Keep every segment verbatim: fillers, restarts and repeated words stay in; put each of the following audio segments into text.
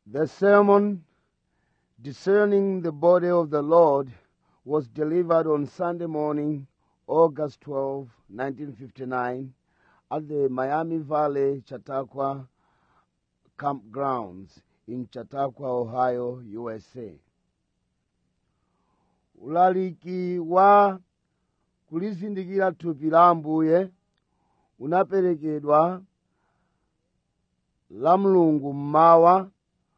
The sermon Discerning the Body of the Lord was delivered on Sunday morning, August twelfth, nineteen fifty-nine, at the Miami Valley Chautauqua Campgrounds in Chautauqua, Ohio, U S A. Ulaliki wa kulizindikira thupi la Ambuye unaperekedwa la Mulungu mmawa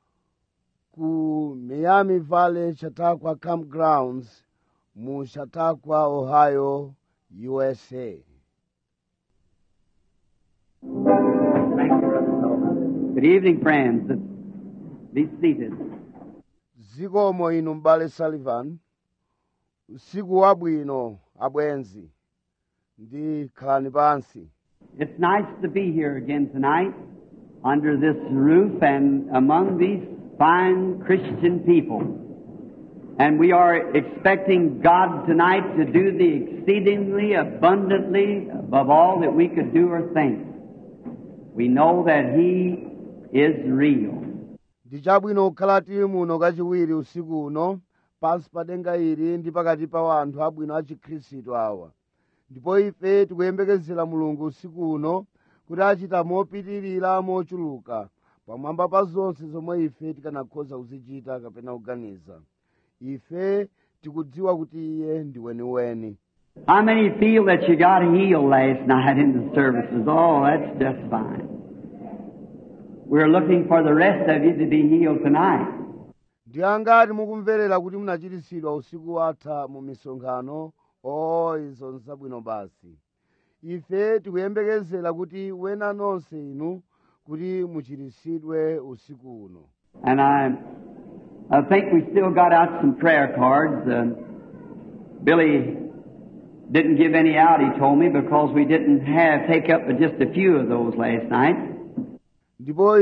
ku Miami Valley Chautauqua Campgrounds mu Chautauqua, Ohio, U S A. Thank you, Brother Sullivan. Good evening, friends. Be seated. Zikomo inu m'bale Sullivan. Usiku wabwino abwenzi. Ndi khalani pansi. It's nice to be here again tonight under this roof and among these fine Christian people. And we are expecting God tonight to do the exceedingly abundantly above all that we could do or think. We know that He is real. Ndi chabwino kukhala tili muno kachiwiri usiku uno pansi pa denga ili ndi pakati pa anthu abwino a Chikhristu awa. Ndipo ife tikuyembekezera Mulungu usiku uno kuti achita mopitirira mochuluka pamwamba pa zonse zomwe ife tikanakhoza kuzichita kapena kuganiza. Ife tikudziwa kuti Iye ndi weniweni. How many feel that you got healed last night in the services? Oh, that's just fine. We're looking for the rest of you to be healed tonight. Ndi angati mukumverera kuti munachiritsidwa usiku watha mu misonkhano? Oh, izo nzabwino basi. Ife tikuyembekezera kuti wena nonse inu kuti muchiritsidwe usiku uno. And I, I think we still got out some prayer cards. Uh, Billy didn't give any out, he told me, because we didn't have take up but just a few of those last night. Ndipo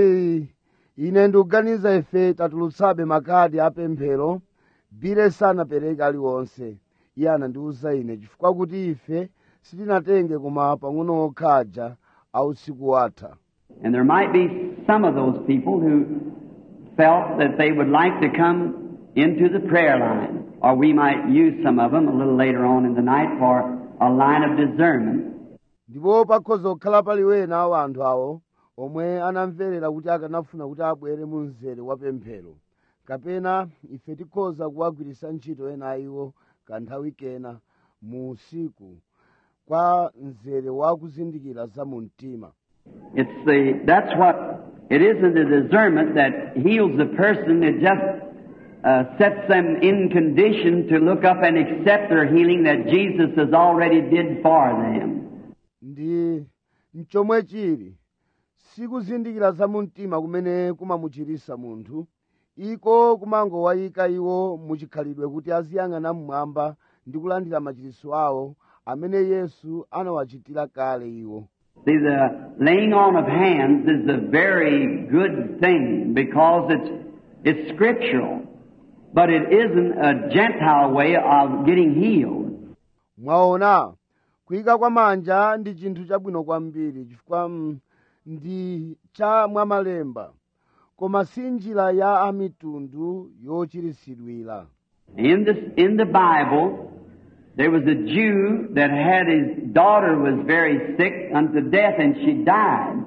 ine ndikuganiza ife tatulutsabe makadi apemphero, Bile sanapereka aliwonse. Iye anandiwuza ine chifukwa kuti ife sitinatenge koma pang'ono okhaja ausiku watha. And there might be some of those people who felt that they would like to come into the prayer line, or we might use some of them a little later on in the night for a line of discernment. Ndipo pakhoza kukhala pali wena wa anthu awo omwe anamverera kuti akanafuna kuti abwere mu mzere wa pemphero, kapena ife tikhoza kuwagwiritsa ntchito ena iwo kanthawi kena mu usiku kwa mzere wa kuzindikira za mu mtima. It's the, that's what, it isn't the discernment that heals the person, it just uh, sets them in condition to look up and accept their healing that Jesus has already did for them. Ndi mchomwe chili sikuzindikira za mu mtima kumene kumamuchiritsa munthu, iko kumangowayika iwo muchikhalidwe kuti aziyang'ana mmwamba ndi kulandira machiritso awo amene Yesu anawachitira kale iwo. See, the laying on of hands is a very good thing because it's, it's scriptural, but it isn't a Gentile way of getting healed. Mwaona, kuyika kwa manja ndi chinthu chabwino kwambiri chifukwa ndi cha mwamalemba, koma si njira ya amitundu yochiritsidwira. In the, in the Bible, there was a Jew that had his daughter was very sick unto death and she died.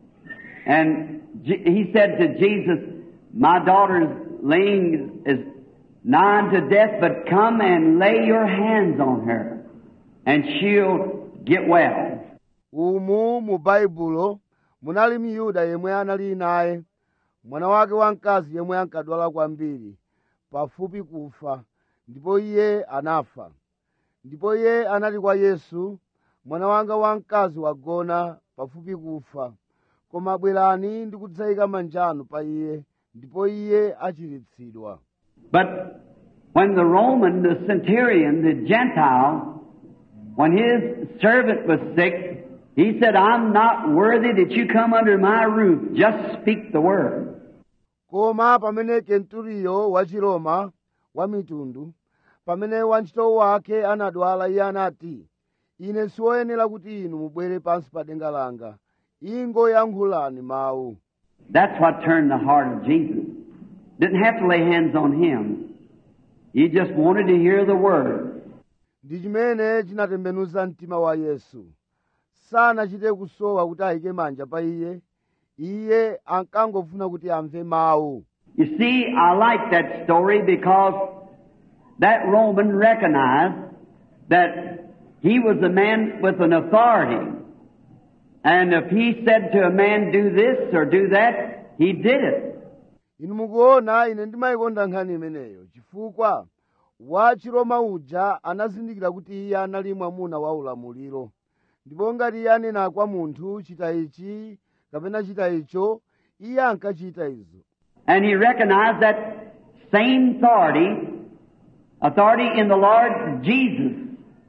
And he said to Jesus, my daughter's laying is nigh unto death, but come and lay your hands on her and she'll get well. Umu mu Baibulo munali Myuda yemwe anali naye mwana wake wamkazi yemwe ankadwala kwambiri pafupi kufa, ndipo iye anafa. Ndipo iye anati kwa Yesu, mwana wanga wamkazi wagona pafupi kufa, koma bwerani ndi kudzayika manja anu pa iye, ndipo iye achiritsidwa. But when the Roman, the centurion, the Gentile, when his servant was sick, he said, I'm not worthy that you come under my roof, just speak the word. Koma pamene Kenturiyo wa Chiroma wa mitundu, pamene wantchito wake anadwala, iye anati, ine siwoyenera kuti inu mubwere pansi pa denga langa, ingoyankhulani mawu. That's what turned the heart of Jesus. didn't have to lay hands on him. He just wanted to hear the word. Ndi chimene chinatembenuza mtima wa Yesu. Sanachite kusowa kuti ayike manja pa iye. Iye ankangofuna kuti amve mawu. You see, I like that story because that Roman recognized that he was a man with an authority. And if he said to a man, do this or do that, he did it. Inu mukuona ine ndimayikonda nkhani imeneyo chifukwa wa Chiroma uja anazindikira kuti iye anali mwamuna wa ulamuliro. Ndipo ngati iye anena kwa munthu chita ichi kapena chita icho, iye ankachita izo. And he recognized that same authority, authority in the Lord Jesus.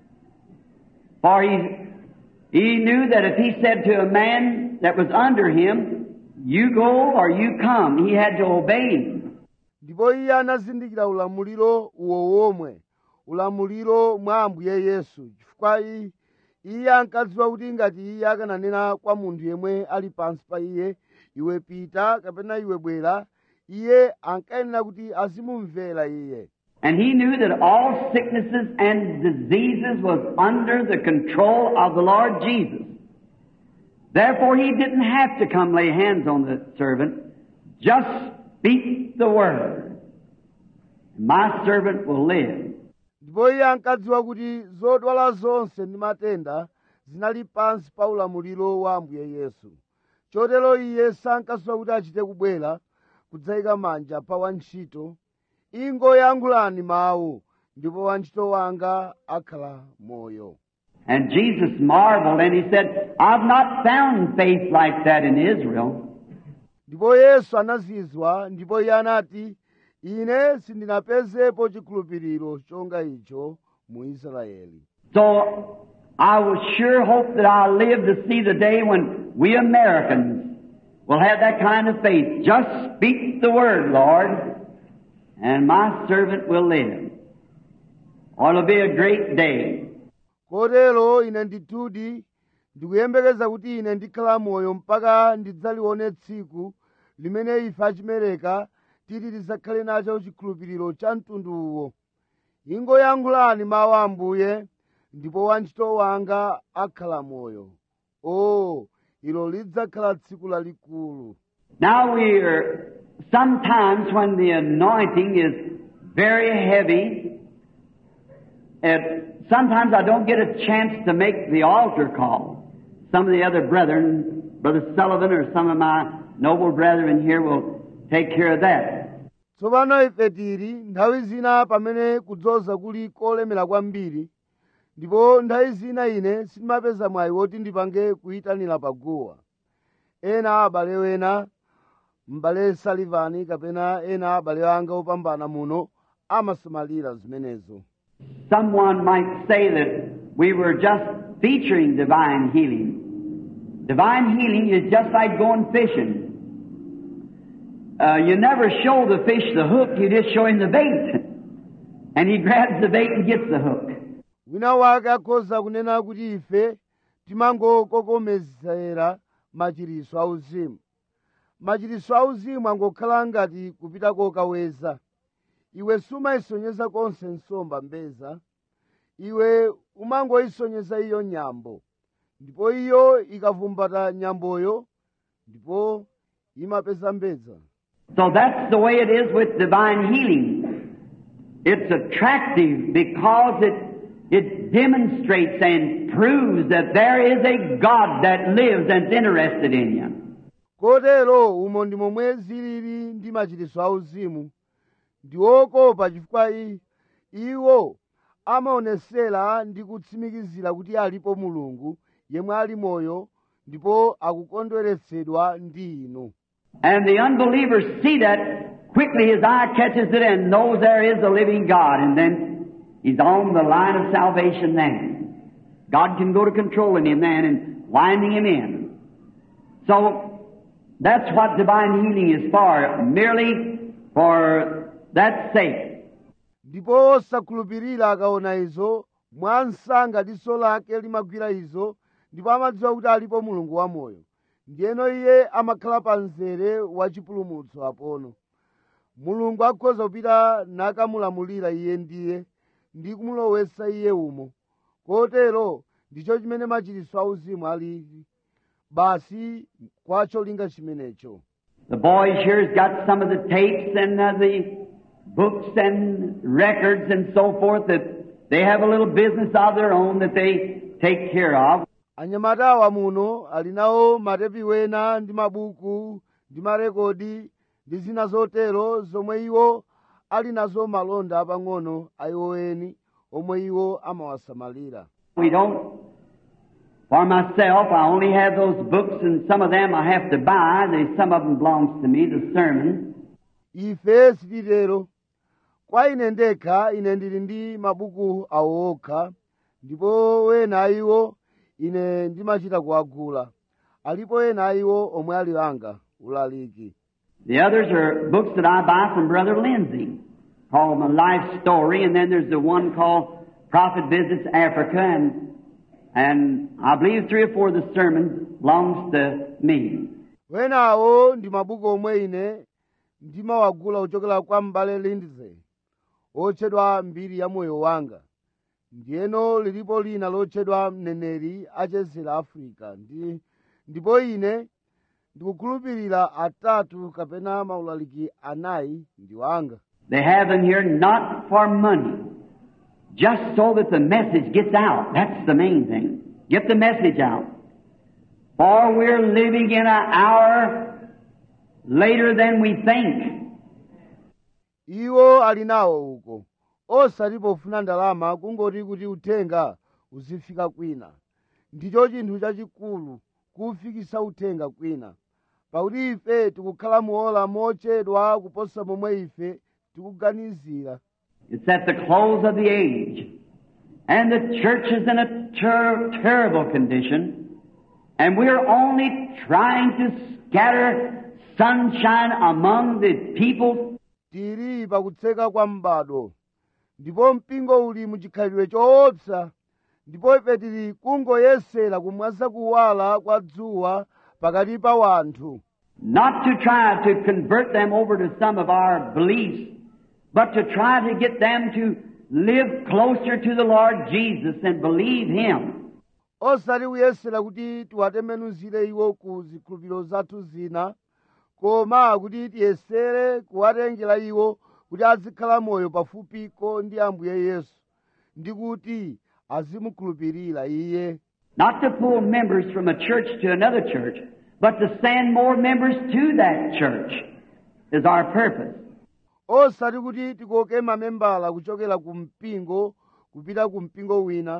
For he, he knew that if he said to a man that was under him, you go or you come, he had to obey him. Ndipo iye anazindikira ulamuliro uwo womwe, ulamuliro mwa Ambuye Yesu. Chifukwa iye ankadziwa kuti ngati iye akananena kwa munthu yemwe ali pansi pa iye, iwe pita kapena iwe bwera, iye ankayenera kuti azimumvera iye. And he knew that all sicknesses and diseases was under the control of the Lord Jesus. Therefore he didn't have to come lay hands on the servant. Just speak the word. My servant will live. Ndipo iye ankadziwa kuti zodwala zonse ndi matenda zinali pansi pa ulamuliro wa Ambuye Yesu. Chotero iye sankasowa kuti achite kubwera kudzayika manja pa wantchito. Ingoyankhulani mawu ndipo wantchito wanga akhala moyo. And Jesus marveled and he said, I've not found faith like that in Israel. Ndipo Yesu anazizwa ndipo iye anati, ine sindinapezepo chikhulupiriro chonga icho mu Israeli. So I will sure hope that I'll live to see the day when we Americans will have that kind of faith. Just speak the word, Lord, and my servant will live. Or it'll be a great day. Kotero ine ndithudi ndikuyembekeza kuti ine ndikhala moyo mpaka ndidzalione tsiku limene ife achimereka titi tizakhale nacho chikhulupiriro cha mtundu uwo. Ingoyankhulani mawu a Ambuye ndipo wantchito wanga akhala moyo. Oh, ilo lidzakhala tsiku lalikulu. Now we are sometimes when the anointing is very heavy, and sometimes I don't get a chance to make the altar call. Some of the other brethren, Brother Sullivan or some of my noble brethren here will take care of that. Tsopano ife tili nthawi zina pamene kudzoza kuli kolemera kwambiri, ndipo nthawi zina ine sindimapeza mwayi woti ndipange kuyitanira paguwa. Ena abale wena, m'bale Sullivan kapena ena abale anga opambana muno amasamalira zimenezo. Someone might say that we were just featuring divine healing. Divine healing is just like going fishing. Uh, you never show the fish the hook, you just show him the bait. And he grabs the bait and gets the hook. Wina wake akhoza kunena kuti ife timangokokomezera machiritso auzimu. Machiritso auzimu angokhala ngati kupita kokaweza. Iwe sumayisonyeza konse nsomba mbeza, iwe umangoyisonyeza iyo nyambo, ndipo iyo ikavumbata nyamboyo, ndipo imapeza mbeza. So that's the way it is with divine healing. It's attractive because it, it demonstrates and proves that there is a God that lives and's interested in you. Kotero umo ndi momwe zilili ndi machiritso auzimu. Ndiwokopa chifukwa iwo amaonesera ndi kutsimikizira kuti alipo Mulungu yemwe ali moyo ndipo akukondweretsedwa ndi inu. And the unbelievers see that quickly. His eye catches it and knows there is a living God, and then he's on the line of salvation then. God can go to controlling him then and winding him in. So that's what divine healing is for, merely for that's sake. Ndipo osakhulupirira akaona izo, mwansanga diso lake limagwira izo, ndipo amadziwa kuti alipo Mulungu wamoyo. Ndiyeno iye amakhala pa mzere wa chipulumutso apono. mulungu akhoza kupita nakamulamulira iye ndiye ndi kumulowetsa iye umo. Kotero ndicho chimene machiritso auzimu alili basi kwa cholinga chimenecho. The boys here's got some of the tapes and uh, the books and records and so forth that they have a little business of their own that they take care of. Anyamatawa muno ali nawo matepi wena ndi mabuku ndi marekodi ndi zina zotero zomwe iwo ali nazo malonda apang'ono a iwo eni omwe iwo amawasamalira. We don't, for myself, I only have those books and some of them I have to buy. They, some of them belongs to me, the sermon. Ife sititero. Kwa ine ndekha ine ndili ndi mabuku awo okha, ndipo wena iwo ine ndimachita kuwagula. Alipo ena iwo omwe ali anga ulaliki. The others are books that I buy from Brother Lindsay, called My Life Story, and then there's the one called Prophet Visits Africa, and and I believe three or four of the sermons belongs to me. Wenawo ndi mabuku omwe ine ndimawagula kuchokera kwa m'bale Lindsay, otchedwa mbiri ya moyo wanga. Ndiyeno lilipo lina lotchedwa mneneri achezera Africa, ndi ndipo ine ndikukhulupirira atatu kapena maulaliki anayi ndi wanga. They have them here not for money, just so that the message gets out. That's the main thing. Get the message out. For we're living in an hour later than we think. Iwo ali nawo uko, osati pofuna ndalama kungoti kuti uthenga uzifika kwina. Ndicho chinthu chachikulu kufikisa uthenga kwina. Pakuti ife tikukhala muola mochedwa kuposa momwe ife tikuganizira. It's at the close of the age, and the church is in a ter- terrible condition, and we're only trying to scatter sunshine among the people. Tiri pakutseka kwa m'bado, ndipo mpingo uli muchikhalidwe choopsa, ndipo ife tili kungoyesera kumwaza kuwala kwa dzuwa pakati pa wanthu. Not to try to convert them over to some of our beliefs, but to try to get them to live closer to the Lord Jesus and believe Him. Osati kuyesera kuti tiwatembenuzire iwo ku zikhulupiriro zathu zina, koma kuti tiyesere kuwatengera iwo kuti azikhala moyo pafupiko ndi Ambuye Yesu, ndi kuti azimukhulupirira Iye. Not to pull members from a church to another church, but to send more members to that church is our purpose. Osati kuti tikoke mamembala kuchokera ku mpingo kupita ku mpingo wina,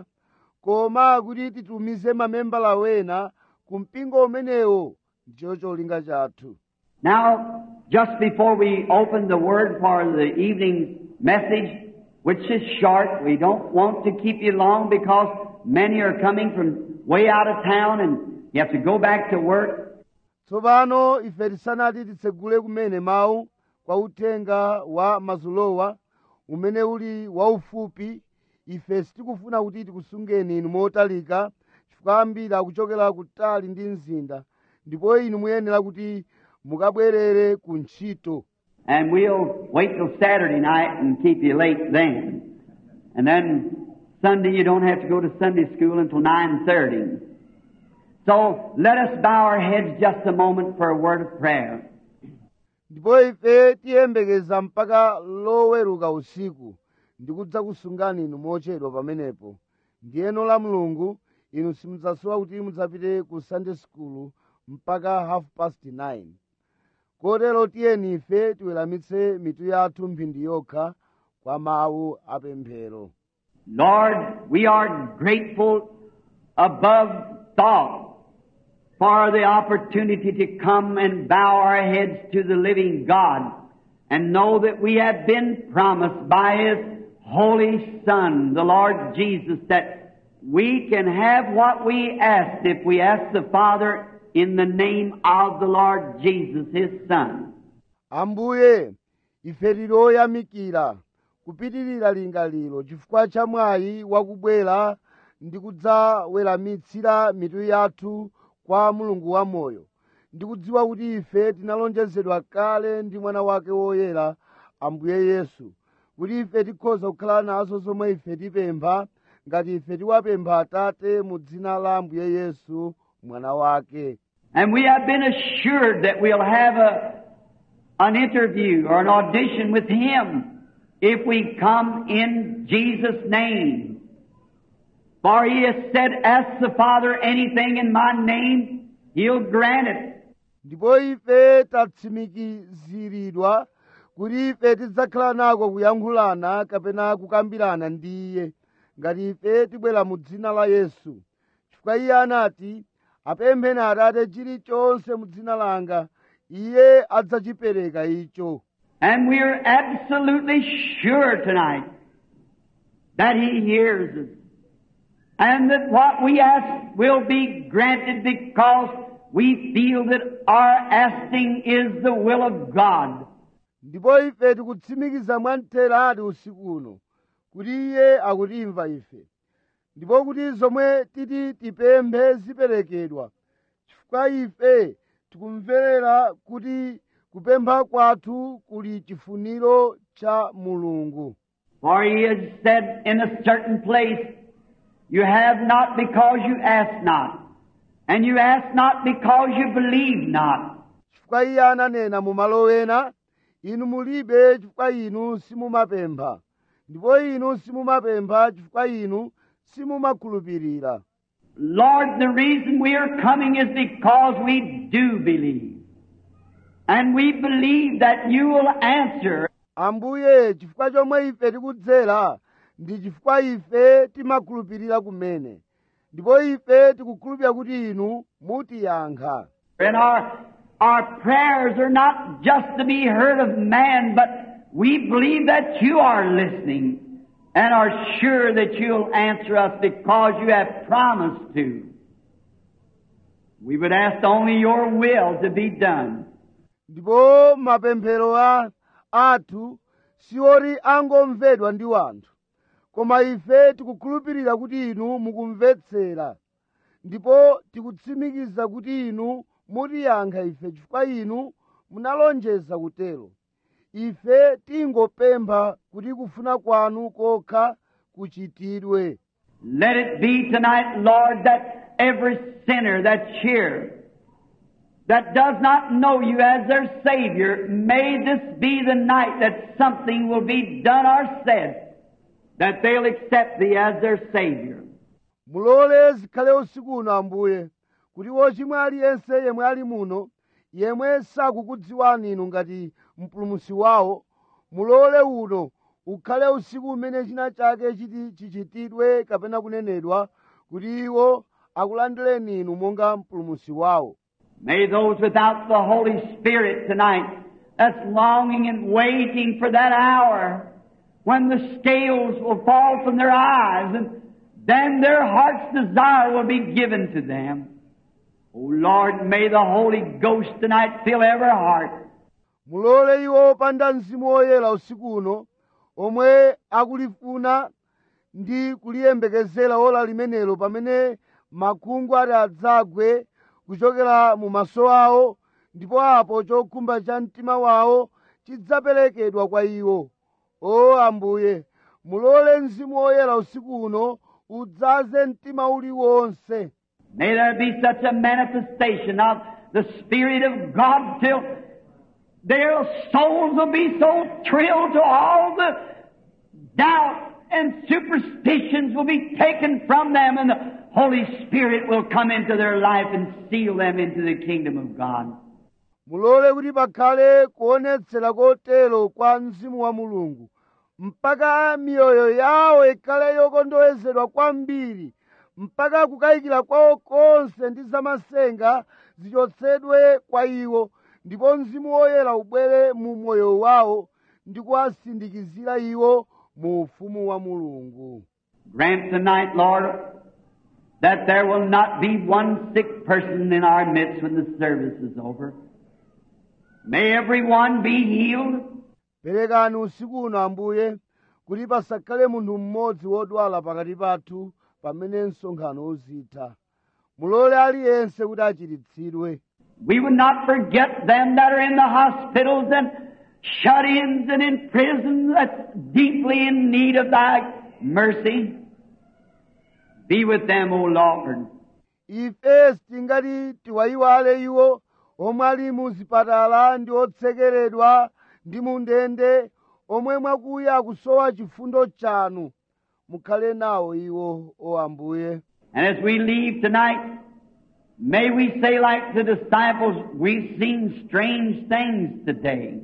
koma kuti titumize mamembala wena ku mpingo umenewo, ndicho cholinga chathu. Now, just before we open the word for the evening message, which is short, we don't want to keep you long because many are coming from way out of town and you have to go back to work. Tsopano ife tisanati titsegule kumene mawu kwa uthenga wa mazulowa umene uli waufupi, ife sitikufuna kuti tikusungeni inu motalika chifukwa ambiri akuchokera kutali ndi mzinda, ndipo inu muyenera kuti mukabwerere ku ntchito. And we'll wait till Saturday night and keep you late then. And then Sunday you don't have to go to Sunday school until nine thirty. So let us bow our heads just a moment for a word of prayer. Ndipo ife tiyembekeza mpaka loweruka usiku ndi kudza kusungani inu mochedwa pamenepo. Ndiyeno la Mulungu inu simudzasowa kuti mudzapite ku Sunday school mpaka half past nine. Kotero tiyeni ife tiweramitse mitu yathu mphindi yokha kwa mawu apemphero. Lord, we are grateful above thought for the opportunity to come and bow our heads to the living God and know that we have been promised by His Holy Son, the Lord Jesus, that we can have what we asked if we ask the Father in the name of the Lord Jesus, His Son. Ambuye, ife tiloyamikira kupitirira lingaliro chifukwa cha mwayi wakubwera ndi kudzaweramitsira mitu yathu kwa Mulungu wamoyo, ndi kudziwa kuti ife tinalonjezedwa kale ndi mwana wake woyera Ambuye Yesu kuti ife tikhoza kukhala nazo zomwe ife tipempha ngati ife tiwapempha Atate mu dzina la Ambuye Yesu mwana wake. And we have been assured that we'll have a, an interview or an audition with Him if we come in Jesus' name. For He has said, ask the Father anything in my name, He'll grant it. Ndipo ife tatsimikiziridwa kuti ife tidzakhala nako kuyankhulana kapena kukambirana ndi Iye ngati ife tibwera mu dzina la Yesu. Chifukwa Iye anati, apempheni Atate chilichonse mu dzina langa, Iye adzachipereka icho. And we are absolutely sure tonight that He hears us. And that what we ask will be granted because we feel that our asking is the will of God. Ndipo ife tikutsimikiza mwamtheradi usiku uno kuti Iye akutimva ife. Ndipo kuti zomwe titi tipemphe ziperekedwa. Chifukwa ife tikumverera kuti kupempha kwathu kuli chifuniro cha Mulungu. For He has said in a certain place, you have not because you ask not, and you ask not because you believe not. Chifukwa Iye ananena mu malo ena, inu mulibe chifukwa inu simumapempha, ndipo inu simumapempha chifukwa inu simumakhulupirira. Lord, the reason we are coming is because we do believe. And we believe that you will answer. Ambuye, chifukwa chomwe ife tikudzera ndi chifukwa ife timakhulupirira kumene. Ndipo ife tikukhulupirira kuti inu mutiyankha. And our, our prayers are not just to be heard of man, but we believe that you are listening and are sure that you'll answer us because you have promised to. We would ask only your will to be done. Ndipo mapemphero a athu siori angomvedwa ndi wanthu, koma ife tikukhulupirira kuti inu mukumvetsera, ndipo tikutsimikiza kuti inu mutiyankha ife chifukwa inu munalonjeza kutero. Ife tingopempha kuti kufuna kwanu kokha kuchitidwe. Let it be tonight, Lord, that every sinner that's here that does not know you as their Savior, may this be the night that something will be done or said that they'll accept Thee as their Savior. Mulole zikhale usiku uno Ambuye, kuti wochimwa aliyense yemwe ali muno, yemwe sakukudziwani inu ngati mpulumutsi wawo, mulole uno ukhale usiku umene china chake chiti chichitidwe kapena kunenedwa kuti iwo akulandireni inu monga mpulumutsi wawo. May those without the Holy Spirit tonight that's longing and waiting for that hour when the scales will fall from their eyes and then their heart's desire will be given to them. Oh Lord, may the Holy Ghost tonight fill every heart. Mulole iwo opanda mzimu woyera usiku uno, omwe akulifuna ndi kuliyembekezera ola limenelo pamene makhungu ati adzagwe kuchokera mu maso awo, ndipo apo chokhumba cha mtima wawo chidzaperekedwa kwa iwo. O Ambuye, mulole mzimu woyera usiku uno udzaze mtima uliwonse. May there be such a manifestation of the Spirit of God till their souls will be so thrilled to all the doubt and superstitions will be taken from them and the Holy Spirit will come into their life and seal them into the kingdom of God. Mulole kuti pakhale kuonetsera kotero kwa mzimu wa Mulungu, mpaka miyoyo yawo ikhale yokondowezedwa kwambiri, mpaka kukayikira kwawo konse ndi zamasenga zichotsedwe kwa iwo, ndipo mzimu woyera ubwere mu moyo wawo ndi kuwasindikizira iwo mu ufumu wa Mulungu. Grant tonight, Lord, that there will not be one sick person in our midst when the service is over. May everyone be healed. Perekani usiku uno Ambuye, kuti pasakhale munthu mmodzi wodwala pakati pathu pamene msonkhano uzitha. Mulole aliyense kuti achiritsidwe. We would not forget them that are in the hospitals and shut-ins and in prison that's deeply in need of thy mercy. Be with them, O Lord. ife sitingati tiwayiwale iwo omwe ali mu zipatala ndi otsekeredwa ndi mu ndende omwe mwakuya akusowa chifundo chanu. Mukhale nawo iwo, o Ambuye. And as we leave tonight, may we say like the disciples, we've seen strange things today.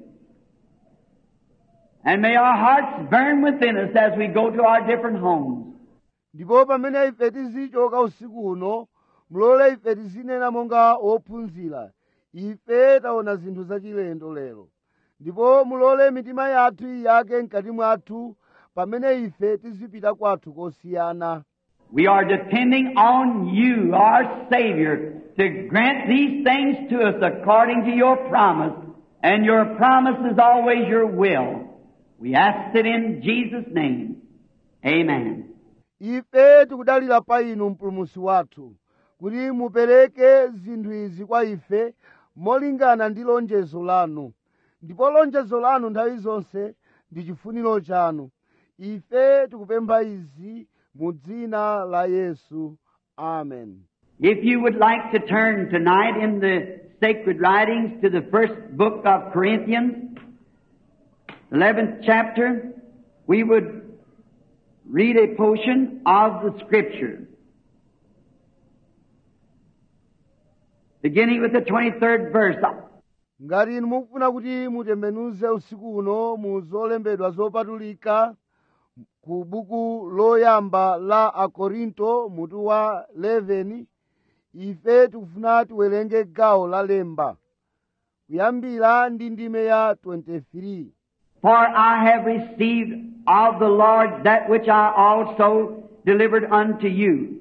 And may our hearts burn within us as we go to our different homes. Ndipo pamene ife tizichoka usiku uno, mulole ife tizinena monga ophunzira. Ife taona zinthu zachilendo lero. Ndipo mulole mitima yathu iyake mkati mwathu pamene ife tizipita kwathu kosiyana. We are depending on you, our Savior, to grant these things to us according to your promise. And your promise is always your will. We ask it in Jesus' name. Amen. Ife tikudalira pa inu mpulumutsi wathu, kuti mupereke zinthu izi kwa ife molingana ndi lonjezo lanu. Ndipo lonjezo lanu nthawi zonse ndi chifuniro chanu. Ife tikupempha izi mu dzina la Yesu. Amen. If you would like to turn tonight in the sacred writings to the first book of Corinthians, eleventh chapter, we would read a portion of the Scripture. Beginning with the twenty-third verse. Ngati inu mukufuna kuti mutembenuze usiku uno mu zolembedwa zopatulika ku buku loyamba la Akorinto mutu wa eleven, ife tikufuna tiwerenge gawo la lemba kuyambira ndi ndime ya twenty-three. For I have received of the Lord that which I also delivered unto you,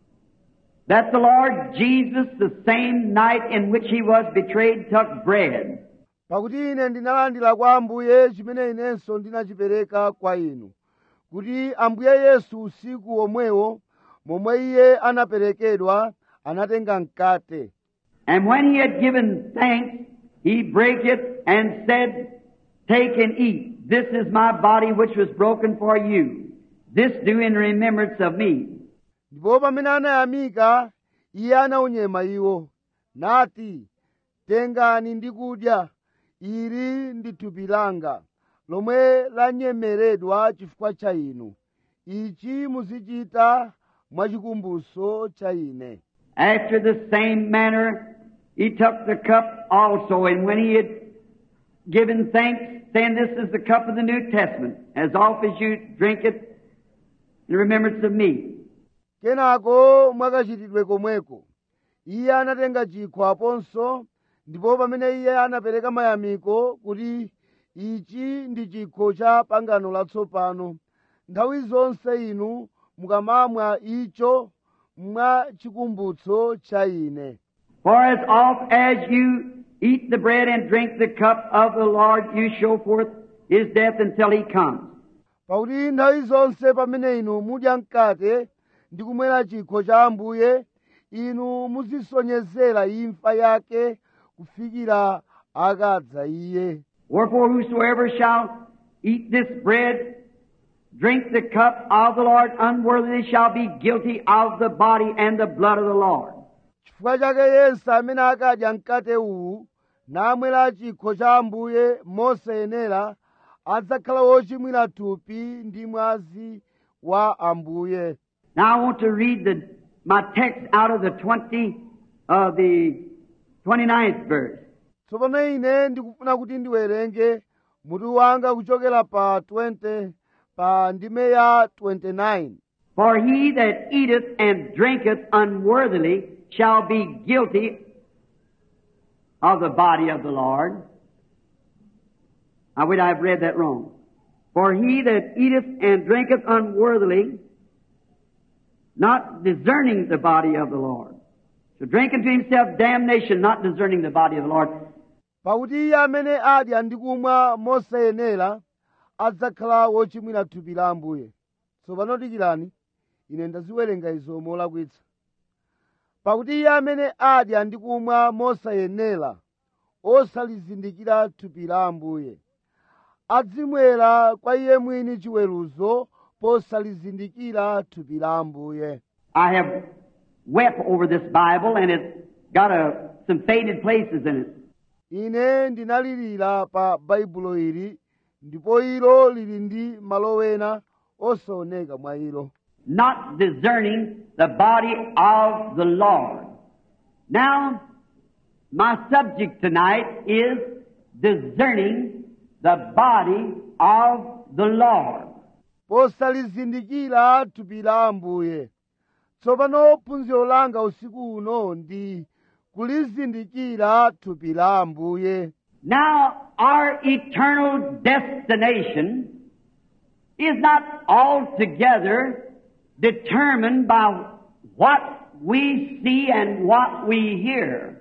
that the Lord Jesus, the same night in which he was betrayed, took bread. Pakuti ine ndinalandira kwa Ambuye chimene inenso ndinachipereka kwa inu, kuti Ambuye Yesu usiku omwewo momwe iye anaperekedwa anatenga mkate. And when he had given thanks, he brake it and said, Take and eat. This is my body which was broken for you. This do in remembrance of me. Ndipo pamene anayamika, iye anaunyema iwo, nati, tengani ndi kudya, ili ndi thupi langa, lomwe lanyemeredwa chifukwa cha inu. Ichi muzichita mwachikumbutso cha ine. After the same manner, he took the cup also, and when he had given thanks, saying, This is the cup of the New Testament, as oft as you drink it in remembrance of me. Kenako mwakachitidwe komweko, iye anatenga chikho aponso, ndipo pamene iye anapereka mayamiko kuti ichi ndi chikho cha pangano latsopano, nthawi zonse inu mukamamwa icho mwa chikumbutso cha ine. For as oft as you eat the bread and drink the cup of the Lord, you show forth his death until he comes. Pakuti nthawi zonse pamene inu mudya mkate ndi kumwera chikho cha Ambuye, inu muzisonyezera imfa yake kufikira akadza iye. Wherefore whosoever shall eat this bread, drink the cup of the Lord unworthily, shall be guilty of the body and the blood of the Lord. Chifukwa chake yense amene akadya mkate uwu namwera chikho cha Ambuye mosayenera adzakhala wochimwira thupi ndi mwazi wa Ambuye. Now I want to read the, my text out of the twenty, uh, the twenty-ninth verse. Tsopano ine ndikufuna kuti ndiwerenge mutu wanga kuchokera pa twenty pa ndime ya twenty-nine. For he that eateth and drinketh unworthily shall be guilty of the body of the Lord. I wait, I've read that wrong. For he that eateth and drinketh unworthily, not discerning the body of the Lord. So drink unto himself damnation, not discerning the body of the Lord. Pakuti iye amene adya ndi kumwa mosayenera adzakhala wochimwira thupi la Ambuye. Tsopano dikirani, ine ndaziwerenga izo molakwitsa. Pakuti iye amene adya ndi kumwa mosayenera osalizindikira thupi la Ambuye adzimwera kwa iye mwini chiweruzo posalizindikira thupi la Ambuye. I have wept over this Bible, and it's got a, some faded places in it. Ine ndinalirira pa baibulo ili ndipo ilo lili ndi malo ena osaoneka mwa ilo. Not discerning the body of the Lord. Now, my subject tonight is discerning the body of the Lord. Posalizindikira thupi la Ambuye. Tsopano phunziro langa usiku uno ndi kulizindikira thupi la Ambuye. Now, our eternal destination is not altogether determined by what we see and what we hear,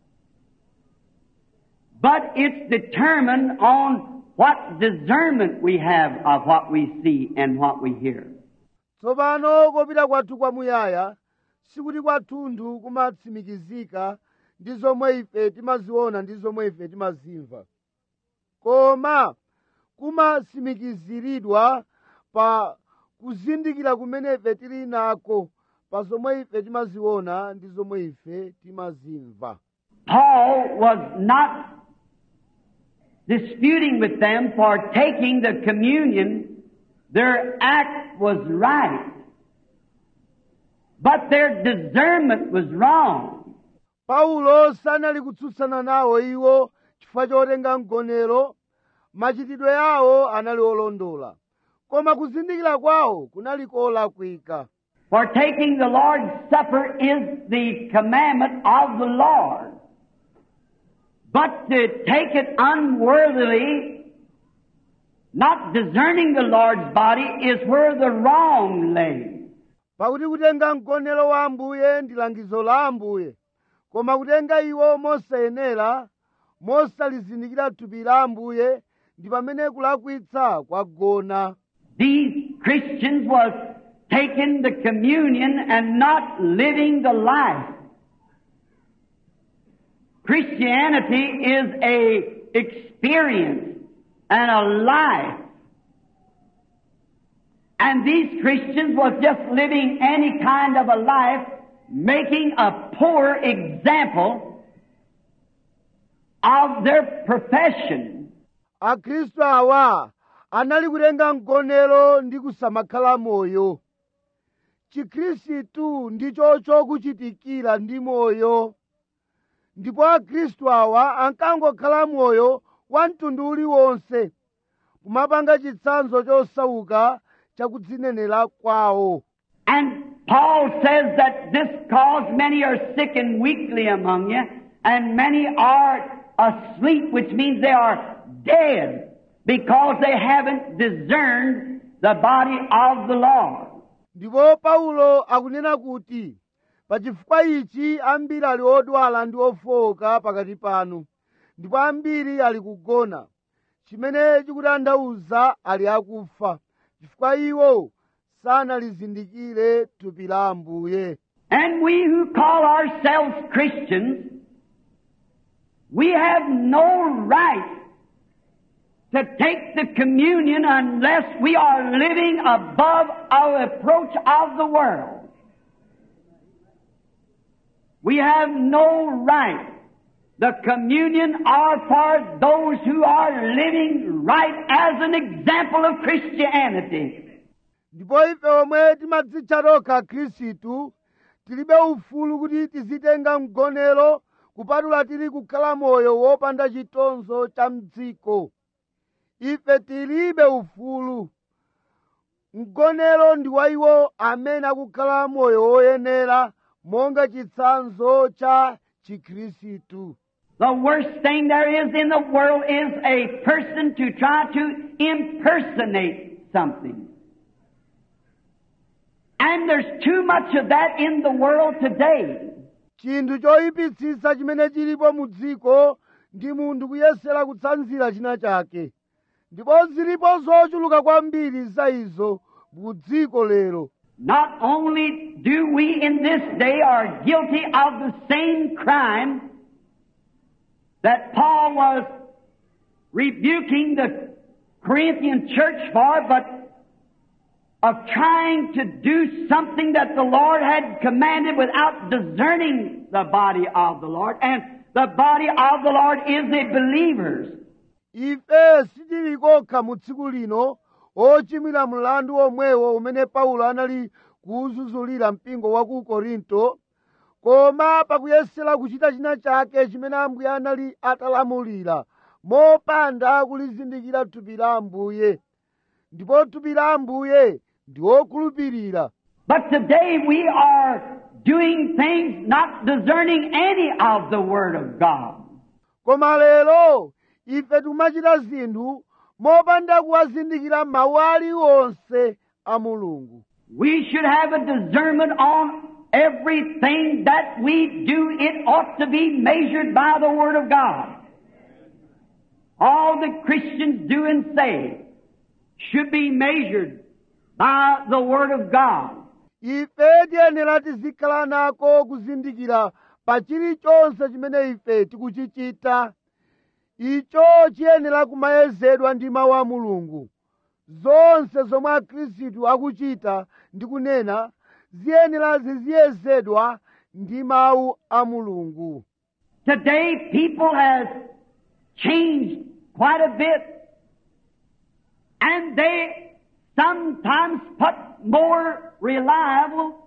but it's determined on what discernment we have of what we see and what we hear. Tsopano kopita kwathu kwamuyaya sikuti kwathunthu kumatsimikizika ndi zomwe ife timaziona ndi zomwe ife timazimva, koma kumatsimikiziridwa pa kuzindikira kumene ife tili nako pa zomwe ife timaziona ndi zomwe ife timazimva. Paul was not disputing with them for taking the communion. Their act was right, but their discernment was wrong. Paulo sanali kutsutsana nawo iwo chifukwa chotenga mgonero, machitidwe yawo anali olondola, koma kuzindikira kwawo kunali kolakwika. For taking the Lord's Supper is the commandment of the Lord, but to take it unworthily, not discerning the Lord's body, is where the wrong lay. Pakuti kutenga mgonero wa Ambuye ndi langizo la Ambuye, koma kutenga iwo mosayenera, mosalizindikira thupi la Ambuye, ndi pamene kulakwitsa kwagona. These Christians was taking the communion and not living the life. Christianity is a experience and a life. And these Christians was just living any kind of a life, making a poor example of their profession. Akristu awa anali kutenga mgonero ndi kusamakhala moyo. Chikhristu ndicho chokuchitikira ndi moyo. Ndipo Akristu awa ankangokhala moyo wa mtundu uliwonse, kumapanga chitsanzo chosauka chakudzinenera kwawo. And Paul says that this cause many are sick and weakly among you, and many are asleep, which means they are dead, because they haven't discerned the body of the Lord. Ndipo Paulo akunena kuti pachifukwa ichi ambiri ali odwala ndi ofowoka pakati panu, ndipo ambiri ali kugona, chimene chikutanthauza ali akufa, chifukwa iwo sanalizindikire thupi la Ambuye. And we who call ourselves Christians, we have no right to take the communion unless we are living above our approach of the world. We have no right. The communion are for those who are living right as an example of Christianity. Ndipo ife omwe timadzitcha tokha Khristu tilibe ufulu kuti tizitenga mgonero kupatula tili kukhala moyo wopanda chitonzo cha mdziko. Ife tilibe ufulu. Mgonero ndi wa iwo amene akukhala moyo woyenera monga chitsanzo cha Chikhristu. The worst thing there is in the world is a person to try to impersonate something. And there's too much of that in the world today. Chinthu choyipitsitsa chimene chilipo mu dziko ndi munthu kuyesera kutsanzira china chake. Ndipo zilipo zochuluka kwambiri za izo mu dziko lero. Not only do we in this day are guilty of the same crime that Paul was rebuking the Corinthian church for, but of trying to do something that the Lord had commanded without discerning the body of the Lord. And the body of the Lord is the believers. ife sitili kokha mu tsiku lino ochimwira mlandu omwewo umene Paulo anali kuwuzuzulira mpingo wa ku Korinto, koma pakuyesera kuchita china chake chimene Ambuye anali atalamulira mopanda kulizindikira thupi la Ambuye, ndipo thupi la Ambuye ndi okhulupirira. But today we are doing things not discerning any of the Word of God. Koma lero ife timachita zinthu mopanda kuwazindikira mawu aliwonse a Mulungu. We should have a discernment on everything that we do. It ought to be measured by the Word of God. All that Christians do and say should be measured by the Word of God. Ife tiyenera tizikhala nako kuzindikira pa chilichonse chimene ife tikuchichita. Icho chiyenera kumayezedwa ndi mawu a Mulungu. Zonse zomwe akhristu akuchita ndi kunena ziyenera ziziyezedwa ndi mawu a Mulungu. Today people has changed quite a bit, and they sometimes put more reliability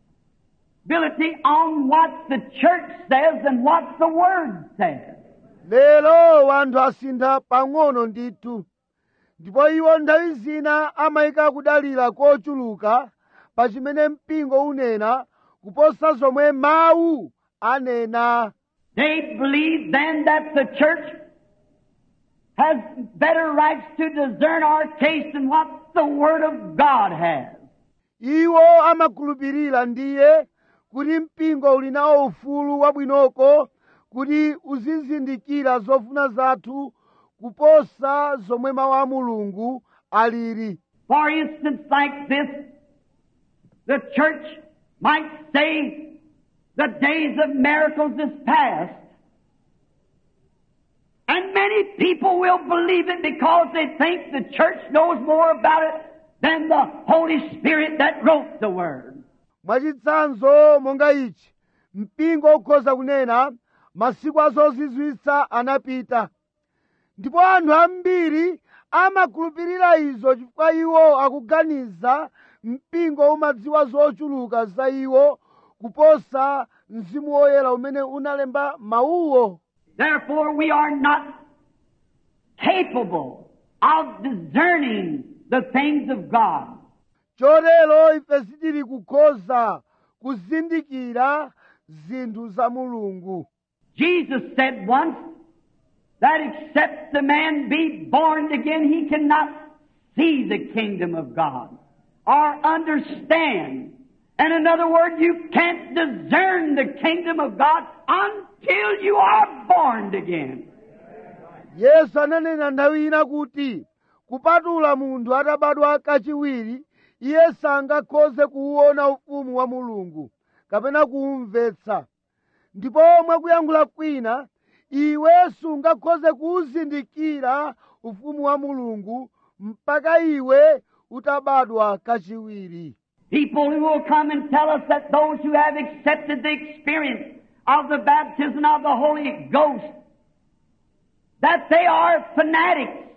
on what the church says than what the Word says. Lero wanthu asintha pang'ono ndithu, ndipo iwo nthawi zina amayika kudalira kochuluka pa chimene mpingo unena kuposa zomwe mawu anena. They believe then that the church has better rights to discern our case than what the Word of God has. Iwo amakhulupirira ndiye kuti mpingo uli nawo ufulu wabwinoko kuti uzizindikira zofuna zathu kuposa zomwe mawu a Mulungu aliri. For instance, like this, the church might say the days of miracles is past. And many people will believe it because they think the church knows more about it than the Holy Spirit that wrote the Word. Mwachitsanzo monga ichi, mpingo ukhoza kunena masiku azozizwitsa anapita. Ndipo anthu ambiri amakhulupirira izo chifukwa iwo akuganiza mpingo umadziwa zochuluka za iwo kuposa Mzimu Woyera umene unalemba mawuwo. Therefore we are not capable of discerning the things of God. Chotero ife sitili kukhoza kuzindikira zinthu za Mulungu. Jesus said once that except the man be born again, he cannot see the kingdom of God or understand. And in other words, you can't discern the kingdom of God until you are born again. Yesu ananena nthawi ina kuti kupatula munthu atabadwa kachiwiri iye sangakhoze kuwuona ufumu wa Mulungu kapena kuwumvetsa. Ndipo mwakuyankhula kwina iwe sungakhoze kuwuzindikira ufumu wa Mulungu mpaka iwe utabadwa kachiwiri. People who will come and tell us that those who have accepted the experience of the baptism of the Holy Ghost, that they are fanatics,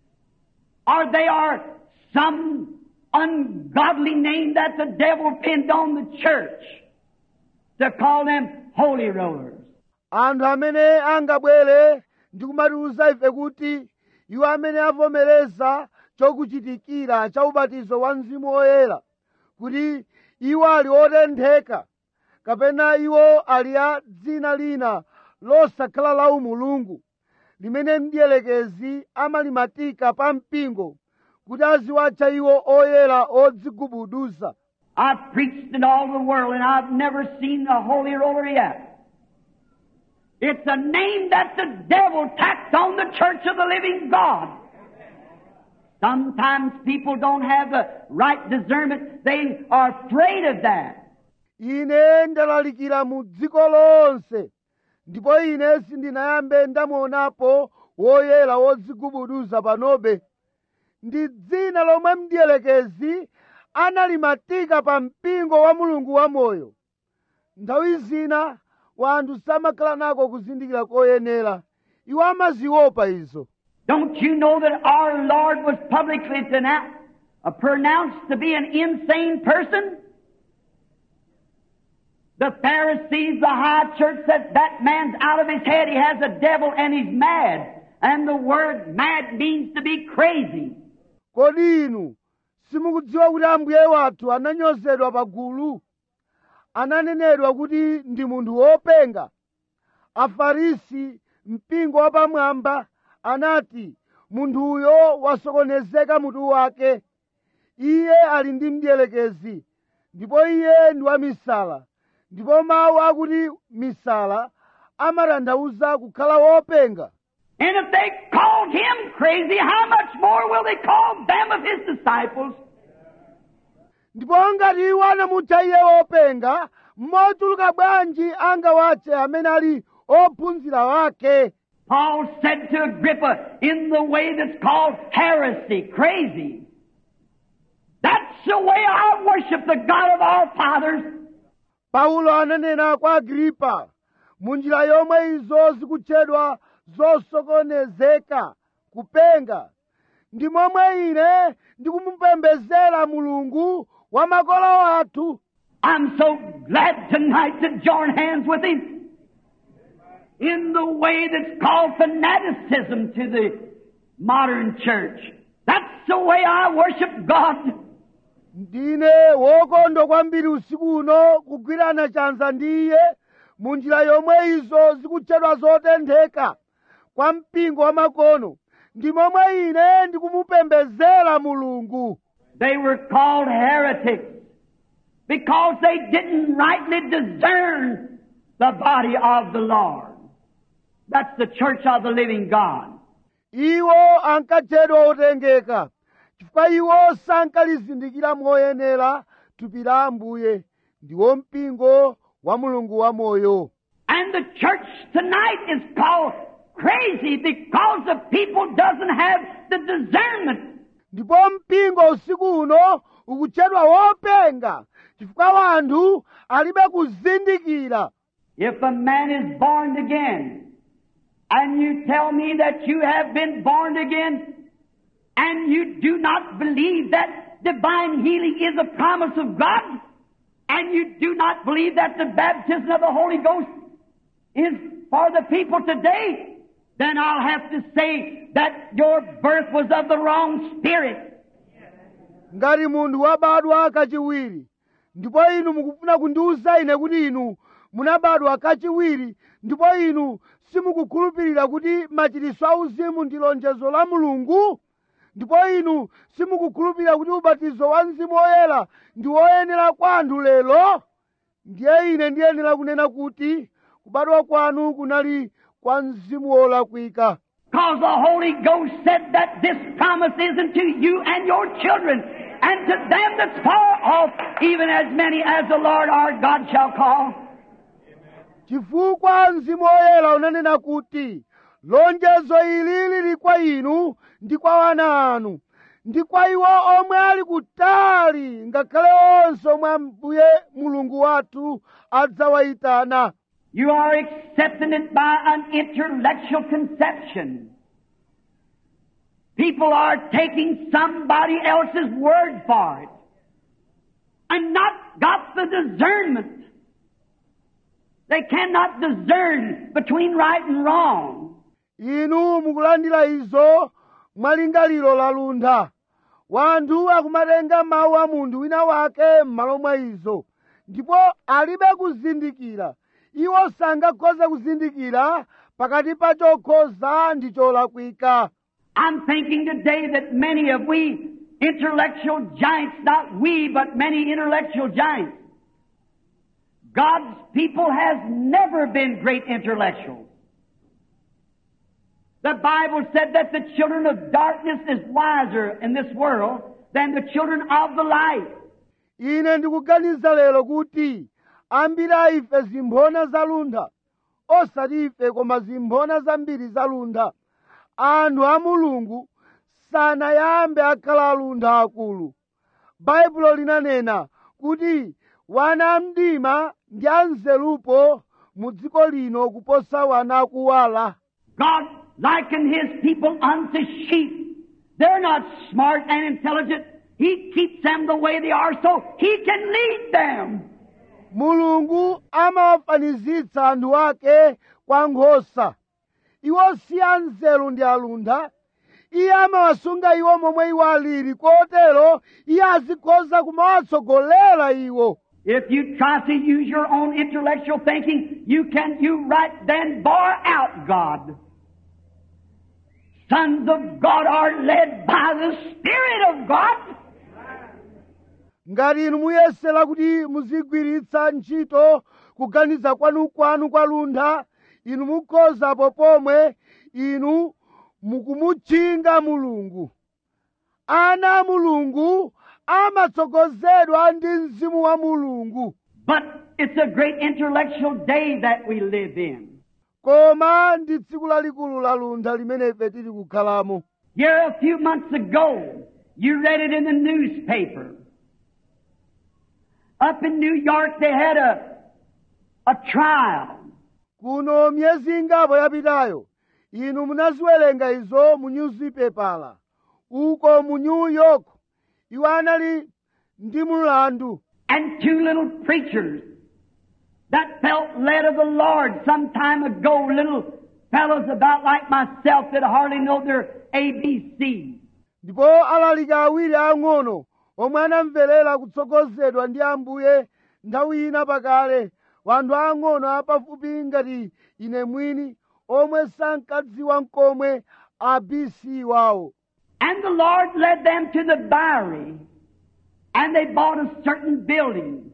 or they are some ungodly name that the devil pinned on the church to call them holy rollers. Anthu amene angabwere ndi kumatiuza ife kuti iwo amene avomereza chokuchitikira cha ubatizo wa Mzimu Woyera kuti iwo ali otentheka kapena iwo ali a dzina lina losakhala la umulungu limene mdierekezi amalimatika pa mpingo kuti aziwatcha iwo oyera odzigubuduza. I've preached in all the world and I've never seen the holy roller yet. It's a name that the devil tacked on the church of the living God. Sometimes people don't have the right discernment. They are afraid of that. Ine ndalalikira mu dziko lonse, ndipo ine sindinayambe ndamuonapo woyera wodzigubuduza panobe. ndi dzina lomwe mdierekezi analimatika pa mpingo wa Mulungu wamoyo. Nthawi zina wanthu samakhala nako kuzindikira koyenera, iwo amaziopa izo. Don't you know that our Lord was publicly denou- uh, pronounced to be an insane person? The Pharisees, the high church said that man's out of his head, he has a devil and he's mad. And the word mad means to be crazy. Kodi inu simukudziwa kuti Ambuye wathu ananyozedwa pagulu, ananenedwa kuti ndi munthu wopenga? Afarisi, mpingo wapamwamba, anati munthuyo wasokonezeka mutu wake, iye ali ndi mdierekezi, ndipo iye ndi wamisala. Ndipo mawu akuti misala amatanthauza kukhala wopenga. And if they called him crazy, how much more will they call them of his disciples? Ndipo ngati iwo anamutcha iye wopenga, mochuluka bwanji angawatche amene ali ophunzira wake. Paul said to Agrippa in the way that's called heresy, crazy. That's the way I worship the God of our fathers. Paulo ananena kwa Agripa, munjira yomwe izo zikutchedwa zosokonezeka, kupenga, ndi momwe ine ndikumupembezera Mulungu wa makolo athu. I'm so glad tonight to join hands with him in the way that's called fanaticism to the modern church. That's the way I worship God. Ndine wokondwa kwambiri usiku uno kugwirana chanza ndi iye munjira yomwe izo zikutchedwa zotentheka kwa mpingo wa makono, ndi momwe ine ndikumupembezera Mulungu. They were called heretics because they didn't rightly discern the body of the Lord. That's the church of the living God. Iwo ankatchedwa otengeka chifukwa iwo sankalizindikira moyenera thupi la Ambuye, ndiwo mpingo wa Mulungu wamoyo. And the church tonight is called crazy because the people doesn't have the discernment. Ndipo mpingo usiku uno ukutchedwa wopenga chifukwa wanthu alibe kuzindikira. If a man is born again, and you tell me that you have been born again, and you do not believe that divine healing is a promise of God, and you do not believe that the baptism of the Holy Ghost is for the people today, then I'll have to say that your birth was of the wrong spirit. Ngati munthu wabadwa kachiwiri, ndipo inu mukufuna kundiwuza ine kuti inu munabadwa kachiwiri, ndipo inu simukukhulupirira kuti machiritso auzimu ndi lonjezo la Mulungu, ndipo inu simukukhulupirira kuti ubatizo wa Mzimu Woyera ndi woyenera kwa anthu lero, ndiye ine ndiyenera kunena kuti kubadwa kwanu kunali kwa mzimu wolakwika. Because the Holy Ghost said that this promise is unto you and your children, and to them that's far off, even as many as the Lord our God shall call. Chifukwa Mzimu Woyera unanena kuti lonjezo ili lili kwa inu ndi kwa wana anu, ndi kwa iwo omwe ali kutali, ngakhale onse omwe Ambuye Mulungu wathu adzawayitana. You are accepting it by an intellectual conception. People are taking somebody else's word for it and not got the discernment. They cannot discern between right and wrong. Inu mukulandira izo mwalingaliro la luntha. Wanthu akumatenga mawu a munthu wina wake m'malo mwa izo, ndipo alibe kuzindikira. Iwo sangakhoza kuzindikira pakati pa chokhoza ndi cholakwika. I'm thinking today that many of we intellectual giants, not we, but many intellectual giants, God's people has never been great intellectuals. The Bible said that the children of darkness is wiser in this world than the children of the light. Ine ndikuganiza lero kuti ambiri a ife zimphona zaluntha, osati ife koma zimphona zambiri zaluntha, anthu a Mulungu sanayambe akhala aluntha akulu. Baibulo linanena kuti wana amdima ndi anzerupo mu dziko lino kuposa wana akuwala. God likened his people unto sheep. They're not smart and intelligent. He keeps them the way they are so he can lead them. Mulungu amawafanizitsa anthu ake kwa nkhosa. Iwo si anzeru ndi aluntha. Iye amawasunga iwo momwe iwo alili, kotero iye azikhoza kumawatsogolera iwo. If you try to use your own intellectual thinking, you can, you right then bar out God. Sons of God are led by the Spirit of God. Ngati inu muyesera kuti muzigwiritsa ntchito kuganiza kwanu kwanu kwa luntha, inu mukhoza popomwe inu mukumutchinga Mulungu. Ana a Mulungu amatsogozedwa ndi Mzimu wa Mulungu. But it's a great intellectual day that we live in. Koma ndi tsiku lalikulu la luntha limene ife tili kukhalamo. Here a few months ago, you read it in the newspaper. Up in New York they had a, a trial. Kuno myezi ingapo yapitayo, inu munaziwerenga izo mu newspaper. Uko mu New York, iwo anali ndi mulandu. And two little preachers that felt led of the Lord some time ago, little fellows about like myself that hardly know their A B C. Ndipo alalika awiri ang'ono omwe anamverera kutsogozedwa ndi Ambuye nthawi ina pakale, wanthu ang'ono apafupi ngati ine mwini omwe sankadziwa nkomwe A B C wawo. And the Lord led them to the Bowery, and they bought a certain building.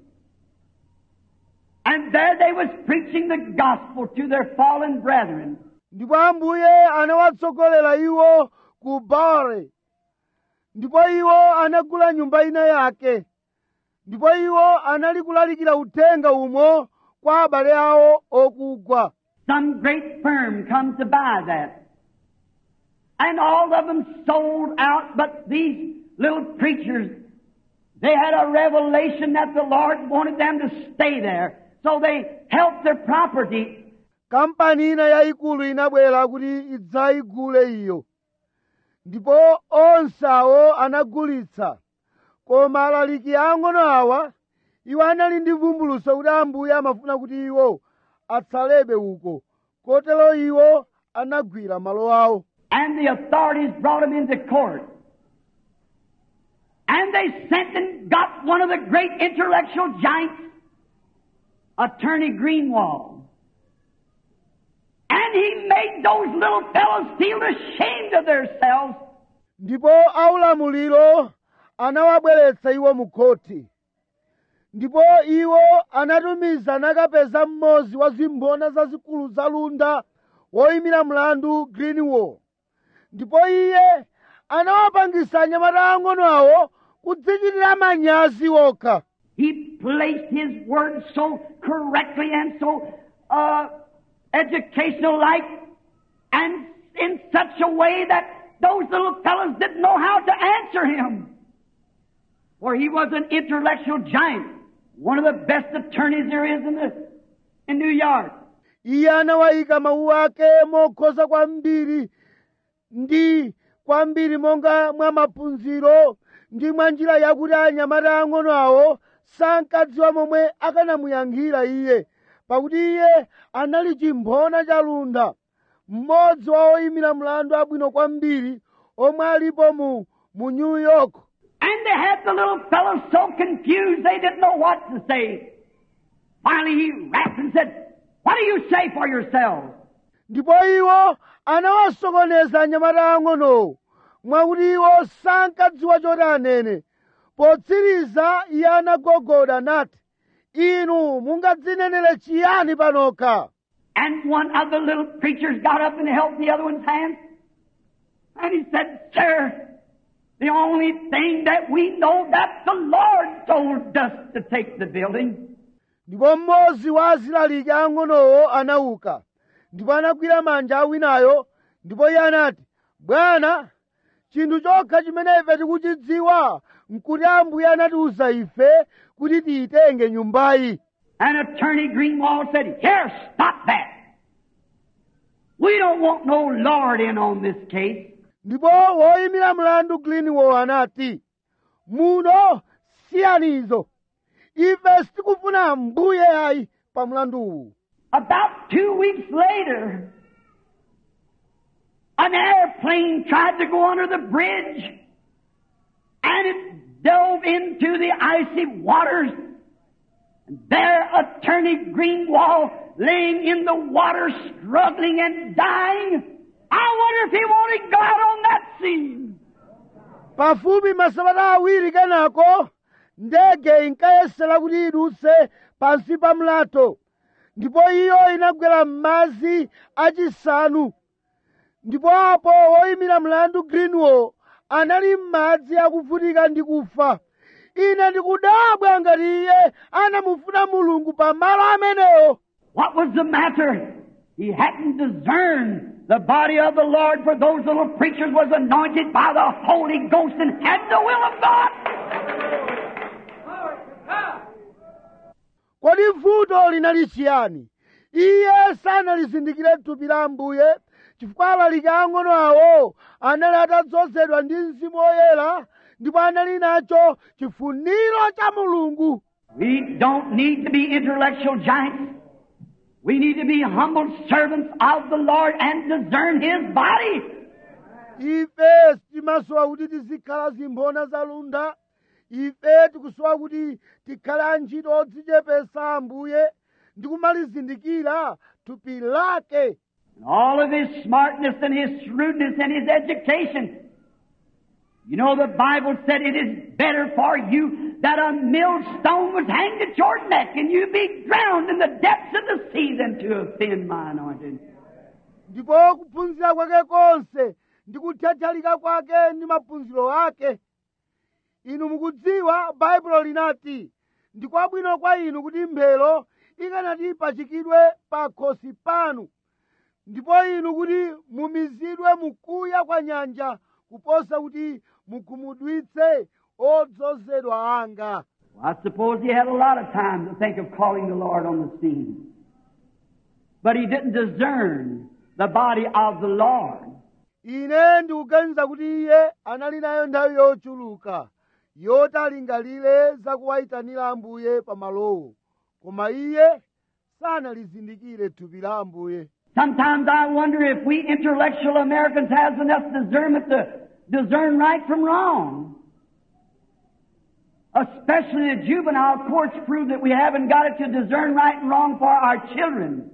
And there they was preaching the gospel to their fallen brethren. Ndipo Ambuye anawatsogolera iwo ku Bowery. Ndipo iwo anagula nyumba ina yake. Ndipo iwo anali kulalikira uthenga umo kwa abale awo okugwa. Some great firm comes to buy that. And all of them sold out, but these little preachers, they had a revelation that the Lord wanted them to stay there. So they held their property. Kampani ina yayikulu inabwera kuti idzayigule iyo. Ndipo onse awo anagulitsa. Koma alaliki ang'ono awa, iwo anali ndi vumbulutso kuti Ambuye amafuna kuti iwo atsalebe uko. Kotero iwo anagwira malo awo. And the authorities brought them into court. And they sent and got one of the great intellectual giants, Attorney Greenwald. And he made those little fellows feel ashamed of themselves. Ndipo aulamuliro anawabweretsa iwo mu khoti. Ndipo iwo anatumiza nakapeza mmodzi wa zimbona zazikulu za luntha woyimira mlandu Greenwald. Ndipo iye anawapangisa anyamata ang'ono awo kudzichitira manyazi wokha. He placed his words so correctly and so uh, educational-like and in such a way that those little fellows didn't know how to answer him. For he was an intellectual giant, one of the best attorneys there is in, the, in New York. Iye anawayika mawu ake mokhoza kwambiri ndi kwambiri monga mwa maphunziro ndi mwa njira yakuti anyamata ang'ono awo sankadziwa momwe akanamuyankhira iye, pakuti iye anali chimphona cha luntha, mmodzi wa oyimira mlandu abwino kwambiri omwe alipo mu, mu New York. And they had the little fellows so confused they didn't know what to say. Finally he rapped and said, "What do you say for yourselves?" Ndipo iwo anawasokoneza anyamata ang'onowo, mwakuti iwo sankadziwa choti anene. Potsiriza iye anagogoda nati, "Inu mungadzinenere chiyani panokha?" And one of the little preachers got up and held the other one's hand. And he said, "Sir, the only thing that we know that the Lord told us to take the building." Ndipo mmodzi wa azilaliki ang'onowo anauka, ndipo anagwira manja a winayo, ndipo iye anati, "Bwana, chinthu chokha chimene ife tikuchidziwa nkuti ambuye anatiuza ife kuti tiyitenge nyumbayi. And Attorney Greenwald said, "Here, stop that. We don't want no lord in on this case." Ndipo woyimira mlandu Greenwald anati, muno siyanizo, ife sitikufuna mbuye ayi pa mlanduwu. About two weeks later, an airplane tried to go under the bridge, and it dove into the icy waters. And there, Attorney Greenwald, laying in the water, struggling and dying. I wonder if he wanted God on that scene. Pafupi masabata awiri kenako, ndege inkayesera kuti idutse pansi pa mlato, ndipo iyo inagwera m'madzi achisanu. Ndipo apo woyimira mlandu Greenwald anali m'madzi akuvutika ndi kufa. Ine ndikudabwa ngati iye anamufuna Mulungu pa malo amenewo. What was the matter? He hadn't discerned the body of the Lord, for those little preachers was anointed by the Holy Ghost and had the will of God. Kodi vuto linali chiyani? Iye sanalizindikire thupi la Ambuye, chifukwa alaliki ang'ono awo anali atadzozedwa ndi Mzimu Woyera, ndipo anali nacho chifuniro cha Mulungu. We don't need to be intellectual giants. We need to be humble servants of the Lord and discern His body. Ife timasowa kuti tizikhala zimphona zalunda. Ife tikusowa kuti tikhale antchito odzichepesa Ambuye ndi kumalizindikira thupi lake. And all of his smartness and his shrewdness and his education. You know, the Bible said it is better for you that a millstone was hanged at your neck and you be drowned in the depths of the sea than to offend my anointed. Ndipo kuphunzira kwake konse ndi kuthathalika kwake ndi maphunziro ake. Inu mukudziwa Baibulo linati, ndi kwabwino kwa inu kuti mphero ikanati ipachikidwe pa khosi panu, ndipo inu kuti mumizidwe mukuya kwa nyanja kuposa kuti mukhumudwitse odzozedwa anga. Well, I suppose he had a lot of time to think of calling the Lord on the scene. But he didn't discern the body of the Lord. Ine ndikuganiza kuti iye anali nayo nthawi yochuluka yoti alingalire zakuwayitanira Ambuye pamalowo, koma iye sanalizindikire thupi la Ambuye. Sometimes I wonder if we intellectual Americans have enough discernment to discern right from wrong. Especially the juvenile courts prove that we haven't got it to discern right and wrong for our children.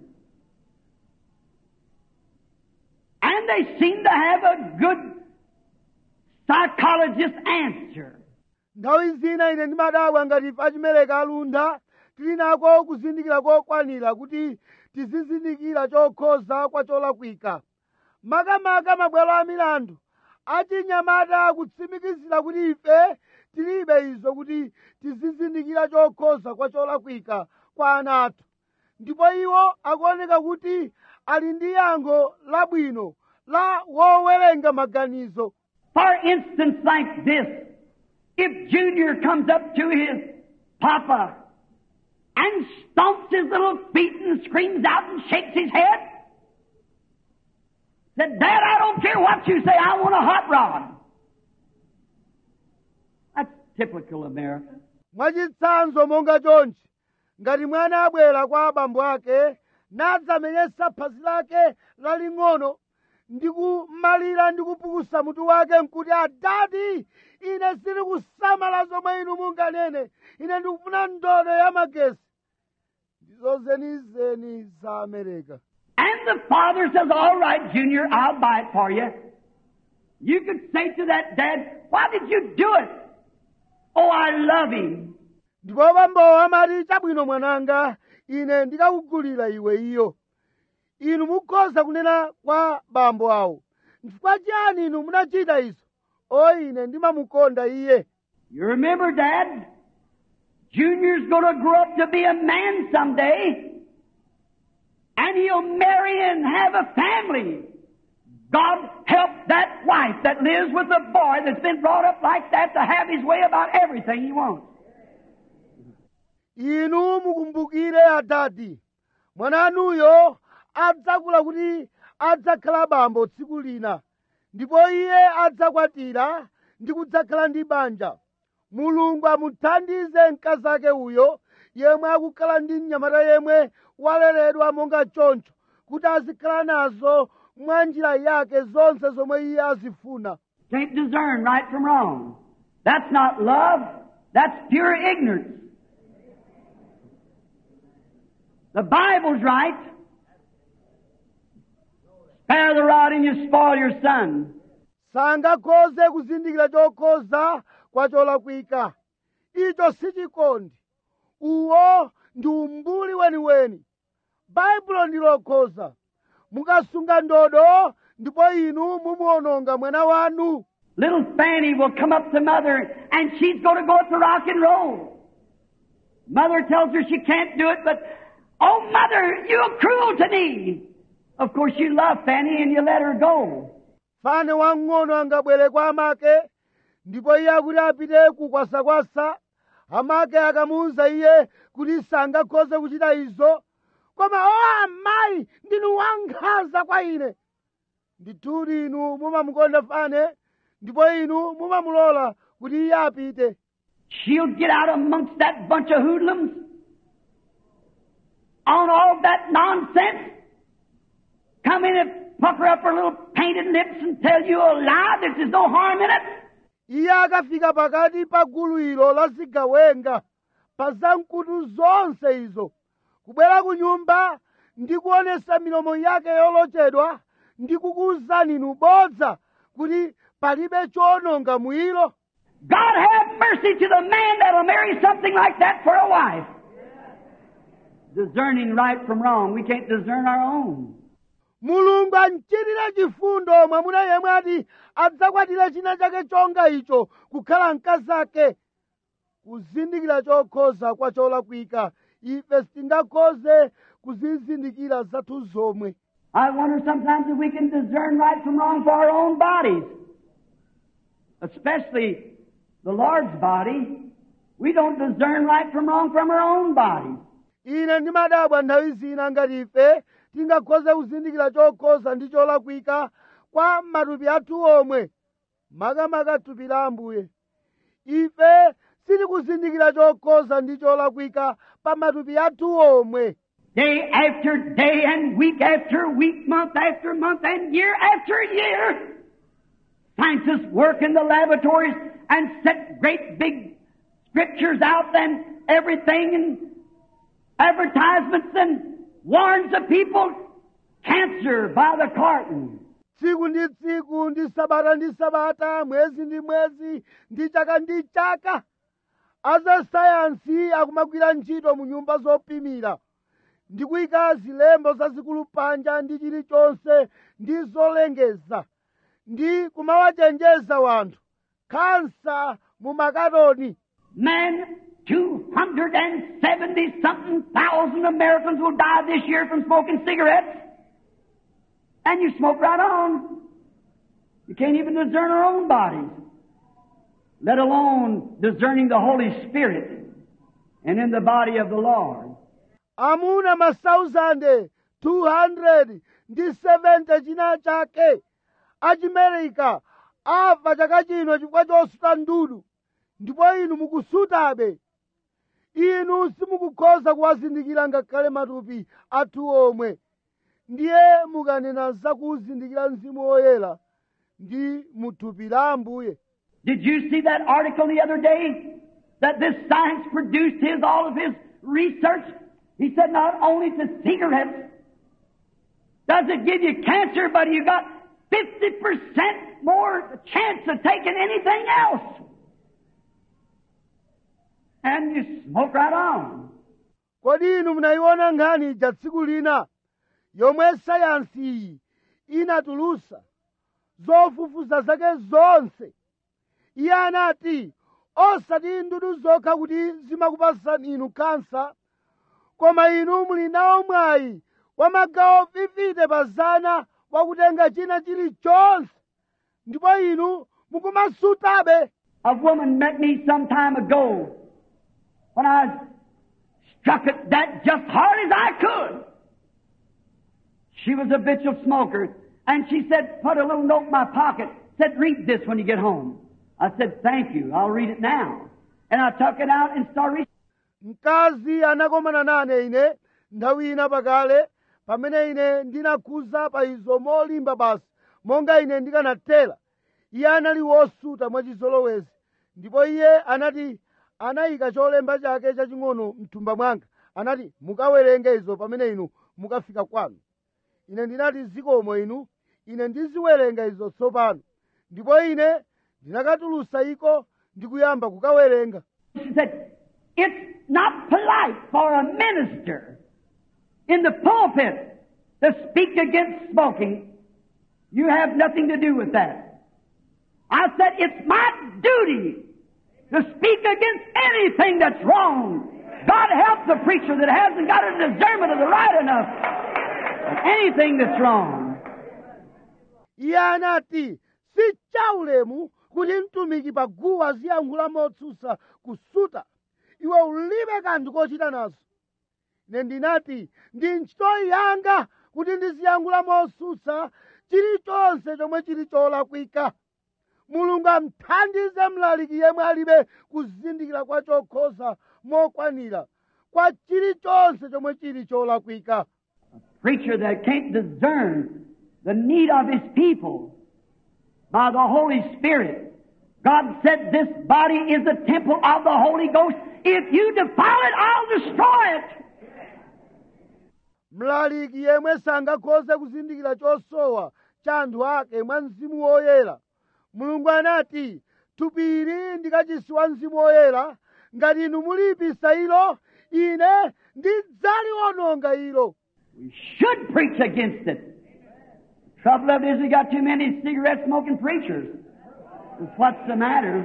And they seem to have a good psychologist answer. Nthawi zina ine ndimadabwa ngati pachimereka alunda tili nako kuzindikira kokwanira kuti tizizindikira chokhoza kwa cholakwika. Makamaka mabwalo a milandu achinyamata akutsimikizira kuti ife tilibe izo kuti tizizindikira chokhoza kwa cholakwika kwa ana athu, ndipo iwo akuoneka kuti ali ndi yankho labwino la wowerenga maganizo. For instance, like this, if Junior comes up to his papa and stomps his little feet and screams out and shakes his head, said, "Dad, I don't care what you say, I want a hot rod." That's typical America. Mwachitsanzo monga chonchi, ngati mwana abwera kwa abambo ake nadzamenyesa phazi lake laling'ono ndi kumalira ndi kupukusa mutu wake nkuti, "Adadi, ine sili kusamala zomwe inu munganene, ine ndikufuna ndodo ya magesi." Ndizo zenizeni za Amerika. And the father says, "All right, Junior, I'll buy it for you." You could say to that dad, "Why did you do it?" "Oh, I love him." Ndipo bambo amati, "Chabwino mwananga, ine ndikakugulira iwe iyo." Inu mukhoza kunena kwa bambo awo, "Chifukwa chiyani inu munachita izo?" "O, ine ndimamukonda iye." You remember, Dad, Junior's going to grow up to be a man someday, and he'll marry and have a family. God help that wife that lives with a boy that's been brought up like that to have his way about everything he wants. Inu mukumbukire adati, mwananuyo adzakula kuti adzakhala bambo tsiku lina, ndipo iye adzakwatira ndi kudzakhala ndi banja. Mulungu amuthandize mkazi ake uyo yemwe akukhala ndi mnyamata yemwe waleredwa monga choncho, kuti azikhala nazo mwa njira yake zonse zomwe iye azifuna. Can't discern right from wrong. That's not love. That's pure ignorance. The Bible's right. Spare the rod and you spoil your son. Sangakhoze kuzindikira chokhoza kwa cholakwika. Icho si chikondi. Uwo ndi umbuli weniweni. Baibulo ndi lokhoza. Mukasunga ndodo ndipo inu mumuononga mwana wanu. Little Fanny will come up to mother and she's going to go to rock and roll. Mother tells her she can't do it, but, oh mother, you're cruel to me. Of course you love Fanny and you let her go. Fane wang'ono angabwere kwa amake, ndipo iye akuti apite kukwasakwasa, amake akamuwuza iye kuti sangakhoze kuchita izo. Koma o amayi, ndinu wankhanza kwa ine. Ndithudi inu mumamukonda Fane, ndipo inu mumamulola kuti iye apite. She'll get out amongst that bunch of hoodlums on all that nonsense, come in and pucker up her little painted lips and tell you a lie that there's no harm in it. Iye akafika pakati pa gulu ilo la zigawenga, pa zamkutu zonse izo, kubwera ku nyumba ndi kuonesa milomo yake yolochedwa ndi kukuwuzani inu bodza kuti palibe chowononga mwilo. God have mercy to the man that'll marry something like that for a wife. Discerning right from wrong. We can't discern our own. Mulungu amchitire chifundo mwamuna yemwe ati adzakwatire china chake chonga icho kukhala mkazi ake. Kuzindikira chokhoza kwa cholakwika, ife sitingakhoze kuzizindikira zathu zomwe. I wonder sometimes if we can discern right from wrong for our own bodies. Especially the Lord's body. We don't discern right from wrong from our own bodies. Ine ndimadabwa nthawi zina ngati ife tingakhoze kuzindikira chokhoza ndi cholakwika kwa matupi athu omwe, makamaka thupi la Ambuye. Ife sitikuzindikira chokhoza ndi cholakwika pa matupi athu omwe. Day after day and week after week, month after month and year after year, scientists work in the laboratories and set great big scriptures out and everything and advertisements and warns the people cancer by the carton. Tsiku ndi tsiku ndi sabata ndi sabata, mwezi ndi mwezi ndi chaka ndi chaka, azasayansi akumagwira ntchito mu nyumba zopimira ndi kuyika zilembo zazikulu panja ndi chilichonse ndi zolengeza ndi kumawachenjeza wanthu khansa mu makatoni. Man, two hundred seventy something thousand Americans will die this year from smoking cigarettes. And you smoke right on. You can't even discern our own bodies, let alone discerning the Holy Spirit and in the body of the Lord. Amuna masauzande two hundred ndi seventy china chake achimerika afa chaka chino chifukwa chosuta ndudu, ndipo inu mukusutabe. Inu simukukhoza kuwazindikira ngakhale matupi athu omwe. Ndiye mukanena zakuzindikira Mzimu Woyera ndi muthupi la Ambuye. Did you see that article the other day that this science produced his all of his research? He said not only to cigarettes does it give you cancer, but you got fifty percent more chance of taking anything else. And you smoke right on. Kodi inu munaiona nkhani ja tsiku lina yomwe sayansi iyi inatulusa zofufuza zake zonse? Iye anati osati ndudu zokha kuti zimakupasani inu kansa, koma inu muli nawo mwayi wa magawo fifty pa zana wakutenga china chilichonse ndipo inu mukumasutabe. A woman met me some time ago when I struck it that just hard as I could. She was a habitual smoker, and she said, put a little note in my pocket, said, read this when you get home. I said, thank you, I'll read it now. And I took it out and started reading. Mkazi anakomana nane ine nthawi ina pakale pamene ine ndinakhuza pa izo molimba basi monga ine ndikanathera. Iye anali wosuta mwachizolowezi ndipo iye anati anayika cholemba chake chaching'ono mthumba mwanga anati mukawerenge izo pamene inu mukafika kwanu. Ine ndinati zikomo inu, ine ndiziwerenga izo tsopano. Ndipo ine ndinakatulusa iko ndikuyamba kukawerenga. She said, it's not polite for a minister in the pulpit to speak against smoking. You have nothing to do with that. I said, it's my duty to speak against anything that's wrong. God help the preacher that hasn't got a discernment of the right enough of anything that's wrong. Iye anati, si chaulemu kuti mtumiki pa guwa ziyankhula motsutsa kusuta. Iwe ulibe kanthu kochita nazo. Ine ndinati, ndi ntchito yanga kuti ndiziyankhula motsutsa chilichonse chomwe chili cholakwika. Mulungu amthandize mlaliki yemwe alibe kuzindikira kwa chokhoza mokwanira kwa chilichonse chomwe chili cholakwika. A preacher that can't discern the need of his people by the Holy Spirit. God said this body is the temple of the Holy Ghost. If you defile it, I'll destroy it. Mlaliki yemwe sangakhoze kuzindikira chosowa cha anthu ake mwa Mzimu Woyera. Mulungu anati, tupiri ndikachisi wa Mzimu Woyera, ngati inu mulipisa ilo, ine ndidzaliwononga ilo. We should preach against it. The trouble of it is we got too many cigarette-smoking preachers. That's what's the matter.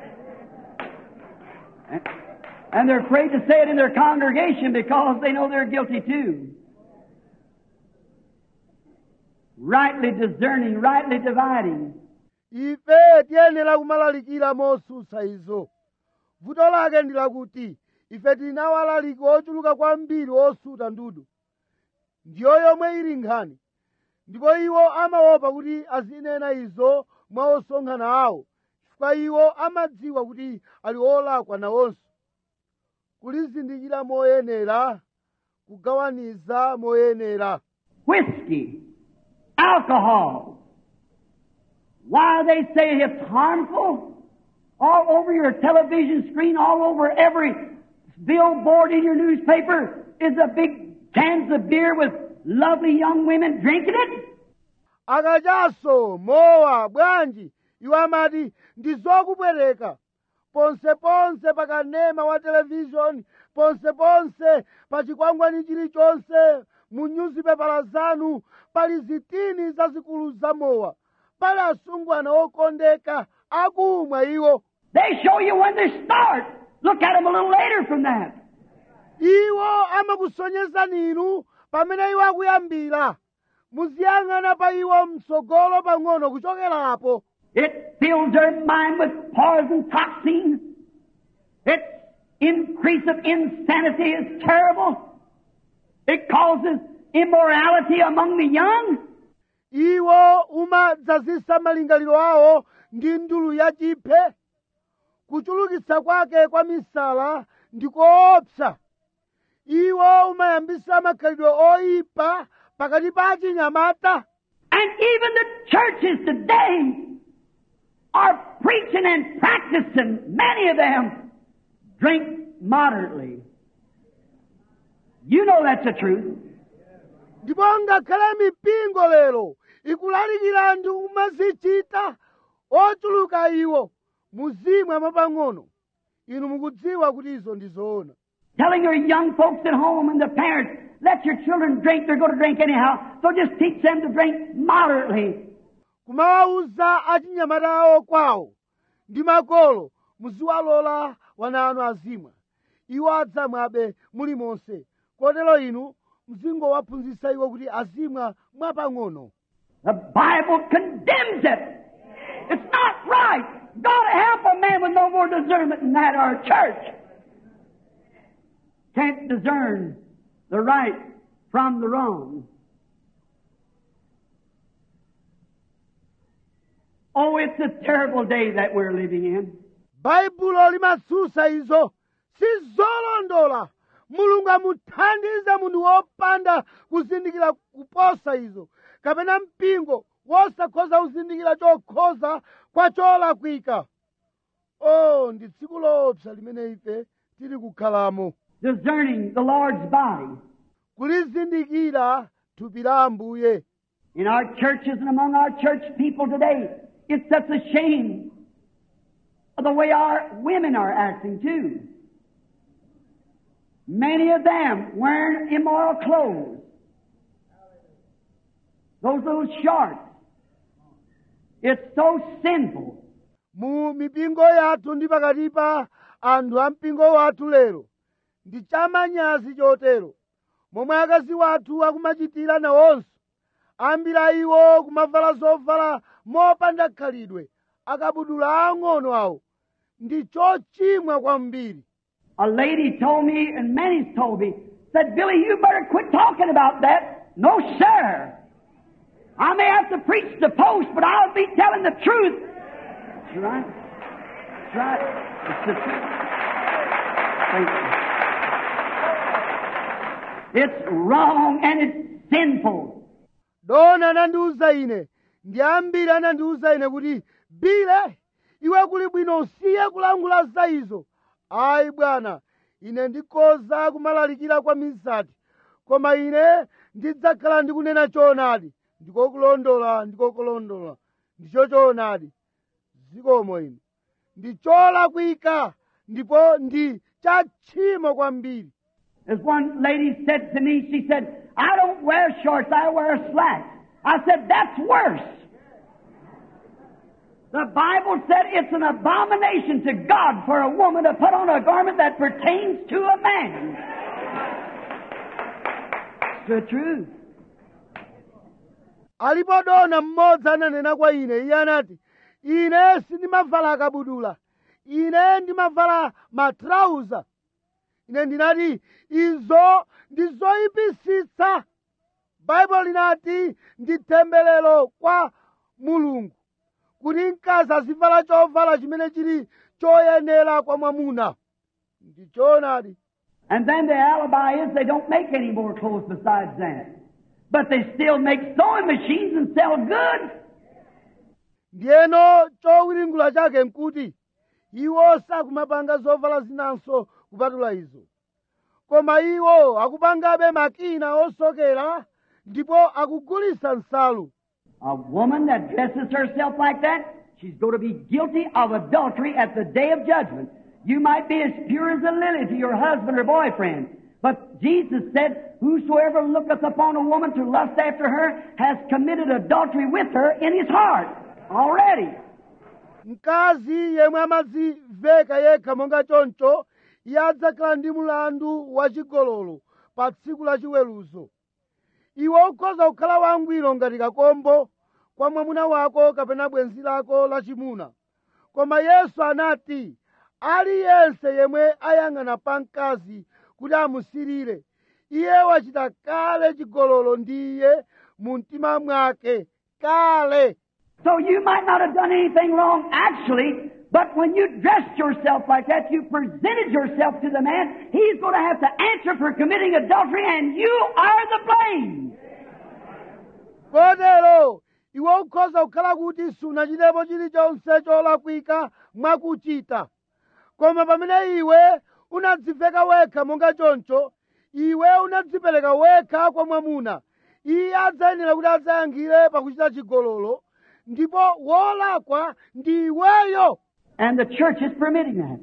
And they're afraid to say it in their congregation because they know they're guilty too. Rightly discerning, rightly dividing. Ife tiyenera kumalalikira motsutsa izo. Vuto lake ndi lakuti ife tinawalaliki ochuluka kwambiri osuta ndudu. Ndiyo yomwe ili nkhani. Ndipo iwo amaopa kuti azinena izo mwa osonkhana awo, chifukwa iwo amadziwa kuti ali olakwa nawonso. Kulizindikira moyenera, kugawaniza moyenera. Whiskey, alcohol. Why they say it's harmful? All over your television screen, all over every billboard in your newspaper is a big cans of beer with lovely young women drinking it. Akachaso, mowa, bwanji, iwo amati ndizokubwereka. Ponse ponse pakanema wa television, ponse ponse pa chikwangwani chilichonse, mu nyuzipepala zanu, pali zitini zazikulu za mowa. Pali asungwana okondeka, akumwa iwo. They show you when they start. Look at them a little later from that. Iwo amakusonyeza ninu pamene iwo akuyambira. Muziyang'ana pa iwo mtsogolo pang'ono kuchokera apo. It fills their mind with poison toxins. Its increase of insanity is terrible. It causes immorality among the young. Iwo umadzazisa malingaliro awo ndi ndulu yachiphe. Kuchulukitsa kwake kwa misala ndikoopsa. Iwo umayambisa makhalidwe oyipa pakati pa achinyamata. And even the churches today are preaching and practicing. Many of them drink moderately. You know that's the truth. Ndipo ngakhale mipingo lero ikulalikira ndi kumazichita ochuluka iwo muzimwa mapang'ono. Inu mukudziwa kuti izo ndizoona. Telling your young folks at home and the parents, let your children drink, they're going to drink anyhow, so just teach them to drink moderately. Kumawauza achinyamata awo kwawo ndi makolo muziwalola wana anu azimwa. Iwo adzamwabe mulimonse. Kotero inu mzingowaphunzitsa iwo kuti azimwa mwapang'ono. The Bible condemns it. It's not right. God help a man with no more discernment than that, our church. Can't discern the right from the wrong. Oh, it's a terrible day that we're living in. baibulo limatsutsa izo sizolondola. Mulungu amuthandize munthu wopanda kuzindikira kuposa izo, kapena mpingo wosakhoza kuzindikira chokhoza kwa cholakwika. Oh, ndi tsiku loopsa limene ife tili kukhalamo. Discerning the Lord's body. Kulizindikira thupi la Ambuye. In our churches and among our church people today, it's such a shame of the way our women are acting too. Many of them wearing immoral clothes. Those little shorts. It's so sinful. Mu mipingo yathu ndi pakati pa anthu a mpingo wathu lero ndi chamanyazi chotero momwe akazi wathu akumachitira nawonso. Ambiri a iwo kumavala zovala mopanda khalidwe, akabudula ang'ono awo. Ndi chochimwa kwambiri. A lady told me, and many's told me, said, Billy, you better quit talking about that. No, sir. I may have to preach the post, but I'll be telling the truth. That's right. That's right. It's the truth. Thank you. It's wrong and it's sinful. Dona anandiuza ine, ndi ambiri anandiuza ine kuti, Bile, iwe kuli bwino usiye kulangula za izo. Ayi bwana, ine ndikhoza kumalalikira kwa misati, koma ine ndidzakhala ndikunena choonadi. Ndikokulondola, ndikokulondola, ndicho choonadi. Zikomo ine. Ndi cholakwika, ndipo ndi chachimo kwambiri. As one lady said to me, she said, I don't wear shorts, I wear slacks. I said, that's worse. The Bible said it's an abomination to God for a woman to put on a garment that pertains to a man. It's the truth. Alipo dona mmodzi ananena kwa ine, iye anati, ine sindimavala akabudula, ine ndimavala matrauza. Ine ndinati, izo ndizoyipisitsa. Baibulo linati ndi tembelero kwa Mulungu, kuti mkazi azivala chovala chimene chili choyenera kwa mwamuna. Ndi choonadi. And then the alibi is they don't make any more clothes besides that. But they still make sewing machines and sell goods. Ndiyeno chowiringula chake nkuti iwo sakumapanga zovala zinanso kupatula izo, koma iwo akupangabe makina osokera ndipo akugulisa nsalu. A woman that dresses herself like that, she's going to be guilty of adultery at the day of judgment. You might be as pure as a lily to your husband or boyfriend, but Jesus said, whosoever looketh upon a woman to lust after her has committed adultery with her in his heart already. Mkazi yemwe amadziveka yekha monga choncho, iye adzakhala ndi mulandu wachigololo pa tsiku la chiweruzo. Iwe ukhoza kukhala wangwiro ngati kakombo kwa mwamuna wako kapena bwenzi lako lachimuna. Koma Yesu anati, aliyense yemwe ayang'ana pa mkazi kuti amusirire, iye wachita kale chigololo ndi iye mu mtima mwake kale. So you might not have done anything wrong actually, but when you dressed yourself like that, you presented yourself to the man, he's going to have to answer for committing adultery, and you are the blame. Kotero, iwe ukhoza kukhala kuti sunachitepo chilichonse cholakwika mwakuchita. Koma pamene iwe unadziveka wekha monga choncho, iwe unadzipereka wekha kwa mwamuna, iye adzayenera kuti adzayankhire pakuchita chigololo, ndipo wolakwa ndi iweyo. And the church is permitting that.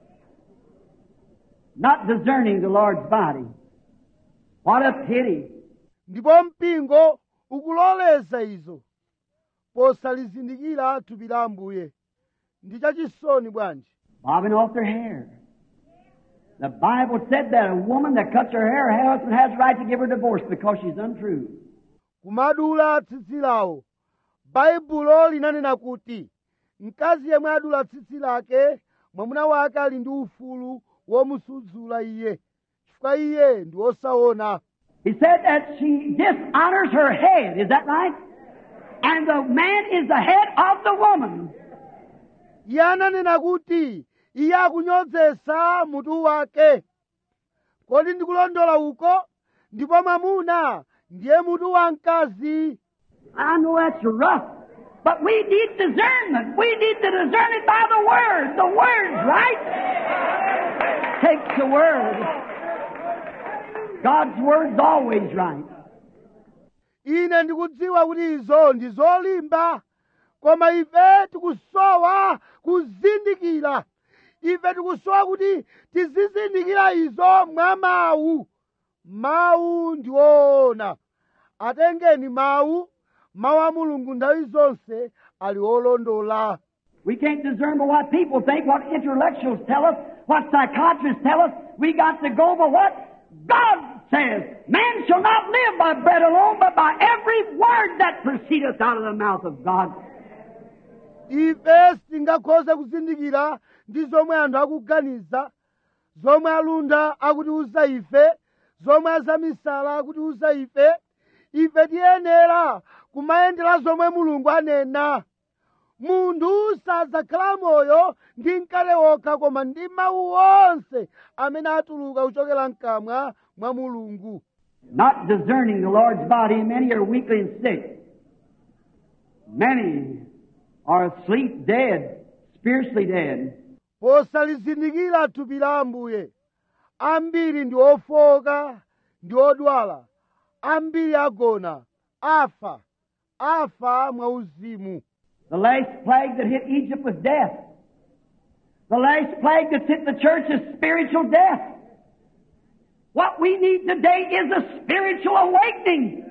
Not discerning the Lord's body. What a pity. Ndipo mpingo ukuloleza izo, posalizindikira thupi la Ambuye. Ndi chachisoni bwanji. Bobbing off their hair. The Bible said that a woman that cuts her hair, her husband has the right to give her divorce because she's untrue. kumadula tsitsi lawo. Baibulo linanena kuti mkazi yemwe adula tsitsi lake mwamuna wake ali ndi ufulu womusudzula iye, chifukwa iye ndi wosaona. He said that she dishonors her head. Is that right? And the man is the head of the woman. Iye ananena kuti iye akunyozesa mutu wake. Kodi ndikulondola uko? Ndipo mwamuna ndiye mutu wa mkazi. I know that's rough, but we need discernment. We need to discern it by the Word. The Word's right. Take the Word. God's Word's always right. Ine ndikudziwa kuti izo ndi zolimba, koma ife tikusowa kuzindikira. Ife tikusowa kuti tizizindikira izo mwa mawu. Mawu ndi woona. Atengeni mawu. Mawu a Mulungu nthawi zonse ali olondola. We can't discern by what people think, what intellectuals tell us, what psychiatrists tell us. We got to go by what God says. Man shall not live by bread alone, but by every word that proceedeth out of the mouth of God. Ife sitingakhoza kuzindikira ndi zomwe anthu akuganiza, zomwe alunda akutiuza ife, zomwe azamisala akutiuza ife. Ife tiyenera kumayendera zomwe Mulungu anena. Munthu sadzakhala moyo ndi mkate wokha, koma ndi mawu onse amene atuluka kuchokera mkamwa mwa Mulungu. Not discerning the Lord's body, many are weakly and sick. Many are asleep, dead, spiritually dead. Posalizindikira thupi la Ambuye, ambiri ndi ofoka, ndi odwala, ambiri agona, afa, afa mwauzimu. The last plague that hit Egypt was death. The last plague that hit the church is spiritual death. What we need today is a spiritual awakening.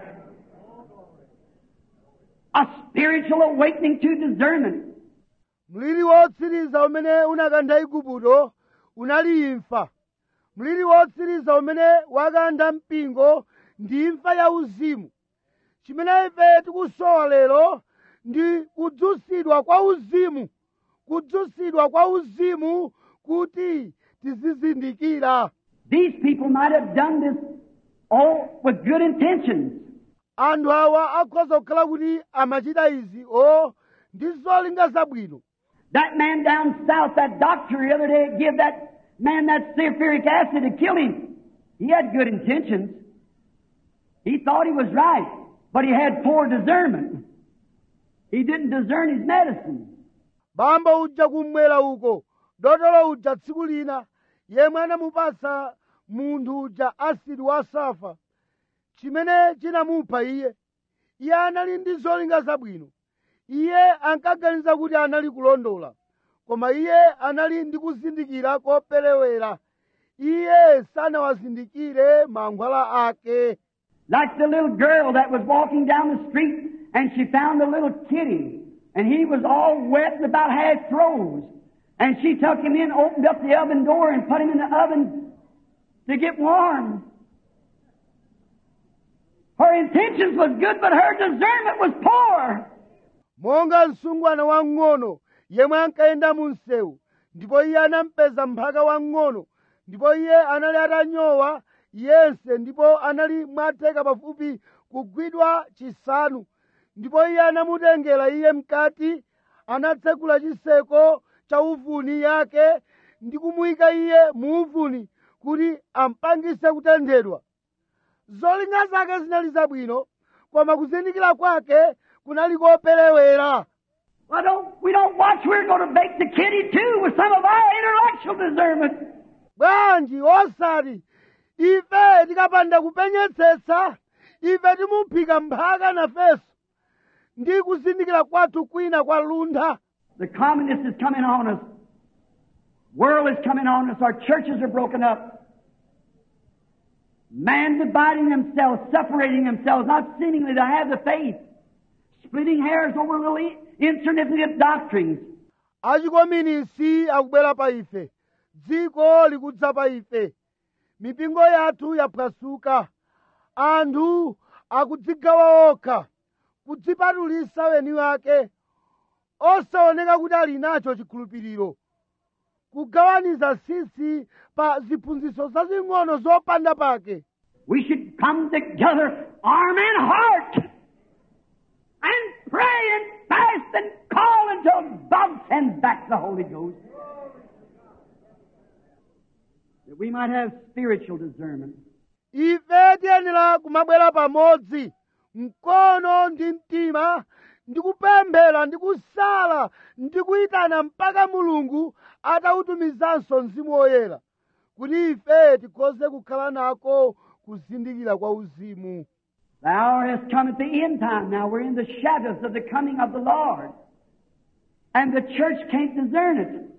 A spiritual awakening to discernment. Mliri wotsiriza umene unakantha Igupto unali imfa. Mliri wotsiriza umene wakantha mpingo ndi imfa ya uzimu. Chimene ife tikusowa lero ndi kudzutsidwa kwa uzimu. Kudzutsidwa kwa uzimu kuti tizizindikira. These people might have done this all with good intentions. Anthu awa akhoza kukhala kuti amachita izi o ndi zolinga zabwino. That man down south, that doctor the other day, give that man that sulfuric acid to kill him. He had good intentions. He thought he was right, but he had poor discernment. He didn't discern his medicine. Bamba uja kumwera uko, dotolo uja tsiku lina, yemwe anamupasa munthu uja asidi wasafa. Chimene chinamupha iye, iye anali ndi zolinga zabwino. Iye ankaganiza kuti anali kulondola, koma iye anali ndi kuzindikira koperewera. Iye sanawazindikire mankhwala ake. Like the little girl that was walking down the street and she found a little kitty and he was all wet and about half froze. And she took him in, opened up the oven door and put him in the oven to get warm. Her intentions was good, but her discernment was poor. Monga msungwana wang'ono yemwe ankayenda mu msewu, ndipo iye anampeza mphaka wang'ono, ndipo iye anali atanyowa yense, ndipo anali mwatheka pafupi kugwidwa chisanu, ndipo iye anamutengera iye mkati, anatsekula chiseko cha uvuni yake ndi kumuyika iye mu uvuni kuti ampangise kutenthedwa. Zolinga zake zinali zabwino, koma kuzindikira kwake kunali koperewera. Well, don't, we don't watch. We're going to bake the kitty too with some of our intellectual discernment. Bwanji osati ife tikapanda kupenyetsetsa, ife timuphika mphaka nafeso ndi kuzindikira kwathu kwina kwa luntha. The communist is coming on us. World is coming on us. Our churches are broken up. Man dividing themselves, separating themselves, not seemingly to have the faith. Splitting hairs over little insignificant doctrines. Achikominisi akubwera pa ife. Dziko likudza pa ife. Mipingo yathu yaphwasuka. Anthu akudzigawa okha kudzipatulisa weni wake osaoneka kuti ali nacho chikhulupiriro kugawaniza sisi pa ziphunzitso zazing'ono zopanda pake. We should come together, arm and heart, and pray and fast and call until God sends back the Holy Ghost. That we might have spiritual discernment. Ife tiyenera kumabwera pamodzi, mkono ndi mtima, ndi kupemphera ndi kusala ndi kuyitana mpaka Mulungu atautumizanso Mzimu Woyera, kuti ife tikhoze kukhala nako kuzindikira kwa uzimu. The hour has come at the end time now. We're in the shadows of the coming of the Lord. And the church can't discern it.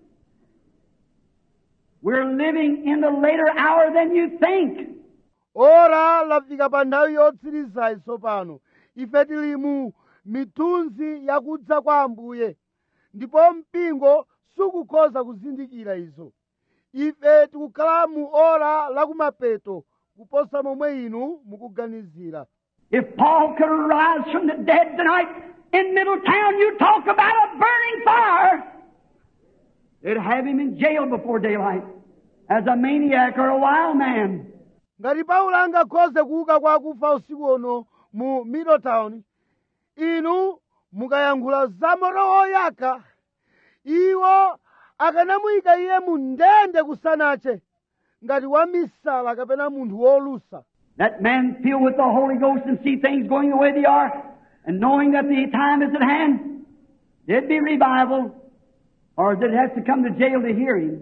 We're living in the later hour than you think. Ora lafika pa nthawi yotsiriza tsopano. Ife tili mu mitunzi yakudza kwa Ambuye. Ndipo mpingo sukukhoza kuzindikira izo. Ife tikukhala mu ora lakumapeto kuposa momwe inu mukuganizira. If Paul could arise from the dead tonight in Middletown, you talk about a burning fire. They'd have him in jail before daylight as a maniac or a wild man. Ngati Paulo angakhoze kuuka kwa akufa usiku uno mu Middletown, inu mukayankhula za moto woyaka, iwo akanamuyika iye mu ndende kusanache ngati wamisala kapena munthu wolusa. That man filled with the Holy Ghost and see things going the way they are, and knowing that the time is at hand, there'd be revival, or did it have to come to jail to hear him?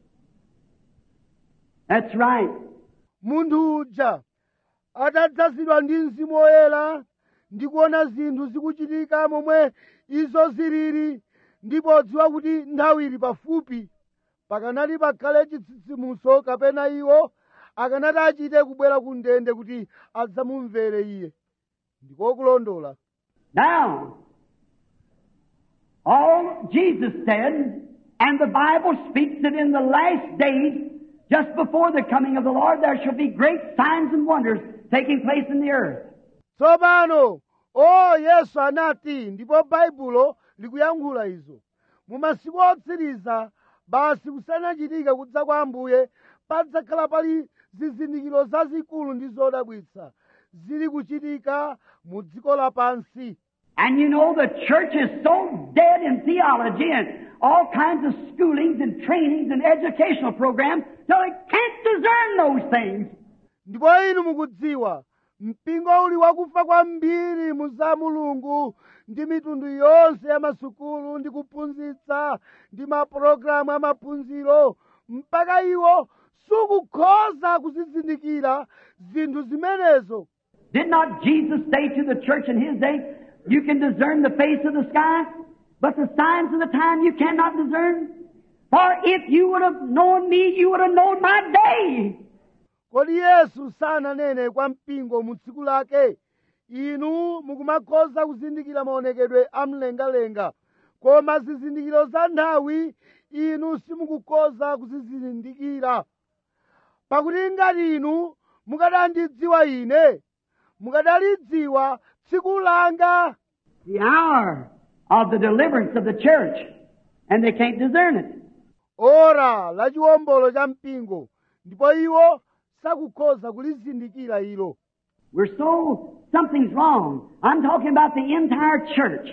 That's right. Munthu uja atadzazidwa ndi Mzimu Woyera ndi kuona zinthu zikuchitika momwe izo zilili, ndipo dziwa kuti nthawi ili pafupi, pakanati pakhale chitsitsimutso kapena iwo akanati achite kubwera ku ndende kuti adzamumvere iye. Ndiko kulondola. Now, all Jesus said, and the Bible speaks that in the last days, just before the coming of the Lord, there shall be great signs and wonders taking place in the earth. Tsopano, o Yesu anati, ndipo Baibulo likuyankhula izo. Mu masiku otsiriza, basi kusanachitika kudza kwa Ambuye, padzakhala pali zizindikiro zazikulu ndi zodabwitsa zili kuchitika mu dziko lapansi. And you know the church is so dead in theology and all kinds of schoolings and trainings and educational programs till it can't discern those things. Ndipo inu mukudziwa, mpingo uli wakufa kwambiri mu za Mulungu ndi mitundu yonse ya masukulu ndi kuphunzitsa ndi mapulogalamu a maphunziro mpaka iwo sukukhoza kuzizindikira zinthu zimenezo. Did not Jesus say to the church in his day, you can discern the face of the sky, but the signs of the time you cannot discern? For if you would have known me, you would have known my day. Kodi Yesu sananene kwa mpingo mu tsiku lake, inu mukumakhoza kuzindikira maonekedwe amlengalenga, koma zizindikiro za nthawi inu simukukhoza kuzizindikira. Pakuti ngati inu mukadandidziwa ine, mukadalidziwa tsiku langa. The hour of the deliverance of the church, and they can't discern it. Ora la chiwombolo cha mpingo, ndipo iwo sakukhoza kulizindikira ilo. We're so, something's wrong. I'm talking about the entire church.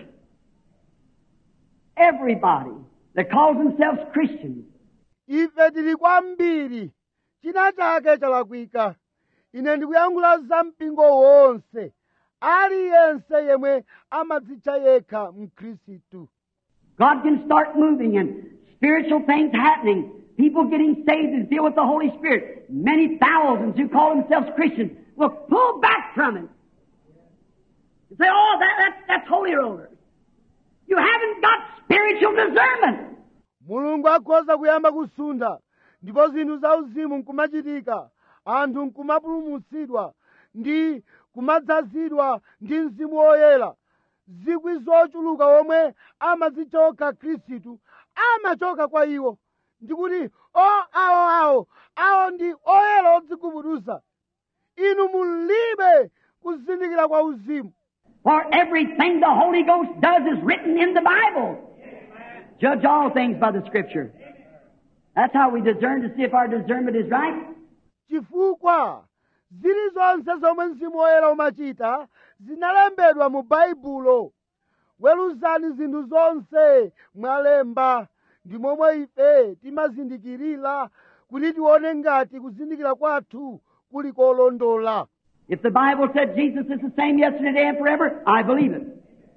Everybody that calls themselves Christians. Ife tili kwambiri, china chake chalakwika. Ine ndikuyankhula za mpingo wonse, aliyense yemwe amadzitcha yekha Mkhristu. God can start moving and spiritual things happening. People getting saved and filled with the Holy Spirit. Many thousands who call themselves Christians will pull back from it. And say, oh, that, that, that's holy roller. You haven't got spiritual discernment. Mulungu akhoza kuyamba kusunda, ndipo zinthu za uzimu nkumachitika, anthu nkumapulumutsidwa ndi kumadzazidwa ndi Mzimu Woyera. Zikwi zochuluka omwe amazichoka Khristu amachoka kwa iwo. Ndikuti o awo awo awo ndi oyera odzigubuduza. Inu mulibe kuzindikira kwa uzimu. For everything the Holy Ghost does is written in the Bible. Judge all things by the Scripture. That's how we discern to see if our discernment is right. Chifukwa zilizonse zomwe Mzimu Woyera umachita zinalembedwa mu Baibulo. Weruzani zinthu zonse mwalemba, ndi momwe ife timazindikirira kuti tione ngati kuzindikira kwathu kuli kolondola. If the Bible said Jesus is the same yesterday, today, and forever, I believe it.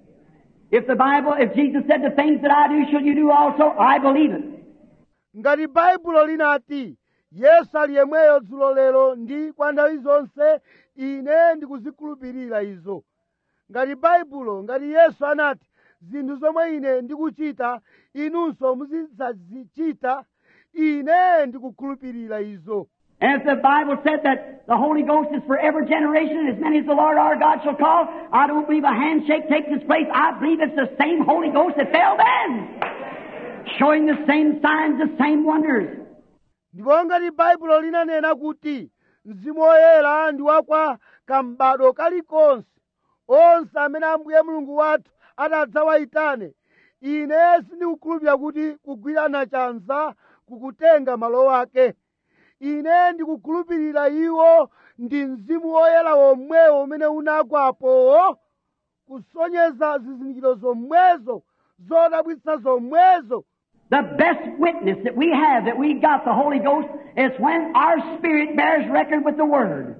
If the Bible, if Jesus said the things that I do shall you do also, I believe it. Ngati Baibulo linati Yesu ali yemweyo dzulo lero ndi kwa nthawi zonse, ine ndikuzikhulupirira izo. Ngati Baibulo, ngati Yesu anati zinthu zomwe ine ndikuchita inunso muzidzazichita, ine ndikukhulupirira izo. And if the Bible said that the Holy Ghost is for every generation, and as many as the Lord our God shall call, I don't believe a handshake takes its place. I believe it's the same Holy Ghost that fell then, showing the same signs, the same wonders. Ndipo ngati Baibulo linanena kuti Mzimu Woyera ndi wakwa kambado kalikonse, onse amene Ambuye Mulungu wathu atadzawayitane, ine sindikukhulupirira kuti kugwirana chanza kukutenga malo ake. Ine ndikukhulupirira iwo ndi Mzimu Woyera womwewo umene unagwapo kusonyeza zizindikiro zomwezo, zodabwitsa zomwezo. The best witness that we have that we got the Holy Ghost is when our spirit bears record with the Word.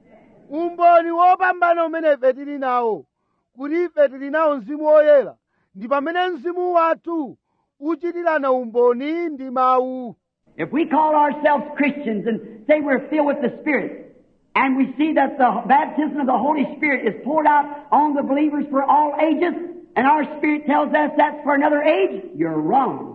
Umboni wopambana umene ife tili nawo kuti ife tili nawo Mzimu Woyera ndi pamene mzimu wathu uchitirana umboni ndi mawu. If we call ourselves Christians and say we're filled with the Spirit, and we see that the baptism of the Holy Spirit is poured out on the believers for all ages, and our Spirit tells us that's for another age, you're wrong.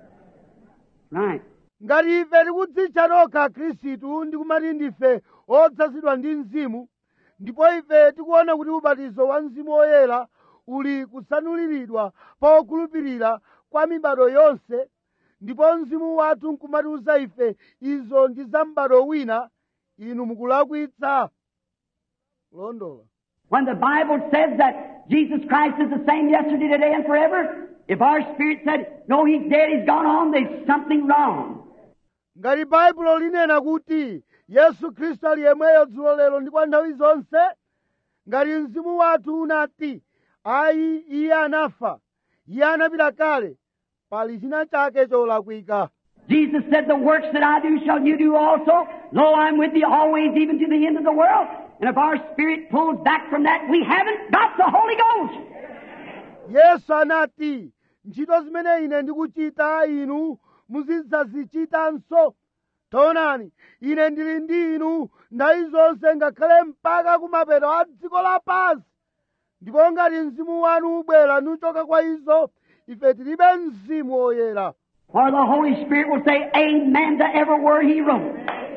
Right. Ngati ife tikudzitcha tokha Khristu ndi kumati ndife odzazidwa ndi mzimu, ndipo ife tikuona kuti ubatizo wa Mzimu Woyera uli kusanuliridwa pa okhulupirira kwa mibado yonse, ndipo mzimu wathu nkumatiuza ife izo ndi za m'bado wina, inu mukulakwitsa. Londola. When the Bible says that Jesus Christ is the same yesterday, today, and forever, if our spirit said, no, he's dead, he's gone on, there's something wrong. Ngati Baibulo linena kuti Yesu Khristu ali yemweyo dzulo lero ndi kwa nthawi zonse, ngati mzimu wathu unati ayi iye anafa, iye anapita kale, pali china chake cholakwika. Jesus said, the works that I do shall you do also. Lo, I'm with you always, even to the end of the world. And if our spirit pulls back from that, we haven't got the Holy Ghost. Yesu anati, ntchito zimene ine ndikuchita inu muzidzazichitanso. Taonani, ine ndili ndi inu nthawi zonse ngakhale mpaka kumapeto a dziko lapansi. Ndipo ngati mzimu wanu ubwera nuchoka kwa izo, ife tilibe Mzimu Woyera. For the Holy Spirit will say amen to every word he wrote.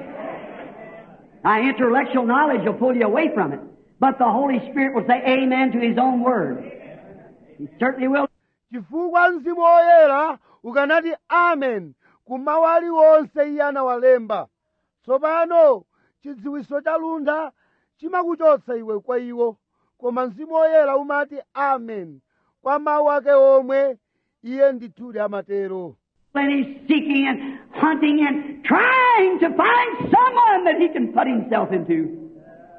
Now, intellectual knowledge will pull you away from it, but the Holy Spirit will say amen to his own word. He certainly will. Chifukwa Mzimu Woyera ukanati amen kumawu aliwonse iye anawalemba. Tsopano chidziwiso cha luntha chimakuchotsa iwe kwa iwo, koma Mzimu Woyera umati amen kwa mawu ake omwe iye ndithudi amatero. And he's seeking and hunting and trying to find someone that he can put himself into.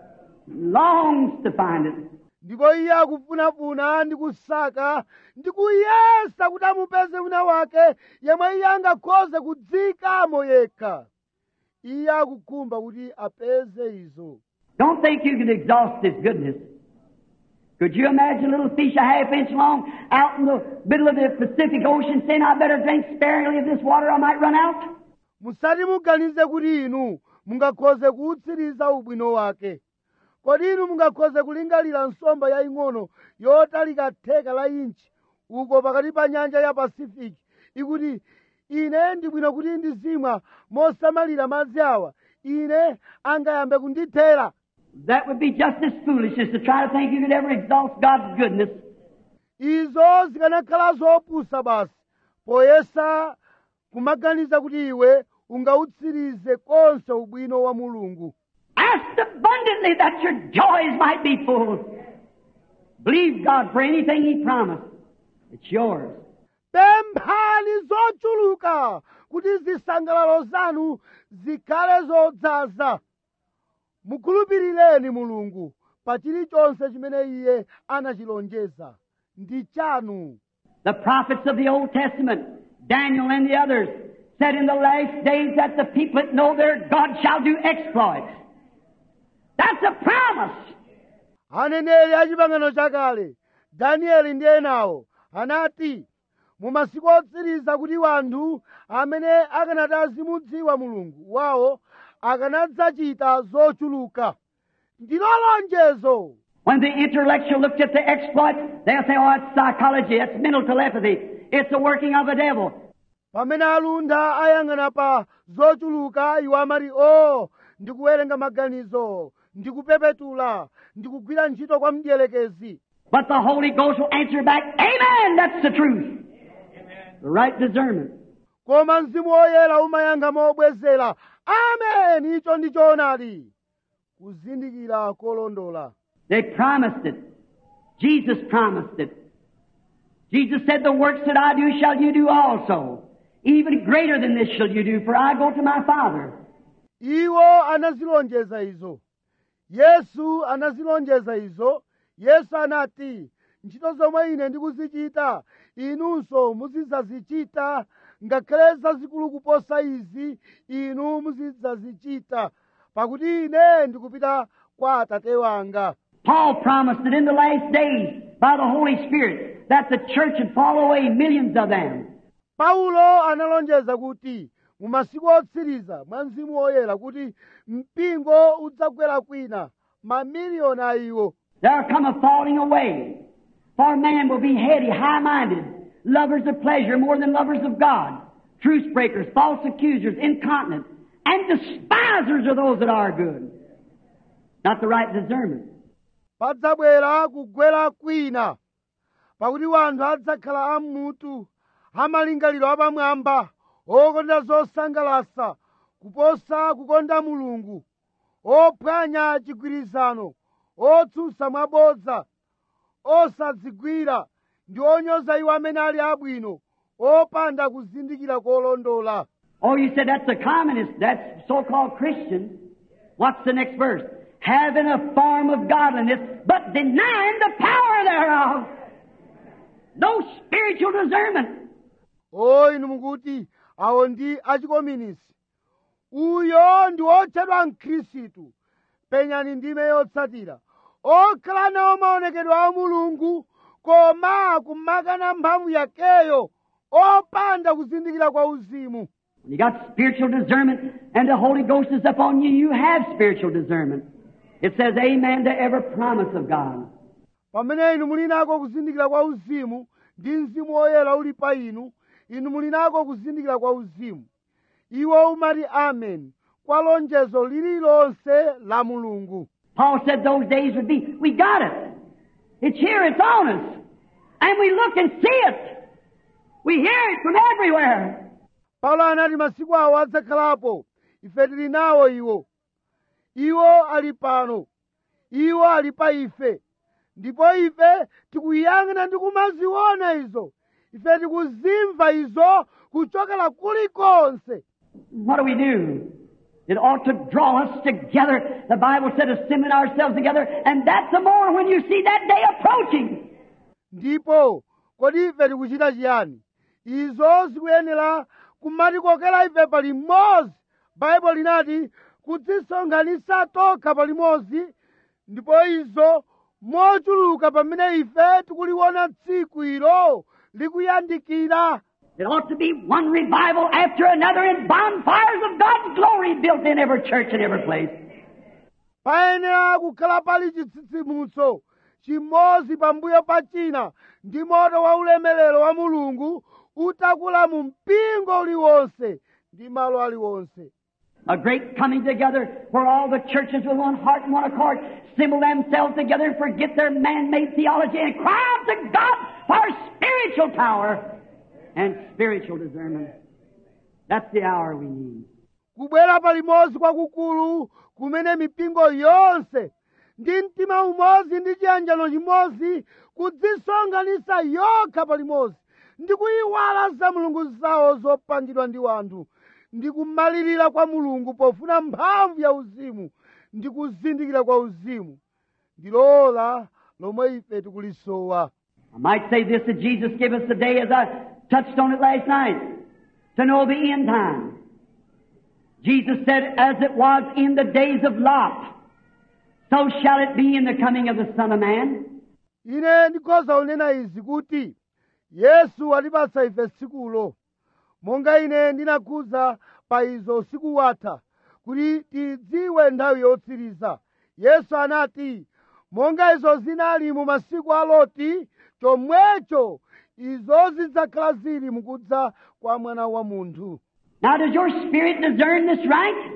Longs to find it. Ndipo iye akufunafuna ndi kusaka ndi kuyesa kuti amupeze wina wake yemwe iye angakhoze kudzikamo yekha. Iye akukhumba kuti apeze izo. Don't think you can exhaust his goodness. Could you imagine a little fish a half inch long out in the middle of the Pacific Ocean saying, I better drink sparingly of this water, I might run out? Musati muganize kuti inu mungakhoze kuutsiriza ubwino wake. Kodi inu mungakhoze kulingalira nsomba yaying'ono yotalika theka la inchi uko pakati pa nyanja ya Pacific ikuti ine ndi bwino kuti ndizimwa mosamalira madzi awa, ine angayambe kundithera. That would be just as foolish as to try to think you could ever exhaust God's goodness. Izo zikanakhala zopusa basi poyesa kumaganiza kuti iwe ungautsirize konse ubwino wa Mulungu. Ask abundantly that your joys might be full. Believe God for anything He promised. It's yours. pemphani zochuluka kuti zisangalalo zanu zikhale zodzaza. Mukhulupirireni Mulungu pa chilichonse chimene Iye anachilonjeza ndi chanu. The prophets of the Old Testament, Daniel and the others, said in the last days that the people that know their God shall do exploits. That's a promise. Aneneri a chipangano chakale, Danieli ndi enawo, anati mu masiku otsiriza kuti wanthu amene akanati azimudziwa Mulungu wawo akanadzachita zochuluka. Ndilo lonjezo. When the intellectual looks at the exploits, they'll say, oh, it's psychology, it's mental telepathy, it's the working of the devil. Pamene aluntha ayang'ana pa zochuluka iwo amati o ndikuwerenga maganizo, ndikupepetula, ndikugwira ntchito kwa mdierekezi. But the Holy Ghost will answer back, amen, that's the truth. The right discernment. Koma Mzimu Woyera umayankha mobwezera, amen, icho ndi choonadi. Kuzindikira kolondola. They promised it. Jesus promised it. Jesus said, the works that I do shall you do also. Even greater than this shall you do, for I go to my Father. Iwo anazilonjeza izo. Yesu anazilonjeza izo. Yesu anati, ntchito zomwe ine ndikuzichita, inunso muzidzazichita, ngakhale zazikulu kuposa izi, inu muzidzazichita, pakuti ine ndikupita kwa Atate wanga. Paul promised that in the last days, by the Holy Spirit, that the church would fall away, millions of them. Paulo analonjeza kuti mu masiku otsiriza mwa Mzimu Woyera kuti mpingo udzagwera kwina mamiliyoni a iwo. There come a falling away, for man will be heady, high-minded, lovers of pleasure more than lovers of God, truce breakers, false accusers, incontinent, and despisers of those that are good. Not the right discernment. Padzabwera kugwera kwina, pakuti wanthu adzakhala amutu, amalingaliro apamwamba, okonda zosangalatsa, kuposa kukonda Mulungu, ophwanya chigwirizano, otsutsa mwabodza, osadzigwira, ndi onyoza iwo amene ali abwino, opanda kuzindikira kolondola. Oh, you said that's a communist, that's so-called Christian. What's the next verse? Having a form of godliness, but denying the power thereof. No spiritual discernment. O inu mukuti awo ndi achikominisi. Uyo ndi otchedwa Mkhristu. Penyani ndime yotsatira. Okhala nawo maonekedwe a Mulungu, koma kumakana mphamvu yakeyo, opanda kuzindikira kwa uzimu. When you got spiritual discernment and the Holy Ghost is upon you, you have spiritual discernment. It says amen to every promise of God. Pamene inu muli nako kuzindikira kwa uzimu, ndi Mzimu Woyera uli pa inu, inu muli nako kuzindikira kwa uzimu. Iwo umati amen kwa lonjezo lililonse la Mulungu. Paul said those days would be, we got it. It's here, it's on us. And we look and see it. We hear it from everywhere. Paulo anati masiku awo adzakhalapo, ife tili nawo iwo. Iwo ali pano, iwo ali pa ife, ndipo ife tikuyang'ana ndi kumaziona izo, ife tikuzimva izo kuchokera kulikonse. What do we do? It ought to draw us together. The Bible said assemble ourselves together, and that's the more when you see that day approaching. Ndipo kodi ife tikuchita chiyani? Izo zikuyenera kumatikokera ife palimodzi. Bible linati kudzisonkhanitsa tokha palimodzi, ndipo izo mochuluka pamene ife tikuliona tsiku ilo likuyandikira. It ought to be one revival after another and bonfires of God's glory built in every church and every place. Payenera kukhala pali chitsitsimutso chimodzi pambuyo pa china ndi moto wa ulemerero wa Mulungu utakula mu mpingo uliwonse ndi malo aliwonse. A great coming together where all the churches with one heart and one accord assemble themselves together and forget their man-made theology and cry out to God for spiritual power and spiritual discernment. That's the hour we need. kubwera palimodzi kwakukulu kumene mipingo yonse ndi mtima umodzi ndi chiyanjano chimodzi kudzisonkhanitsa yokha palimodzi ndi kuyiwala za mulungu zawo zopangidwa ndi wanthu ndi kumalirira kwa mulungu pofuna mphamvu ya uzimu ndi kuzindikira kwa uzimu ndilola lomwe ife tikulisowa. I might say this, that Jesus gave us the day, as I touched on it last night, to know the end time. Jesus said, as it was in the days of Lot, so shall it be in the coming of the Son of Man. Ine ndikhoza kunena izi kuti Yesu atipatsa ife tsikulo, monga ine ndinakhuza pa izo usiku watha, kuti tidziwe nthawi yotsiriza. Yesu anati, monga izo zinali mu masiku a Loti, chomwecho izo zidzakhala zili mukudza kwa Mwana wa Munthu. Now does your spirit discern this right?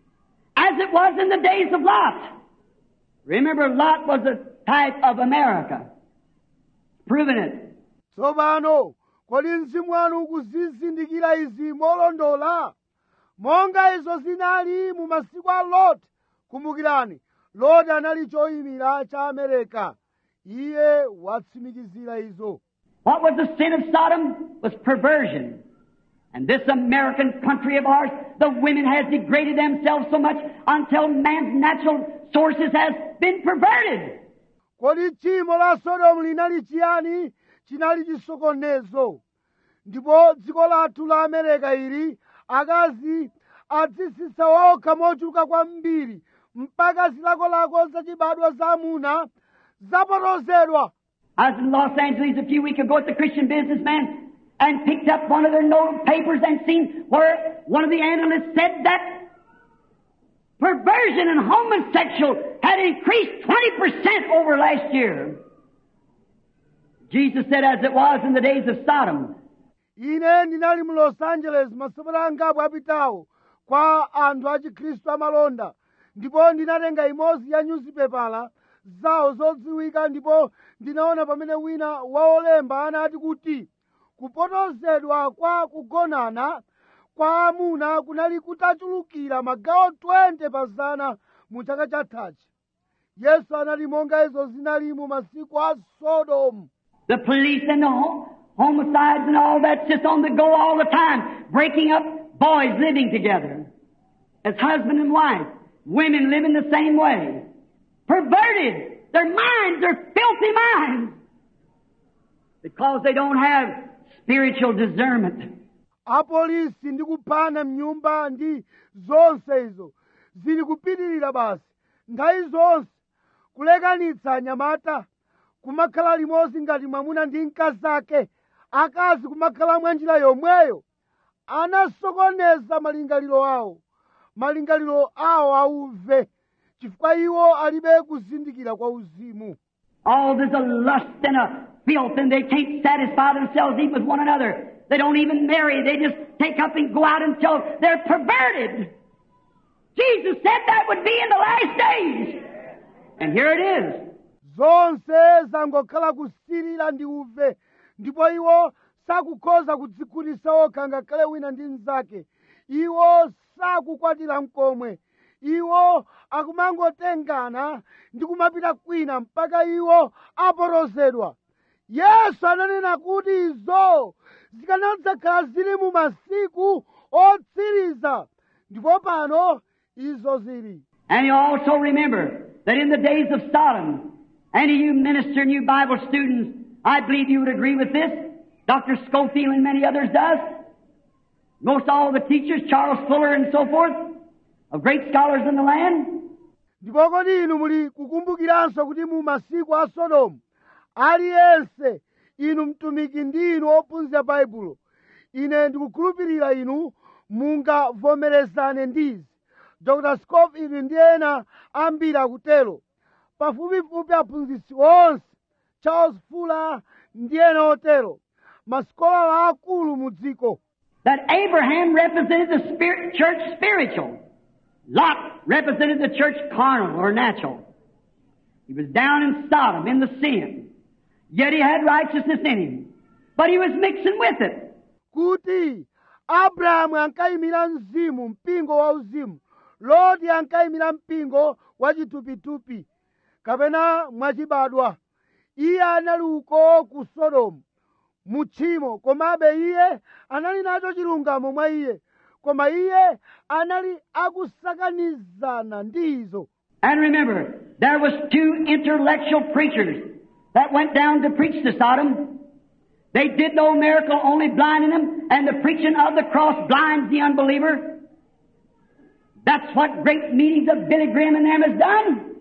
As it was in the days of Lot. Remember, Lot was a type of America. Proving it. Tsopano, kodi mzimu wanu ukuzizindikira izi molondola? Monga izo zinali mu masiku a Loti. Kumbukirani, Loti anali choyimira cha Amerika. Iye watsimikizira izo. What was the sin of Sodom? Was perversion. And this American country of ours, the women has degraded themselves so much until man's natural sources has been perverted. Kodi tchimo la Sodomu linali chiyani? Chinali chisokonezo. Ndipo dziko lathu la Amerika ili, akazi adzisisa okha mochuluka kwambiri, mpaka zilakolako zachibadwa za amuna zapotozedwa. I was in Los Angeles a few weeks ago at the Christian Businessman and picked up one of their note papers and seen where one of the analysts said that perversion and homosexual had increased twenty percent over last year. Jesus said, as it was in the days of Sodom. Ine ndinali mu Los Angeles masabata angapo apitawo kwa anthu a Chikhristu amalonda, ndipo ndinatenga imodzi ya nyuzipepala zawo zodziwika, ndipo ndinaona pamene wina waolemba anati kuti kupotozedwa kwa kugonana kwa amuna kunali kutachulukira magawo twenty pazana mu chaka chathachi. Yesu anali monga izo zinali mu masiku a Sodomu. The police and the hom- homicides and all that's just on the go all the time, breaking up boys living together as husband and wife, women living the same way, perverted. Their minds are filthy minds because they don't have spiritual discernment. Apolisi ndi kuphana mnyumba ndi zonse izo zili kupitirira basi nthawi zonse, kulekanitsa anyamata, kumakhala limodzi ngati mwamuna ndi mkazi ake, akazi kumakhala mwa njira yomweyo. Anasokoneza malingaliro awo, malingaliro awo auve, chifukwa iwo alibe kuzindikira kwa uzimu. Oh, there's a lust and a filth, and they can't satisfy themselves even with one another. They don't even marry. They just take up and go out until they're perverted. Jesus said that would be in the last days. And here it is. Zonse zangokhala kusirira ndi uve, ndipo iwo sakukhoza kudzikhutitsa okha ngakhale wina ndi mnzake. Iwo sakukwatira mkomwe. Iwo akumangotengana ndi kumapita kwina mpaka iwo apotozedwa. Yesu ananena kuti izo zikanadzakhala zili mu masiku otsiriza, ndipo pano izo zili. And you also remember that in the days of Sodom, any of you minister and you Bible students, I believe you would agree with this. Doctor Schofield and many others does. Most all the teachers, Charles Fuller and so forth, of great scholars in the land. Ndipo kodi inu muli kukumbukiranso kuti mu masiku a Sodomu, aliyense inu mtumiki ndi inu ophunzira Baibulo, ine ndikukhulupirira inu mungavomerezane ndizi. Doctor Scofield ndi ena ambiri akutero, pafupifupi aphunzitsi onse, Charles Fuller ndi ena otero, masikola akulu mu dziko. That Abraham represented the spirit, church spiritual. Lot represented the church carnal or natural. He was down in Sodom in the sin. Yet he had righteousness in him. But he was mixing with it. Kuti abrahamu ankayimira mzimu, mpingo wa uzimu. Loti ankayimira mpingo wa chithupithupi kapena mwachibadwa. Iye anali uko ku Sodomu mu tchimo, komabe iye anali nacho chilungamo mwa iye, koma iye anali akusakanizana ndi izo. And remember, there was two intellectual preachers that went down to preach to Sodom. They did no miracle, only blinding them, and the preaching of the cross blinds the unbeliever. That's what great meetings of Billy Graham and them has done.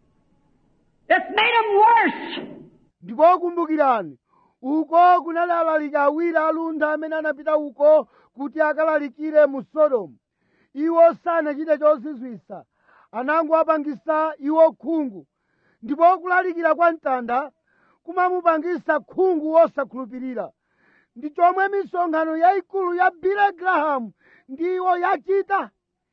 It's made them worse. Ndipo kumbukirani, uko kunali alaliki awiri aluntha amene anapita uko kuti akalalikire mu Sodomu. Iwo sanachite chozizwisa, anangowapangisa iwo khungu. Ndipo kulalikira kwa mtanda kumamupangisa khungu wosakhulupirira. Ndi chomwe misonkhano yayikulu ya Billy Graham ndiyo yachita.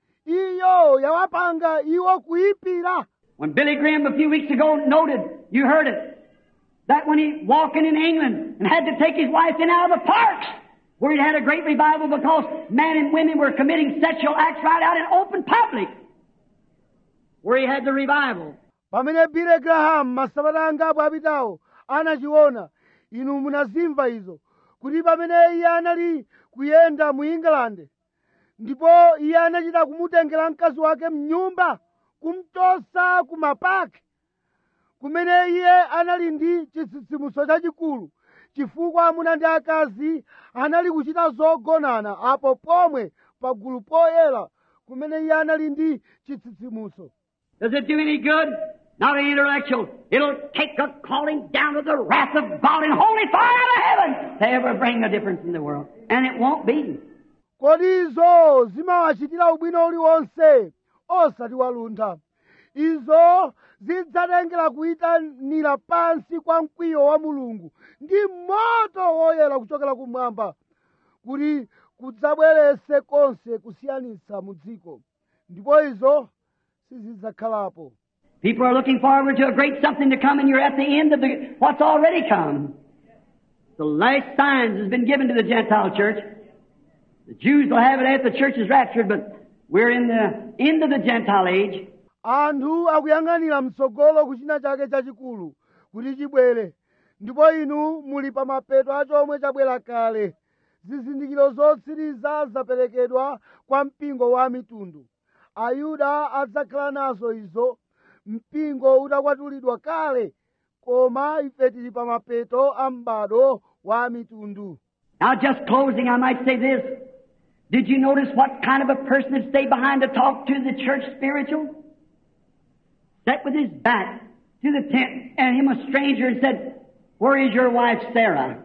Iyo yawapanga iwo kuipira. When Billy Graham a few weeks ago noted, you heard it, that when he walking in England and had to take his wife in out of the parks, where he had a great revival because men and women were committing sexual acts right out in open public, where he had the revival. Pamene Billy Graham masabata angapo apitawo anachiona, inu munazimva izo, kuti pamene iye anali kuyenda mu England, ndipo iye anachita kumutengera mkazi wake mnyumba, kumtosa kumapaki, kumene iye anali ndi chitsitsimutso chachikulu, chifukwa amuna ndi akazi anali kuchita zogonana apo pomwe pagulu poyera, kumene iye anali ndi chitsitsimutso. Does it do any good? Not an intellectual. It'll take a calling down of the wrath of God and holy fire out of heaven to ever bring a difference in the world. And it won't be. Kodi izo zimawachitira ubwino uliwonse osati waluntha. Izo zidzatengera kuyitanira pansi kwa mkwiyo wa Mulungu ndi moto woyera kuchokera kumwamba kuti kudzabwerese konse kusiyanitsa mu dziko, ndipo izo sizidzakhalapo. People are looking forward to a great something to come, and you're at the end of the what's already come. The last signs has been given to the Gentile church. The Jews will have it after the church is raptured, but we're in the end of the Gentile age. Anthu akuyang'anira mtsogolo kuchina chake chachikulu kuti chibwere, ndipo inu muli pa mapeto a chomwe chabwera kale. Zizindikiro zotsiriza zaperekedwa kwa mpingo wa mitundu. Ayuda adzakhala nazo izo, mpingo utakwatulidwa kale, koma ife tili pa mapeto a m'bado wa mitundu. Now, just closing, I might say this. Did you notice what kind of a person had stayed behind to talk to the church spiritual? Sat with his back to the tent, and him a stranger, and said, "Where is your wife Sarah?"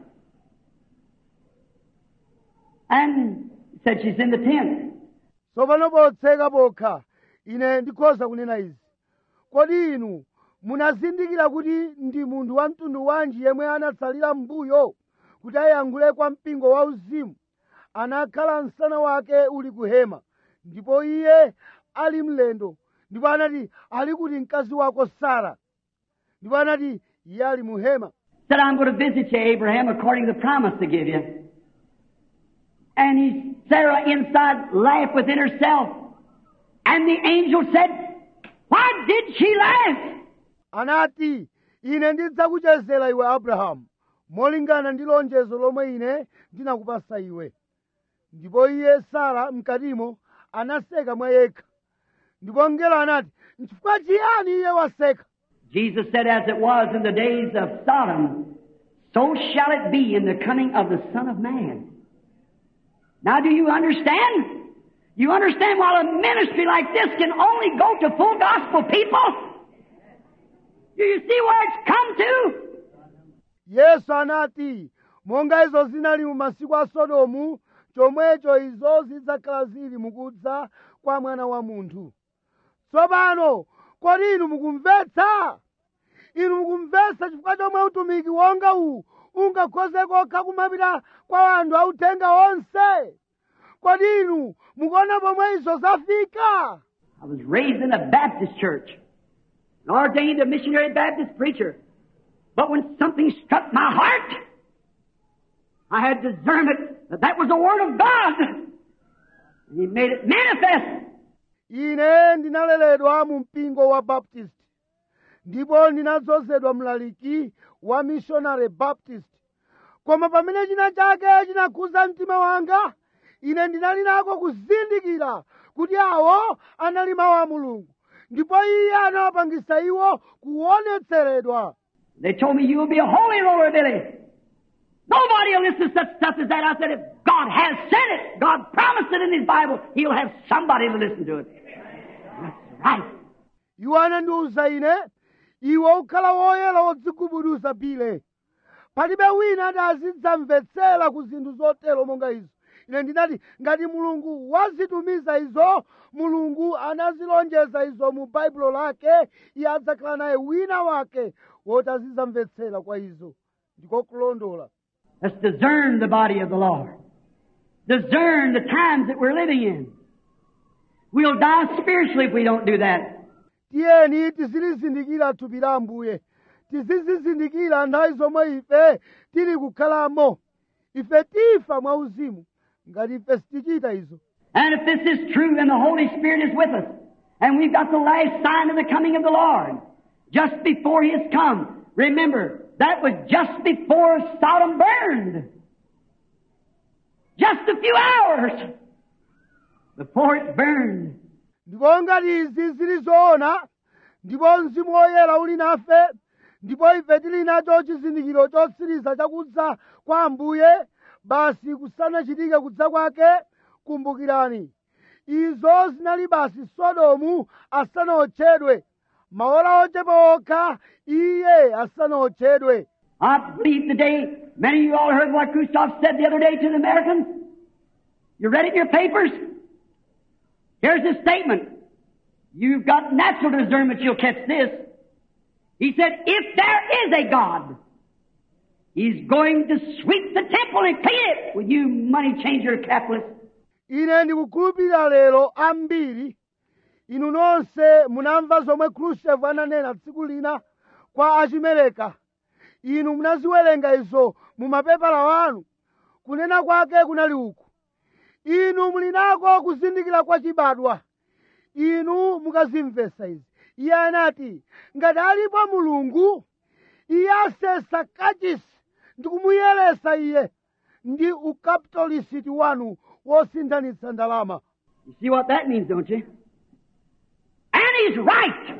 And said, "She's in the tent." Tsopano potseka pokha, ine ndikhoza kunena izi. Kodi inu munazindikira kuti ndi munthu wa mtundu wanji yemwe anatsalira m'mbuyo kuti ayankhule kwa mpingo wa uzimu? Anakhala msana wake uli kuhema, ndipo iye ali mlendo, ndipo anati, "Ali kuti mkazi wako Sara?" Ndipo anati, "Iye ali muhema." Said, "I'm going to visit you, Abraham, according to the promise to give you." And he, Sarah inside laughed within herself. And the angel said, "Why did she laugh?" Anati, "Ine ndidzakuchezera iwe Abrahamu, molingana ndi lonjezo lomwe ine ndinakupasa iwe." Ndipo iye Sara mkatimo anaseka mwa yekha. Ndipo mngelo anati, "N'chifukwa chiyani iye waseka?" Jesus said, "As it was in the days of Sodom, so shall it be in the coming of the Son of Man." Now, do you understand? You understand why a ministry like this can only go to full gospel people? Do you see where it's come to? Yesu anati, monga izo zinali mu masiku a Sodomu, chomwecho izo zidzakhala zili mukudza kwa Mwana wa Munthu. Tsopano, kodi inu mukumvetsa? Inu mukumvetsa chifukwa chomwe utumiki wonga uwu ungakhoze kokha kumapita kwa anthu authenga onse? Kodi inu mukuona pomwe izo zafika? I was raised in a Baptist church, and ordained a missionary Baptist preacher. But when something struck my heart, I had discernment that that was the Word of God. And He made it manifest. ine ndinaleredwa mu mpingo wa Baptist ndipo ndinadzozedwa mlaliki wa Missionary Baptist. Koma pamene china chake chinakhuza mtima wanga, ine ndinali nako kuzindikira kuti awo anali mawu a Mulungu, ndipo Iye anawapangisa iwo kuonetseredwa. They told me, you'll be a holy roller, Billy. Nobody will listen to such stuff as that. I said, if God has said it, God promised it in His Bible, He'll have somebody to listen to it. That's right. Iwo anandiwuza ine, iwe ukhala woyera wodzigubuduza Bile. Palibe wina ati azidzamvetsera ku zinthu zotero monga izo. Ine ndinati, ngati Mulungu wazitumiza izo, Mulungu anazilonjeza izo mu Baibulo lake, Iye adzakhala naye wina wake woti azidzamvetsera kwa izo. Ndiko kulondola. Let's discern the body of the Lord. Discern the times that we're living in. We'll die spiritually if we don't do that. Tiyeni tizilizindikira thupi la Ambuye. Tizizizindikira nthawi zomwe ife tili kukhalamo. Ife tifa mwauzimu ngati ife sitichita izo. And if this is true and the Holy Spirit is with us, and we've got the last sign of the coming of the Lord, just before He has come, remember, that was just before Sodom burned. Just a few hours before it burned. Ndipo ngati izi zili zoona, ndipo Mzimu Woyera uli nafe, ndipo ife tili nacho chizindikiro chotsiriza chakudza kwa Ambuye, basi kusanachitike kudza kwake, kumbukirani. Izo zinali basi Sodomu asanaotchedwe, maola ochepa okha Iye asanaotchedwe. I believe today, many of you all heard what Khrushchev said the other day to the Americans. You read it in your papers? Here's his statement. You've got natural discernment, you'll catch this. He said, if there is a God, He's going to sweep the temple and clean it with you money changer capitalists. Ine ndikukhulupirira lero ambiri, inu nonse munamva zomwe Khrushchev ananena tsiku lina kwa achimereka. Inu munaziwerenga izo mu mapepala wanu. Kunena kwake kunali uku. Inu muli nako kuzindikira kwa chibadwa. Inu mukazimvesa izi. Iye anati, ngati alipo Mulungu, Iye asesa kachisi ndi kumuyeresa Iye ndi ukapitalisiti wanu wosinthanitsa ndalama. You see what that means, don't you? And He's right.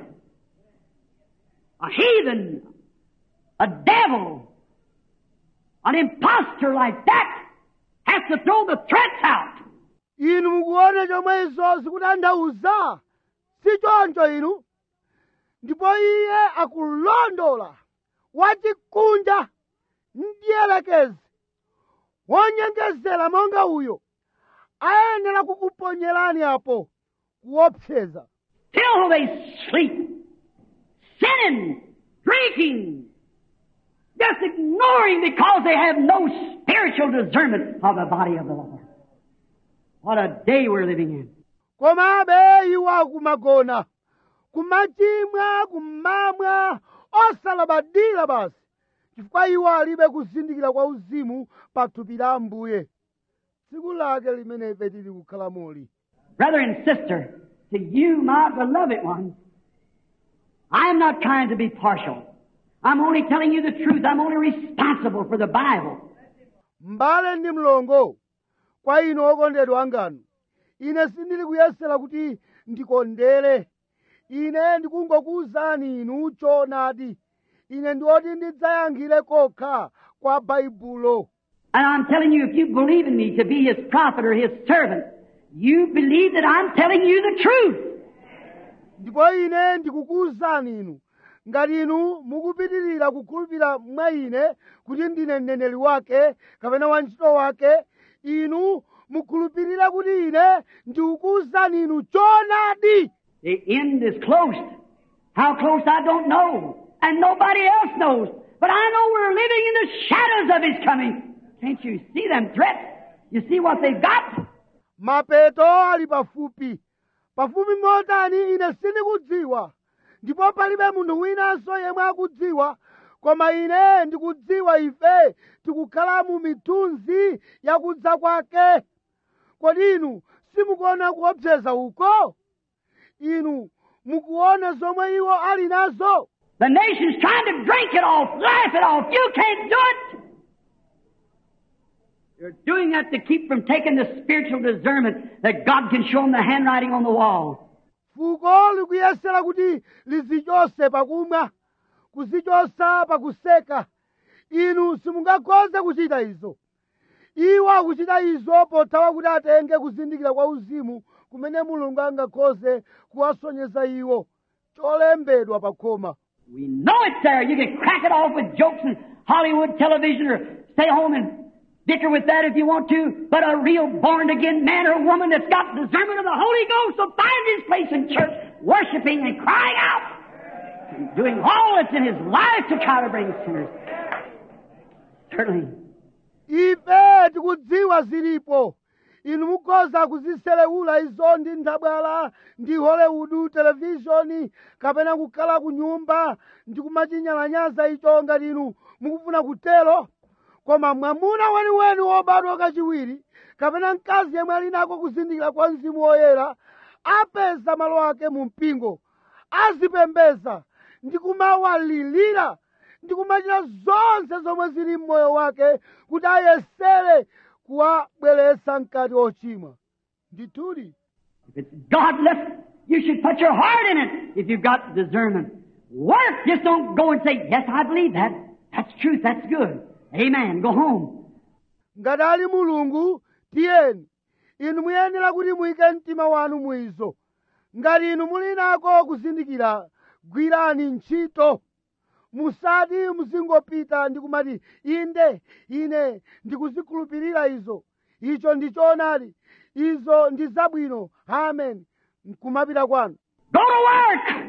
A heathen, a devil, an impostor like that has to throw the threats out. Inu mukuona chomwe izo zikutanthauza, si choncho inu? Ndipo Iye akulondola wachikunja ndiyelekezi wonyengezera monga uyo ayenera kukuponyerani apo kuopseza. Till they sleep, sinning, drinking, just ignoring because they have no spiritual discernment of the body of the Lord. What a day we're living in. Komabe iwo akumagona, kumachimwa, kumamwa, osalabadira basi, chifukwa iwo alibe kuzindikira kwa uzimu pa thupi la Ambuye. Tsiku lake limene ife tili kukhalamoli. Brother and sister, to you, my beloved ones, I am not trying to be partial. I'm only telling you the truth. I'm only responsible for the Bible. Mbale ndi mlongo, kwa inu okondedwa anganu, ine sindili kuyesera kuti ndikondere. Ine ndikungokuwuzani inu choonadi. Ine ndioti ndidzayankhire kokha kwa Baibulo. And I'm telling you, if you believe in me to be His prophet or His servant, you believe that I'm telling you the truth. Ndipo ine ndikukuwuzani inu, ngati inu mukupitirira kukhulupirira mwa ine kuti ndine mneneri wake kapena wantchito wake, inu mukhulupirira kuti ine ndikukuwuzani inu choonadi. The end is close. How close I don't know, and nobody else knows. But I know we're living in the shadows of His coming. Can't you see them threats? You see what they've got? Mapeto ali pafupi. Pafupi motani ine sindikudziwa. Ndipo palibe munthu winanso yemwe akudziwa, koma ine ndikudziwa ife tikukhala mu mithunzi yakudza kwake. Kodi inu simukuona kuopseza uko? Inu mukuona zomwe iwo ali nazo? The nation's trying to drink it off, laugh it off. You can't do it. They're doing that to keep from taking the spiritual discernment that God can show them the handwriting on the wall. Fuko likuyesera kuti lizichose pakumwa, kuzichosa pakuseka. Inu simungakhoze kuchita izo. Iwo akuchita izo pothawa kuti atenge kuzindikira kwa uzimu kumene Mulungu angakhoze kuwasonyeza iwo cholembedwa pa khoma. We know it's there. You can crack it off with jokes and Hollywood television, or stay home and dicker with that if you want to. But a real born-again man or woman that's got discernment of the Holy Ghost will find his place in church, worshiping and crying out, and doing all that's in his life to try to bring sinners. Certainly. Ife tikudziwa zilipo. Inu mukhoza kuziselewula izo ndi ndabwala ndi Hollywood televishoni kapena kukhala ku nyumba ndi kumachinyalanyaza icho ngati inu mukufuna kutero. Koma mwamuna weniweni wobadwa kachiwiri kapena mkazi yemwe ali nako kuzindikira kwa Mzimu Woyera apeza malo ake mu mpingo, azipembeza ndi kumawalilira ndi kumachita zonse zomwe zili mmoyo wake kuti ayesere kuwabweretsa mkati ochimwa. Ndithudi, if it's godless, you should put your heart in it if you've got discernment. Work. Just don't go and say, yes, I believe that. That's truth. That's good. Amen. Go home. ngati ali Mulungu, tiyeni inu muyenera kuti muyike mtima wanu mwizo. Ngati inu muli nako kuzindikira, gwirani ntchito. Musati muzingopita ndi kumati inde ine ndikuzikhulupirira izo, icho ndi choonadi, izo ndi zabwino, amen, nkumapita kwanu. Go to work.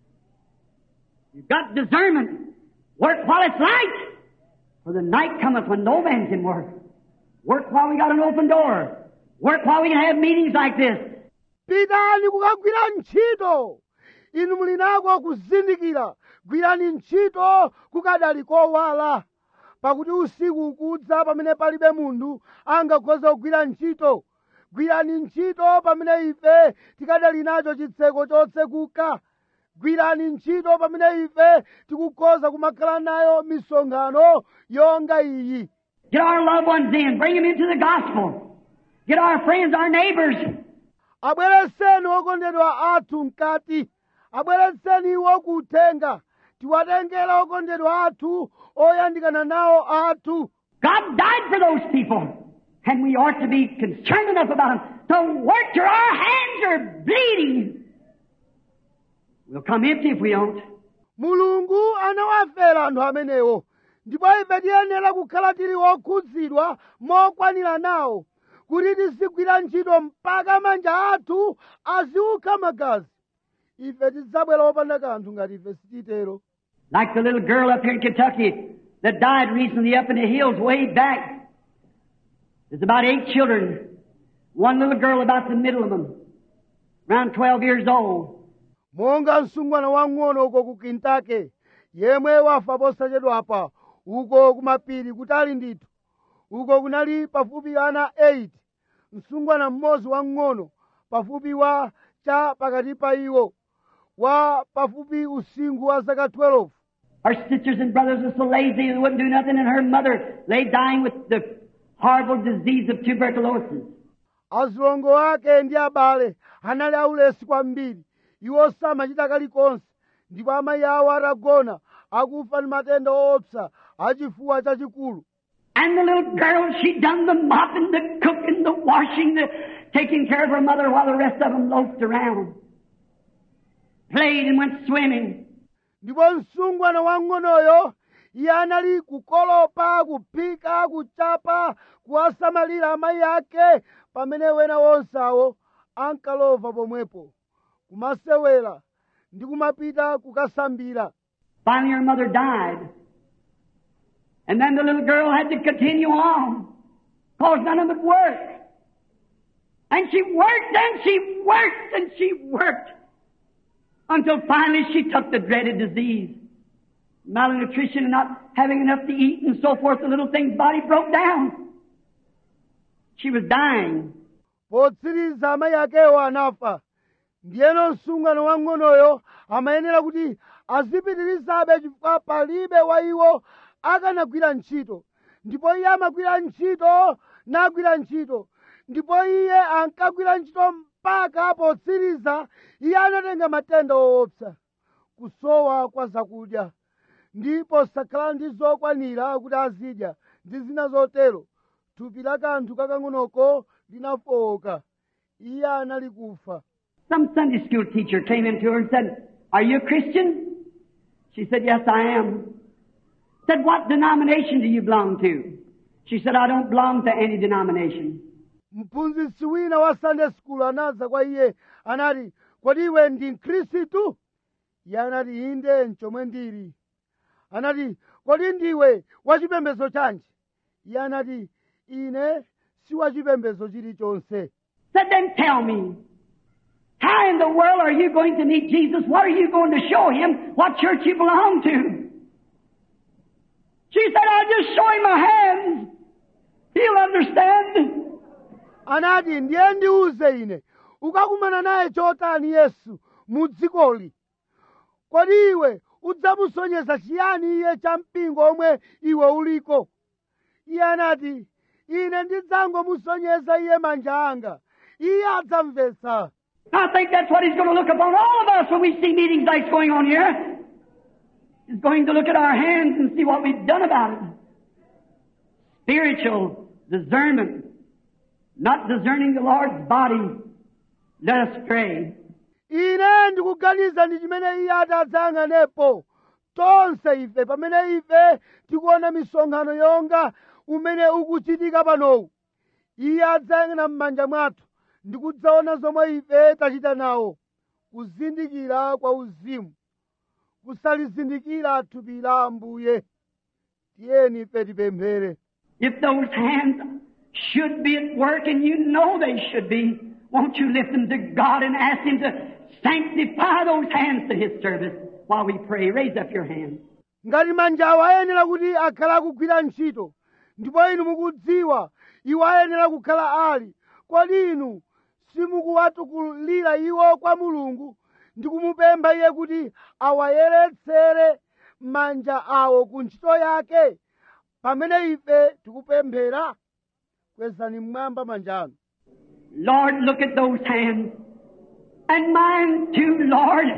You've got discernment. Work while it's light. For the night cometh when no man can work. Work while we got an open door. Work while we can have meetings like this. Pitani kukagwira ntchito. Inu muli nako kuzindikira, gwirani ntchito kukadali kowala. Pakuti usiku ukudza pamene palibe munthu angakhoza kugwira ntchito. Gwirani ntchito pamene ife tikadali nacho chitseko chotsekuka. Gwirani ntchito pamene ife tikukhoza kumakhala nayo misonkhano yonga iyi. Get our loved ones in. Bring them into the gospel. Get our friends, our neighbors. Abwereseni okondedwa athu mkati. Abwereseni iwo kuthenga. Tiwatengere okondedwa athu oyandikana nawo athu. God died for those people. And we ought to be concerned enough about them to work till our hands are bleeding. We'll come empty if we don't. Mulungu anawafera anthu amenewo. Ndipo ife tiyenera kukhala tili okhudzidwa mokwanira nawo, kuti tizigwira ntchito mpaka manja athu aziukha magazi. Ife tidzabwera opanda kanthu ngati ife sititero. Like the little girl up here in Kentucky that died recently up in the hills way back. There's about eight children. One little girl about the middle of them, around twelve years old. Monga msungwana wang'ono uko ku Kentucky, yemwe wafa posachedwapa uko kumapiri kutali ndithu. Uko kunali pafupi ana eight. Msungwana mmodzi wang'ono pafupi wa cha pakati pa iwo, wa pafupi usinkhu wa zaka twelve. Her sisters and brothers were so lazy they wouldn't do nothing, and her mother lay dying with the horrible disease of tuberculosis. Azilongo ake ndi abale anali aulesi kwambiri. Iwo samachita kalikonse, ndipo amayi awo atagona akufa ndi matenda oopsa achifuwa chachikulu. And the little girl, she done the mopping, the cooking, the washing, the taking care of her mother while the rest of them loafed around, played and went swimming. Ndipo msungwana wang'onoyo iye anali kukolopa, kuphika, kuchapa, kuwasamalira amayi ake, pamene wena wonsawo ankalova pomwepo, kumasewera ndi kumapita kukasambira. Finally her mother died. And then the little girl had to continue on, because none of it worked. And she worked and she worked and she worked, until finally she took the dreaded disease. malnutrition and not having enough to eat and so forth, the little thing's body broke down. She was dying. potsiriza amayi akewo anafa. Ndiyeno msungano wang'onoyo amayenera kuti azipitirizabe chifukwa palibe wa iwo akanagwira ntchito. Ndipo iye amagwira ntchito nagwira ntchito. Ndipo iye ankagwira ntchito mpaka potsiriza iye anatenga matenda woopsa, kusowa kwa zakudya, ndipo sakhala ndi zokwanira kuti azidya ndi zina zotero. Thupi la kanthu kakang'onoko linafowoka. Iye anali kufa. Some Sunday school teacher came into her and said, "Are you a Christian?" She said, "Yes, I am." Said, "What denomination do you belong to?" She said, "I don't belong to any denomination." Mphunzitsi wina wa Sunday school anaza kwa iye anati, "Kodi iwe ndi Mkhristu?" Iye anati, "Inde, nchomwe ndili." Anati, "Kodi ndiwe wachipembedzo chanji?" Iye anati, "Ine si wachipembedzo chilichonse." Said, "Then tell me, how in the world are you going to meet Jesus? What are you going to show him? What church you belong to?" She said, "I'll just show him my hands. He'll understand." Anati, "Ndiye ndiuze ine, ukakumana naye chotani Yesu mu dzikoli? Kodi iwe udzamusonyeza chiyani iye cha mpingo omwe iwe uliko?" Iye anati, "Ine ndidzangomusonyeza iye manja anga. Iye adzamvetsa." I think that's what he's going to look upon all of us when we see meetings like going on here. He's going to look at our hands and see what we've done about it. Spiritual discernment, not discerning the Lord's body, led astray. Ine ndikuganiza ndi chimene iye adzayang'anepo tonse ife pamene ife tikuona misonkhano yonga umene ukuchitika panowu. Iye adzayang'ana m'manja mwathu ndi kudzaona zomwe ife tachita nawo, kuzindikira kwa uzimu, kusalizindikira thupi la Ambuye. Tiyeni ife tipemphere. If those hands should be at work, and you know they should be, won't you lift them to God and ask Him to sanctify those hands to His service while we pray? Raise up your hands. Ngati manjawo ayenera kuti akhala akugwira ntchito, ndipo inu mukudziwa iwo ayenera kukhala ali, kodi inu simukuwatukulira iwo kwa Mulungu ndi kumupempha Iye kuti awayeretsere manja awo ku ntchito yake? Pamene ife tikupemphera, kwezani mmwamba manja anu. Lord, look at those hands. And mine too, Lord.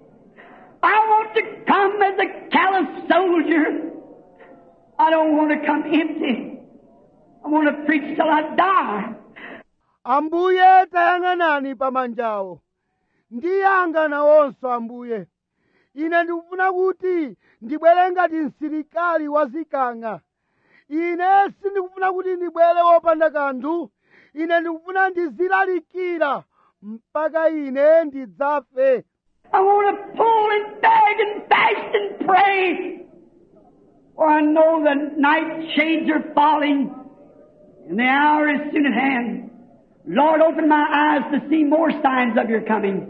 I want to come as a callous soldier. I don't want to come empty. I want to preach till I die. Ambuye, tayang'anani pa manjawo. Ndi anga nawonso Ambuye. Ine ndikufuna kuti ndibwere ngati msilikali wazikang'a. Ine sindikufuna kuti ndibwere wopanda kanthu. Ine ndikufuna ndizilalikira mpaka ine ndidzafe. I want to pull and beg and fast and pray. For I know the night shades are falling and the hour is soon at hand. Lord, open my eyes to see more signs of your coming.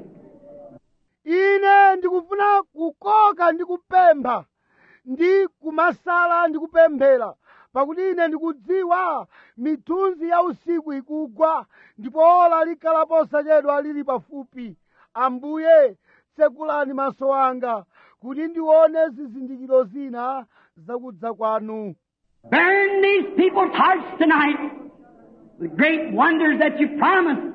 Ine ndikufuna kukoka ndi kupempha ndi kumasala ndi kupemphera, pakuti ine ndikudziwa mithunzi ya usiku ikugwa ndipo ola likhala posachedwa lili pafupi. Ambuye, tsekulani maso anga kuti ndione zizindikiro zina zakudza kwanu. Burn these people's hearts tonight with great wonders that you promised.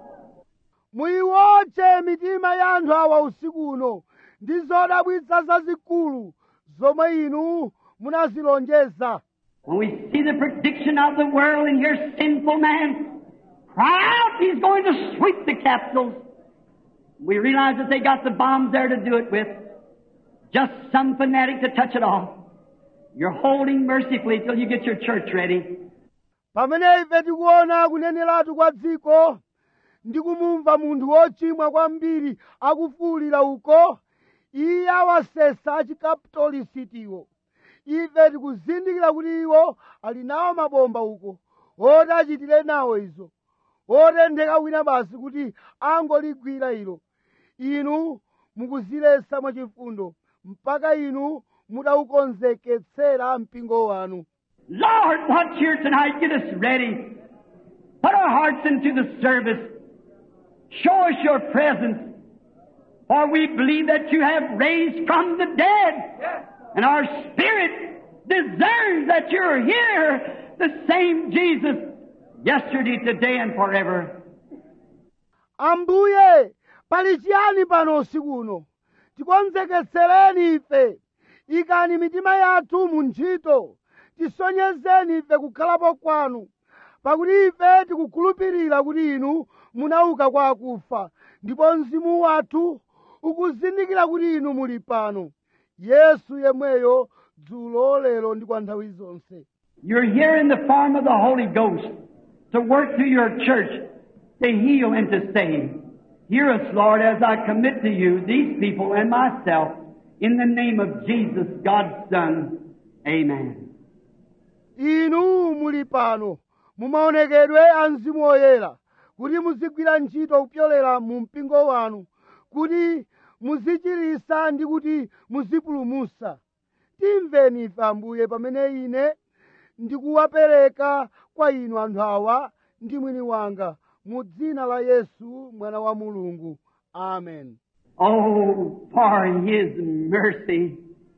Muyiwotche mitima ya anthu awa usiku uno ndi zodabwitsa zazikulu zomwe inu munazilonjeza. When we see the prediction of the world and hear sinful man cry out, he's going to sweep the capitals. We realize that they got the bombs there to do it with. Just some fanatic to touch it off. You're holding mercifully till you get your church ready. Pamene ife tikuona kuneneratu kwa dziko ndi kumumva munthu wochimwa kwambiri akufuwulira uko, iye awasesa achikapitolisitiwo. Ife tikuzindikira kuti iwo ali nawo mabomba uko, oti achitire nawo izo, otentheka wina basi kuti angoligwira ilo. Inu mukuzilesa mwachifundo mpaka inu mudaukonzeketsera mpingo wanu. Lord, watch here tonight. Get us ready. Put our hearts into the service. Show us your presence. For we believe that you have raised from the dead. And our spirit discerns that you're here, the same Jesus, yesterday, today, and forever. Ambuye, pali chiyani pano usiku uno? Tikonzeketsereni ife. Ikani mitima yathu mu ntchito. Tisonyezeni ife kukhalapo kwanu. Pakuti ife tikukhulupirira kuti inu munauka kwa akufa. Ndipo mzimu wathu ukuzindikira kuti inu muli pano. Yesu yemweyo dzulo lero ndi kwa nthawi zonse. You're here in the form of the Holy Ghost to work through your church, to heal and to save. Hear us, Lord, as I commit to you these people and myself, in the name of Jesus, God's Son. Amen. Inu muli pano, mumaonekedwe a Mzimu Woyera, kuti muzigwira ntchito kupyolera mu mpingo wanu, kuti muzichiritsa ndi kuti muzipulumutsa. Timveni ife Ambuye pamene ine ndikuwapereka kwa inu anthu awa ndi mwini wanga, mu dzina la Yesu mwana wa Mulungu. Amen. Oh, for His mercy,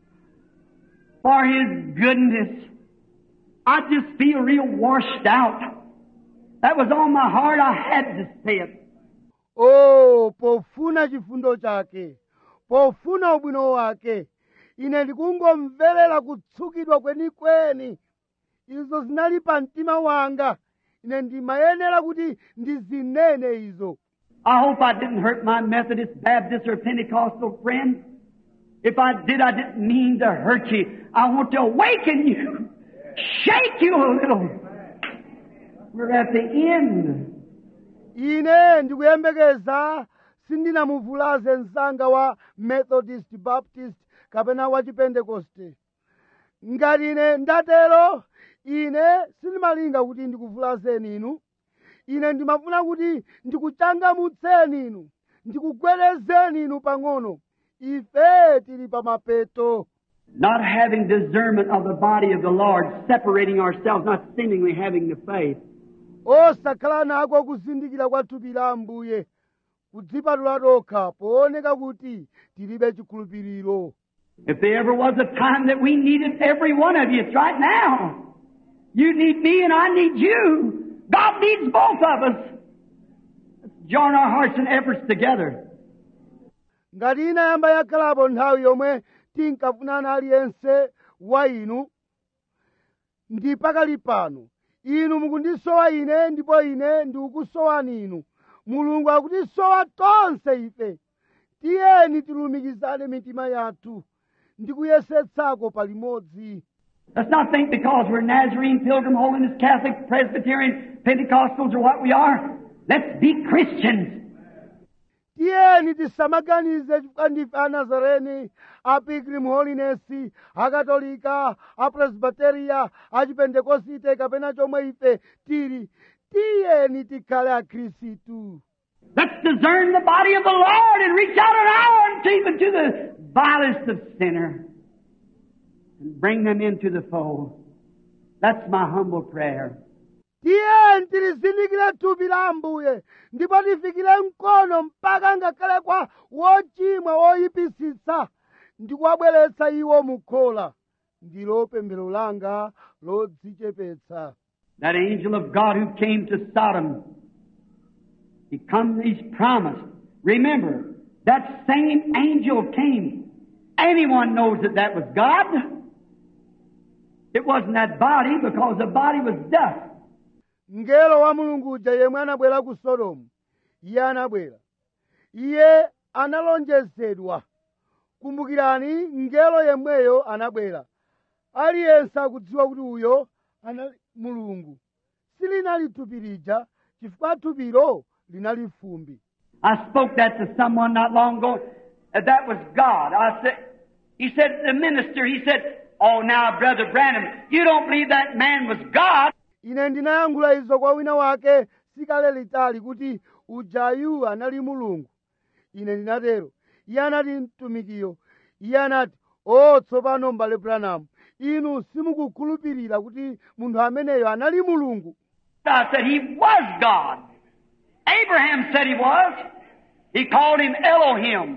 for His goodness, I just feel real washed out. That was on my heart. I had to say it. Oh, pofuna chifundo chake, pofuna ubwino wake, ine ndikungomverera kutsukidwa kwenikweni. Izo zinali pa mtima wanga. Ine ndimayenera kuti ndizinene izo. I hope I didn't hurt my Methodist, Baptist, or Pentecostal friends. If I did, I didn't mean to hurt you. I want to awaken you, shake you a little. We're at the end. Ine ndikuyembekeza sindinamuvulaze msanga wa Methodist, Baptist, kapena wa Chipentekoste. Ngati ine ndatero, ine sindimalinga kuti ndikuvulazeni inu. Ine ndimafuna kuti ndikuchangamutseni inu, ndikugwedezeni inu pang'ono. Ife tili pa mapeto. Not having discernment of the body of the Lord, separating ourselves, not seemingly having the faith. Osakhala nako kuzindikira kwa thupi la Ambuye, kudzipatula tokha pooneka kuti tilibe chikhulupiriro. If there ever was a time that we needed every one of you, it's right now. You need me and I need you. God needs both of us. Let's join our hearts and efforts together. Ngati inayamba yakhalapo nthawi yomwe tinkafunana aliyense wa inu, ndi pakali pano. Inu mukundisowa ine ndipo ine ndikukusowani inu. Mulungu akutisowa tonse ife. Tiyeni tilumikizane mitima yathu ndikuyesetsako palimodzi. Let's not think because we're Nazarene, Pilgrim, Holiness, Catholic, Presbyterian, Pentecostals, or what we are. Let's be Christians. Tiyeni tisamaganize chifukwa ndife a Nazareni, a Pilgrim, Holiness, a Katolika, a Presbyteria, a Chipentekosite, kapena chomwe ife tili. Tiyeni tikhale a Khristu. Let's discern the body of the Lord and reach out an hour and even to the vilest of sinners and bring them into the fold. That's my humble prayer. Tiyeni tilizindikire thupi la Ambuye ndipo tifikire mkono mpaka ngakhale kwa wochimwa woyipisitsa ndi kuwabweretsa iwo mukhola. Ndilo pemphero langa lodzichepetsa. That angel of God who came to Sodom, he come, he's promised. Remember, that same angel came. Anyone knows that that was God. It wasn't that body because the body was dust. Mngelo wa Mulungu uja yemwe anabwera ku Sodomu, iye anabwera. Iye analonjezedwa. Kumbukirani, mngelo yemweyo anabwera. Aliyense akudziwa kuti uyo anali Mulungu. Silinali thupi lija, chifukwa thupilo linali fumbi. I spoke that to someone not long ago. That, that was God. I said, he said, the minister, he said, oh, now, Brother Branham, you don't believe that man was God. Ine ndinayankhula izo kwa wina wake sikale litali kuti ujayu anali Mulungu. Ine ndinatero. Iye anati mtumikiyo. Iye anati, o tsopano m'bale Branham, inu simukukhulupirira kuti munthu ameneyo anali mulungu? I said he was God. Abraham said he was. He called him Elohim.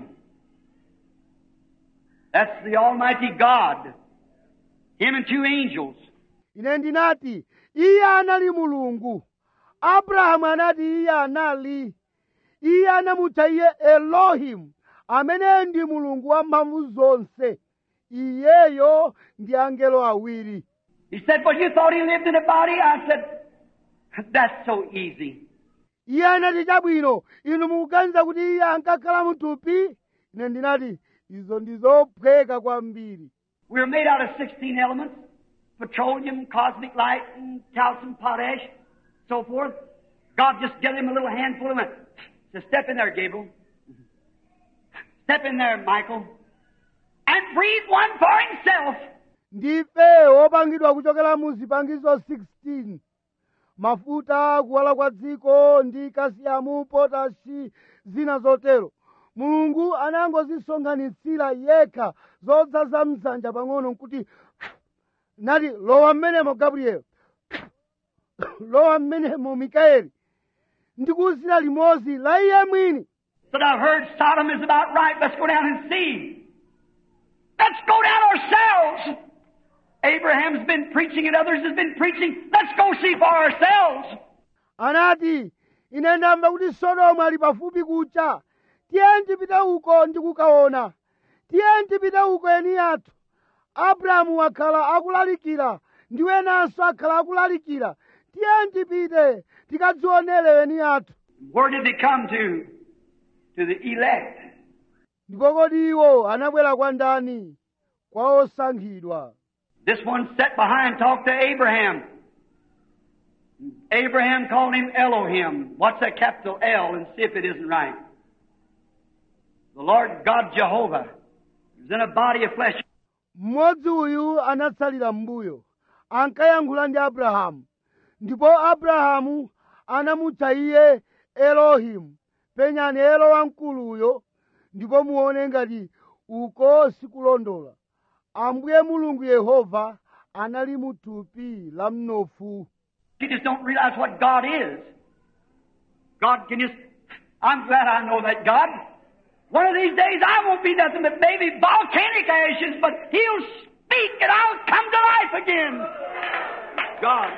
That's the Almighty God. Him and two angels. Ine ndinati iye anali mulungu. Abrahamu anati iye anali. Iye anamutcha iye Elohim, amene ndi mulungu wa mphamvu zonse. Iyeyo ndi angelo awiri. He said, but you thought he lived in a body? I said, that's so easy. Iye anati chabwino, inu mukuganiza kuti iye ankakhala muthupi? Ine ndinati izo ndizophweka kwambiri. We were made out of sixteen elements: petroleum, cosmic light, and calcium, potash, so forth. God just gave him a little handful and went, so step in there, Gabriel. Step in there, Michael. And breathe one for himself. Ndife opangidwa kuchokera mu zipangizo sixteen. Mafuta, kuwala kwa dziko, ndi kasiyamu, potashi, zina zotero. Mulungu anangozisonkhanitsira yekha zodzaza msanja pang'ono nkuti nati lowa mmenemo Gabriel, lowa mmenemo Mikaeli, ndikuwuzira limodzi la iye mwini. But I've heard Sodom is about right. Let's go down and see. Let's go down ourselves. Abraham's been preaching and others has been preaching. Let's go see for ourselves. Anati, ine ndamva kuti Sodomu ali pafupi kucha. Tiyeni tipite uko ndi kukaona. Tiyeni tipite uko eni athu. Abrahamu wakhala akulalikira, ndi enanso akhala akulalikira. Tiyeni tipite tikadzionere eni athu. Where did they come to? To the elect. Ndipo kodi iwo anabwera kwa ndani? Kwa osankhidwa. This one sat behind and talked to Abraham. Abraham called him Elohim. What's that capital L? And see if it isn't right. The Lord God Jehovah is in a body of flesh. Mmodzi uyu anatsalira m'mbuyo. Ankayankhula ndi Abrahamu. Ndipo Abrahamu anamutcha iye Elohim. Penyani elo wamkuluyo. Ndipo muone ngati uko sikulondola. Ambuye Mulungu Yehova anali muthupi la mnofu. You just don't realize what God is. God can just, I'm glad I know that God. One of these days I won't be nothing but maybe volcanic ashes, but He'll speak and I'll come to life again. God.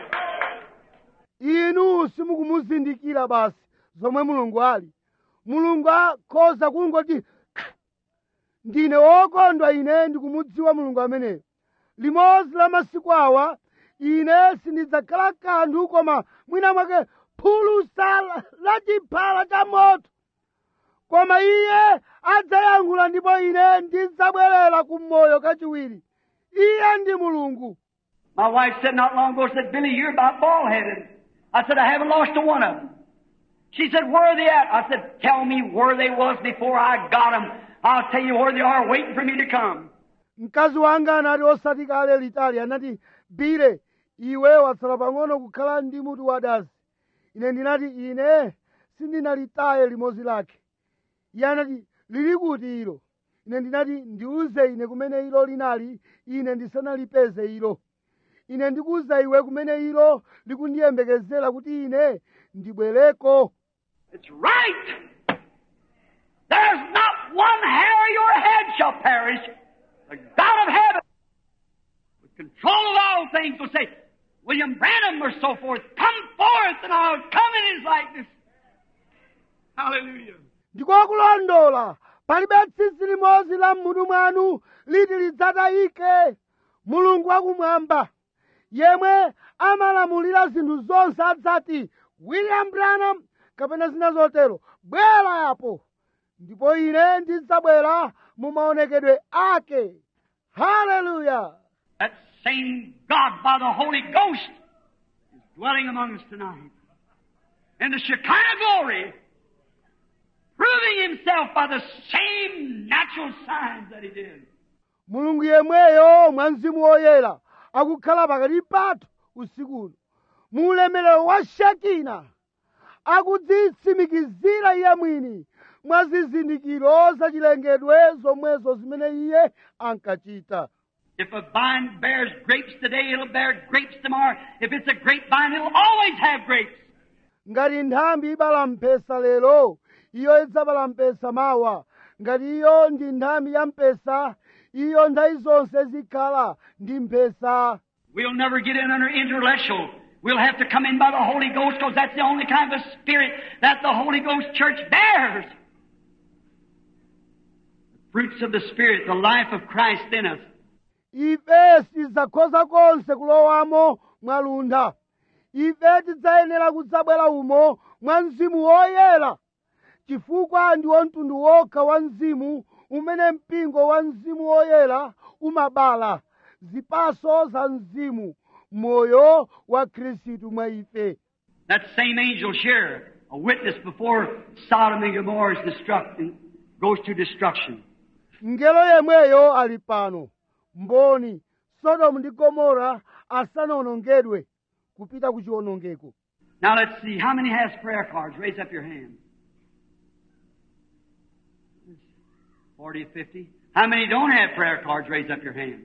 Inu simukumuzindikira basi zomwe Mulungu ali. Mulungu akhoza kungoti ndine wokondwa ine ndikumudziwa Mulungu ameneyo. Limodzi la masiku awa ine sindidzakhala kanthu koma mwina mwake phulusa la chiphala cha moto. Koma iye adzayankhula ndipo ine ndidzabwerera ku moyo kachiwiri. Iye ndi Mulungu. My wife said not long ago, said, Billy, you're about bald-headed. I said, I haven't lost a one of them. She said, where are they at? I said, tell me where they was before I got them. I'll tell you where they are waiting for me to come. Mkazi wanga anati osati kale litali anati, Bile, iwe watsala pang'ono kukhala ndi mutu wadazi. Ine ndinati ine sindinalitaye limodzi lake. Iye anati lili kuti ilo. Ine ndinati ndiuze ine kumene ilo linali, ine ndisanalipeze ilo. Ine ndikuuza iwe kumene ilo likundiyembekezera kuti ine ndibwereko. It's right. There's not one hair of your head shall perish. The God of heaven, with control of all things, will say, William Branham or so forth, come forth and I'll come in His likeness. Hallelujah. Ndikokulondola, palibe tsitsi limodzi la m'mutu mwanu liti lidzatayike. Mulungu wakumwamba, yemwe amalamulira zinthu zonse adzati, William Branham, kapena zina zotero, bwera yapo. Ndipo ine ndidzabwera mu maonekedwe ake. Hallelujah. That same God by the Holy Ghost is dwelling among us tonight. In the Shekinah glory, proving Himself by the same natural signs that He did. Mulungu yemweyo mwa Mzimu Woyera akukhala pakati pathu usikuno. Mu ulemerero wa Shekina akudzitsimikizira Iye mwini mwa zizindikiro zachilengedwe zomwezo zimene iye ankachita. If a vine bears grapes today, it'll bear grapes tomorrow. If it's a grapevine, it'll always have grapes. Ngati nthambi ibala mpesa lero, iyo idzabala mpesa mawa. Ngati iyo ndi nthambi ya mpesa, iyo nthawi zonse zikhala ndi mpesa. We'll never get in under intellectual. We'll have to come in by the Holy Ghost because that's the only kind of spirit that the Holy Ghost church bears. The fruits of the Spirit, the life of Christ in us. Ife sidzakhoza konse kulowamo mwaluntha. Ife tidzayenera kudzabwera umo mwa mzimu woyera, chifukwa ndiwo mtundu wokha wa mzimu umene mpingo wa mzimu woyera umabala, zipaso za mzimu, moyo wa Khristu mwa ife. That same angel share a witness before Sodom and Gomorrah's destruction goes to destruction. Ngelo yemweyo ali pano, mboni Sodomu ndi Gomora asanawonongedwe kupita ku chiwonongeko. Now let's see, how many has prayer cards? Raise up your hand. forty, fifty. How many don't have prayer cards? Raise up your hand.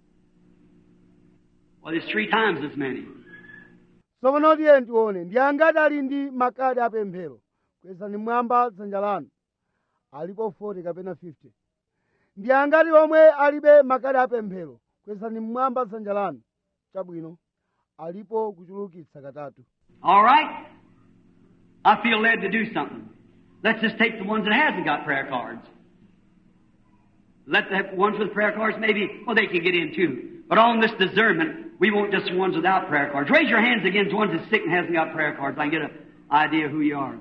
Well, there's three times as many. Tsopano tiye tione, ndi angati ali ndi makadi apemphero? Kwezani mwamba dzanja lanu. Alipo forty kapena fifty. Ndi angati omwe alibe makadi apemphero? Kwezani mwamba dzanja lanu. Chabwino. Alipo kuchulukitsa katatu. All right. I feel led to do something. Let's just take the ones that hasn't got prayer cards. Let the ones with prayer cards, maybe, well, they can get in too. But on this discernment, we want just the ones without prayer cards. Raise your hands against the ones that's sick and hasn't got prayer cards. I can get an idea of who you are.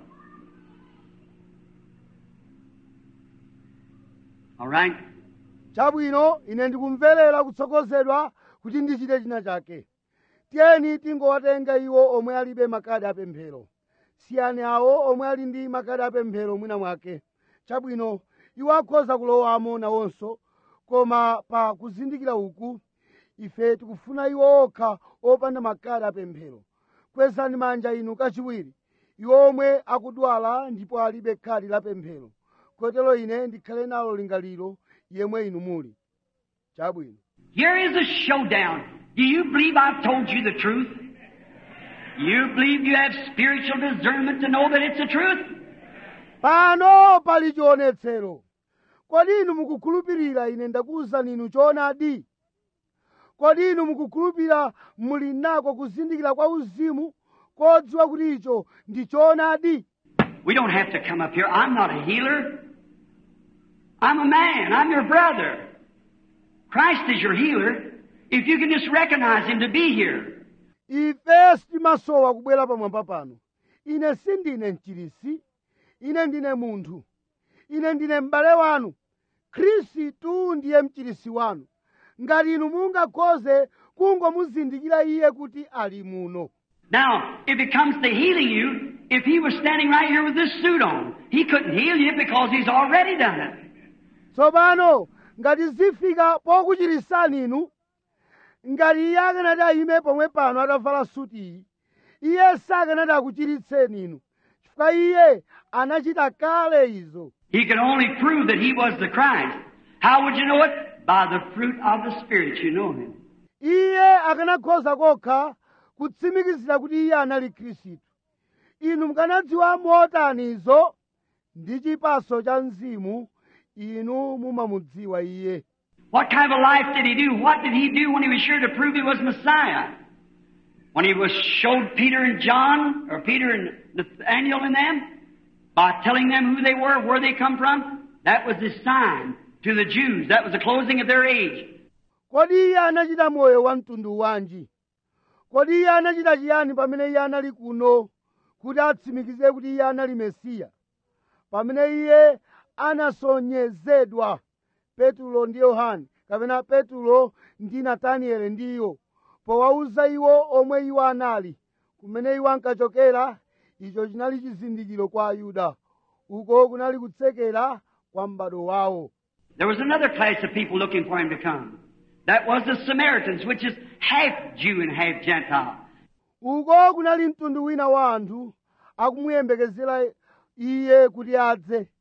All right? Chabwino, ine ndikumverera kutsogozedwa kuti ndichite china chake. Tiyeni tingowatenga iwo omwe alibe makadi apemphero. Siyani awo omwe ali ndi makadi apemphero mwina mwake. Chabwino, iwo akhoza kulowamo nawonso, koma pa kuzindikira uku, ife tikufuna iwo okha opanda makadi apemphero. Kwezani manja inu kachiwiri, iwo omwe akudwala ndipo alibe khadi la pemphero. Kotero ine ndikhale nalo lingaliro yemwe inu muli. Chabwino. Here is a showdown. Do you believe I've told you the truth? You believe you have spiritual discernment to know that it's the truth? Pano pali chionetsero. Kodi inu mukukhulupirira ine ndakuwuzani inu choonadi? Kodi inu mukukhulupirira muli nako kuzindikira kwa uzimu kodziwa kuti icho ndi choonadi? We don't have to come up here. I'm not a healer. I'm a man. I'm your brother. Christ is your healer. If you can just recognize Him to be here. Ife sitimasowa kubwera pamwamba pano. Ine sindine mchirisi. Ine ndine munthu. Ine ndine m'bale wanu. Khristu ndiye mchirisi wanu. Ngati inu mungakhoze kungomuzindikira iye kuti ali muno. Now, if it comes to healing you, if He was standing right here with this suit on, He couldn't heal you because He's already done it. Tsopano, ngati zifika pokuchirisani inu, ngati iye akanati ayime pomwe pano atavala suti iyi, iye sakanati akuchiritseni inu, chifukwa iye anachita kale izo. He could only prove that He was the Christ. How would you know it? By the fruit of the Spirit you know Him. Iye akanakhoza kokha kutsimikizira kuti iye anali Khristu. Inu mukanadziwa motani izo? Ndi chipaso cha mzimu inu mumamudziwa iye. What kind of a life did He do? What did He do when He was sure to prove He was Messiah? When He was showed Peter and John, or Peter and Nathaniel and them, by telling them who they were, where they come from, that was His sign to the Jews. That was the closing of their age. Kodi iye anachita moyo wa mtundu wanji? Kodi iye anachita chiyani pamene iye anali kuno kuti atsimikize kuti iye anali Mesiya? Pamene iye anasonyezedwa Petulo ndi Yohane, kapena Petulo ndi Natanieli ndiyo, powauza iwo omwe iwo anali, kumene iwo ankachokera, icho chinali chizindikiro kwa Ayuda, uko kunali kutsekera kwa m'bado wawo. There was another class of people looking for Him to come. That was the Samaritans, which is half Jew and half Gentile. Uko kunali mtundu wina wa anthu akumuyembekezera iye kuti adze,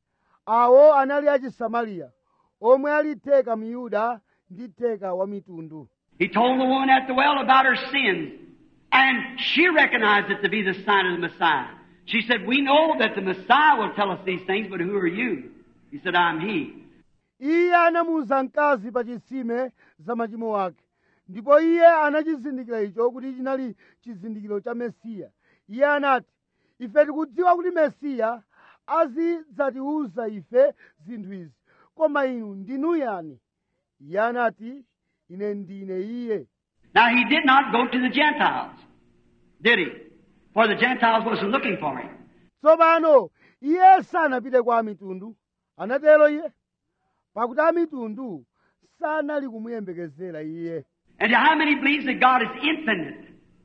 awo anali achisamariya omwe ali theka myuda ndi theka wa mitundu. He told the woman at the well about her sins, and she recognized it to be the sign of the Messiah. She said, we know that the Messiah will tell us these things, but who are you? He said, I'm he. Iye anamuwuza mkazi pa chitsime za machimo ake, ndipo iye anachizindikira icho kuti chinali chizindikiro cha Mesiya. Iye anati, ife tikudziwa kuti Mesiya azidzatiwuza ife zinthu izi, koma inu ndinu yani? Iye anati, ine ndine iye. Now he did not go to the Gentiles, did he? For the Gentiles wasn't looking for him. Tsopano iye sanapite kwa mitundu, anatero iye, pakuti amitundu sanali kumuyembekezera iye. And how many believes that God is infinite?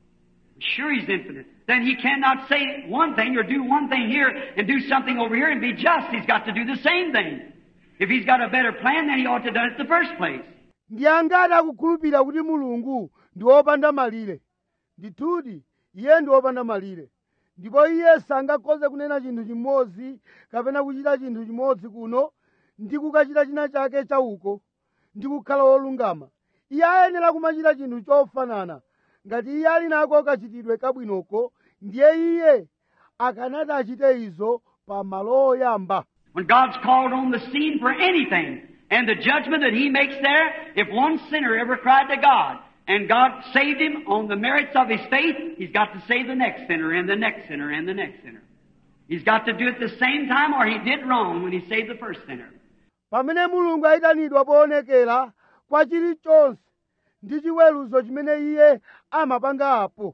Sure he's infinite. Then he cannot say one thing or do one thing here and do something over here and be just. He's got to do the same thing. If he's got a better plan, then he ought to have done it in the first place. Ndi angati akukhulupirira kuti Mulungu ndi wopanda malire. Ndithudi, iye ndi wopanda malire. Ndipo iye sangakhoze kunena chinthu chimodzi kapena kuchita chinthu chimodzi kuno ndi kukachita china chake chauko ndi kukhala wolungama. Iye ayenera kumachita chinthu chofanana. Ngati iye ali nako kachitidwe kabwinoko, ndiye iye akanati achite izo pa malo oyamba. When God's called on the scene for anything, and the judgment that he makes there, if one sinner ever cried to God, and God saved him on the merits of his faith, he's got to save the next sinner, and the next sinner, and the next sinner. He's got to do it the same time, or he did wrong when he saved the first sinner. Pamene Mulungu ayitanidwa poonekera kwa chilichonse ndi chiweruzo chimene iye amapanga apo.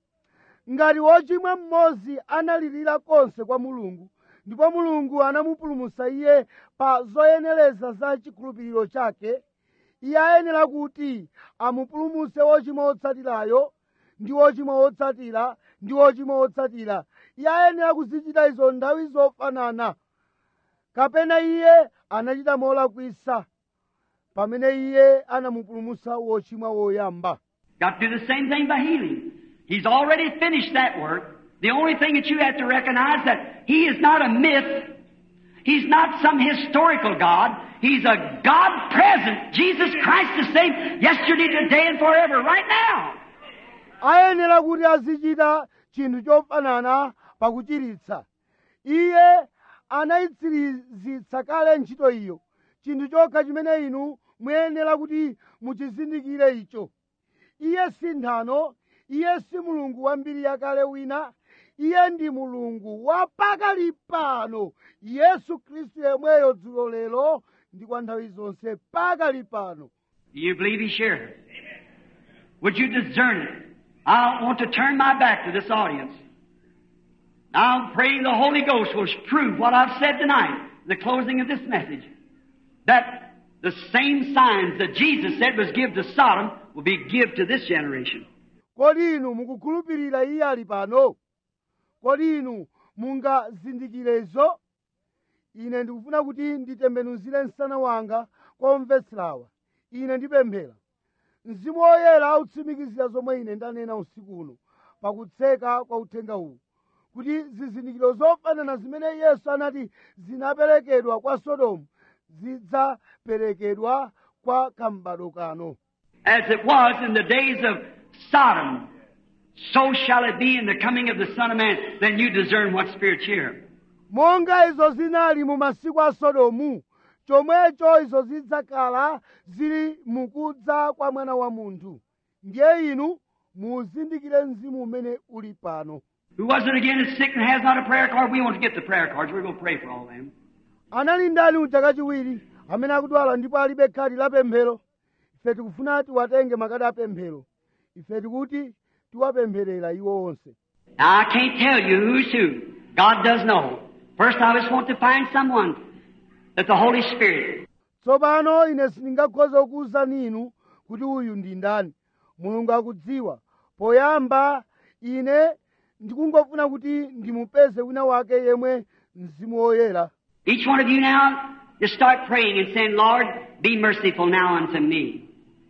Ngati wochimwa mmodzi analirira konse kwa Mulungu, ndipo Mulungu anamupulumutsa iye pa zoyenereza za chikhulupiriro chake, iye ayenera kuti amupulumutse wochimwa wotsatirayo ndi wochimwa wotsatira ndi wochimwa wotsatira. Iye ayenera kuzichita izo nthawi zofanana. Kapena iye anachita molakwisa pamene iye anamupulumutsa wochimwa woyamba. Got to do the same thing by healing. He's already finished that work. The only thing that you have to recognize that he is not a myth. He's not some historical God. He's a God present. Jesus Christ the same yesterday, today, and forever, right now. Ayenera kuti azichita chinthu chofanana pakuchiritsa. Iye anayitsirizitsa kale ntchito iyo. Chinthu chokha chimene inu muyenera kuti muchizindikire icho. Iye si nthano, iye si Mulungu wa mbiri yakale wina. Iye ndi Mulungu wapakali pano, Yesu Khristu yemweyo dzulo lero ndi kwa nthawi zonse pakali pano. Do you believe he's here? Would you discern it? I want to turn my back to this audience. I'm praying the Holy Ghost will prove what I've said tonight, the closing of this message, that the same signs that Jesus said was give to Sodom will be give to this generation. Kodi inu mukukhulupirira iye ali pano? Kodi inu mungazindikire izo? Ine ndikufuna kuti nditembenuzire msana wanga kwa omvetserawa. Ine ndipemphera Mzimu Woyera autsimikizira zomwe ine ndanena usiku uno pakutseka kwa uthenga uwu, kuti zizindikiro zofanana zimene Yesu anati zinaperekedwa kwa Sodomu zidzaperekedwa kwa kambado kano. As it was in the days of Sodom, so shall it be in the coming of the Son of Man. Then you discern what spirit's here. Monga izo zinali mu masiku a Sodomu, chomwecho izo zidzakhala zili mukudza kwa Mwana wa Munthu. Ndiye inu muzindikire mzimu umene uli pano. Who was it again is sick and has not a prayer card? We want to get the prayer cards. We're going to pray for all them. Anali ndani uja kachiwiri amene akudwala ndipo alibe khadi la pemphero? Ife tikufuna tiwatenge makadi a pemphero. Ife tikuti tiwapempherera iwo onse. Now I can't tell you who's who. God does know. First I just want to find someone that the Holy Spirit. Tsopano ine sindingakhoza kukuwuzani inu kuti uyu ndi ndani. Mulungu akudziwa. Poyamba ine ndikungofuna kuti ndimupeze wina wake yemwe Mzimu Woyera. Each one of you now, just start praying and saying, Lord, be merciful now unto me.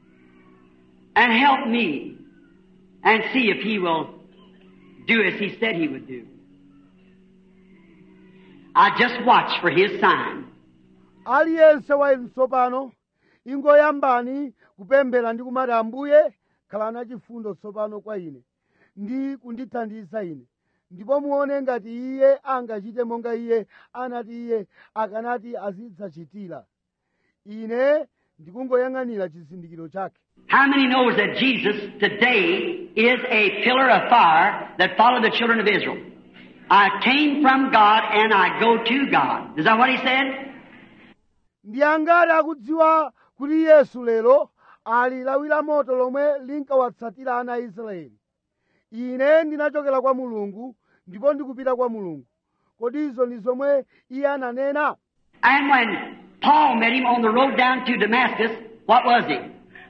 And help me. And see if He will do as He said He would do. I just watch for His sign. aliyense wa inu tsopano ingoyambani kupemphera ndi kumati Ambuye khalani achifundo tsopano kwa ine ndi kundithandiza ine ndipo muone ngati iye angachite monga iye anati iye akanati azidzachitira. Ine ndikungoyang'anira chizindikiro chake. How many knows that Jesus today is a pillar of fire that followed the children of Israel? I came from God and I go to God. Is that what He said? Ndi angati akudziwa kuti Yesu lero ali lawi la moto lomwe linkawatsatira ana a Israeli. Ine ndinachokera kwa Mulungu ndipo ndikupita kwa Mulungu. Kodi izo ndi zomwe iye ananena? And when Paul met him on the road down to Damascus, what was he?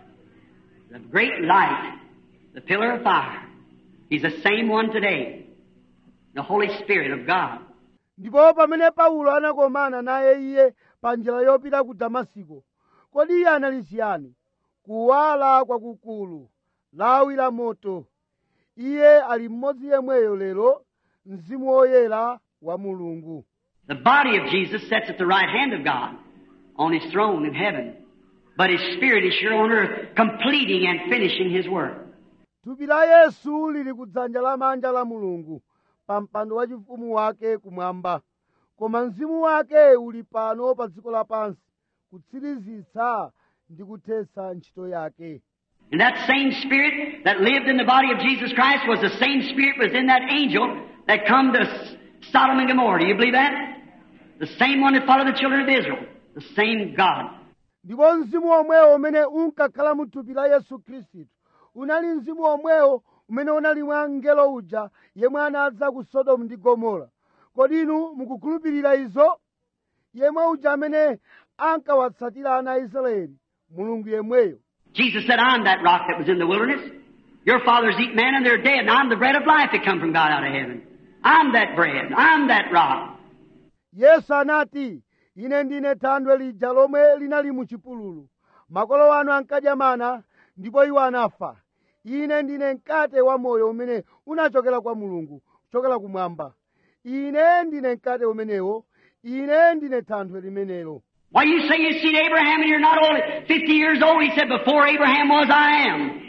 The great light, the pillar of fire. He's the same one today. The Holy Spirit of God. Ndipo pamene Paulo anakomana naye iye pa njira yopita ku Damasiko, kodi iye anali chiyani? Kuwala kwakukulu, lawi la moto. Iye ali mmodzi yemweyo lero, Mzimu Woyera wa Mulungu. The body of Jesus sits at the right hand of God on His throne in heaven. But His Spirit is here on earth, completing and finishing His work. Thupi la Yesu lili kudzanja lamanja la Mulungu, pa mpando wa chifumu wake kumwamba. Koma mzimu wake uli pano pa dziko lapansi, kutsirizitsa ndi kuthetsa ntchito yake. And that same Spirit that lived in the body of Jesus Christ was the same Spirit was in that angel that come to Sodom and Gomorrah. Do you believe that? The same one that followed the children of Israel. The same God. Ndipo mzimu omwewo umene unkakhala mu thupi la Yesu Khristu unali mzimu omwewo umene unali mwa mngelo uja yemwe anadza ku Sodomu ndi Gomora. Kodi inu mukukhulupirira izo? Yemwe uja amene ankawatsatira ana a Israeli, Mulungu yemweyo. Jesus said, I'm that rock that was in the wilderness. Your fathers eat manna and they're dead, and I'm the bread of life that come from God out of heaven. I'm that bread. I'm that rock. Yesu anati, ine ndine thandwe lija lomwe linali mu chipululu. Makolo anu ankadya mana ndipo iwo anafa. Ine ndine mkate wa moyo umene unachokera kwa Mulungu, kuchokera kumwamba. Ine ndine mkate umenewo. Ine ndine thandwe limenelo. Why you say you seen Abraham and you're not only fifty years old? He said, before Abraham was, I am.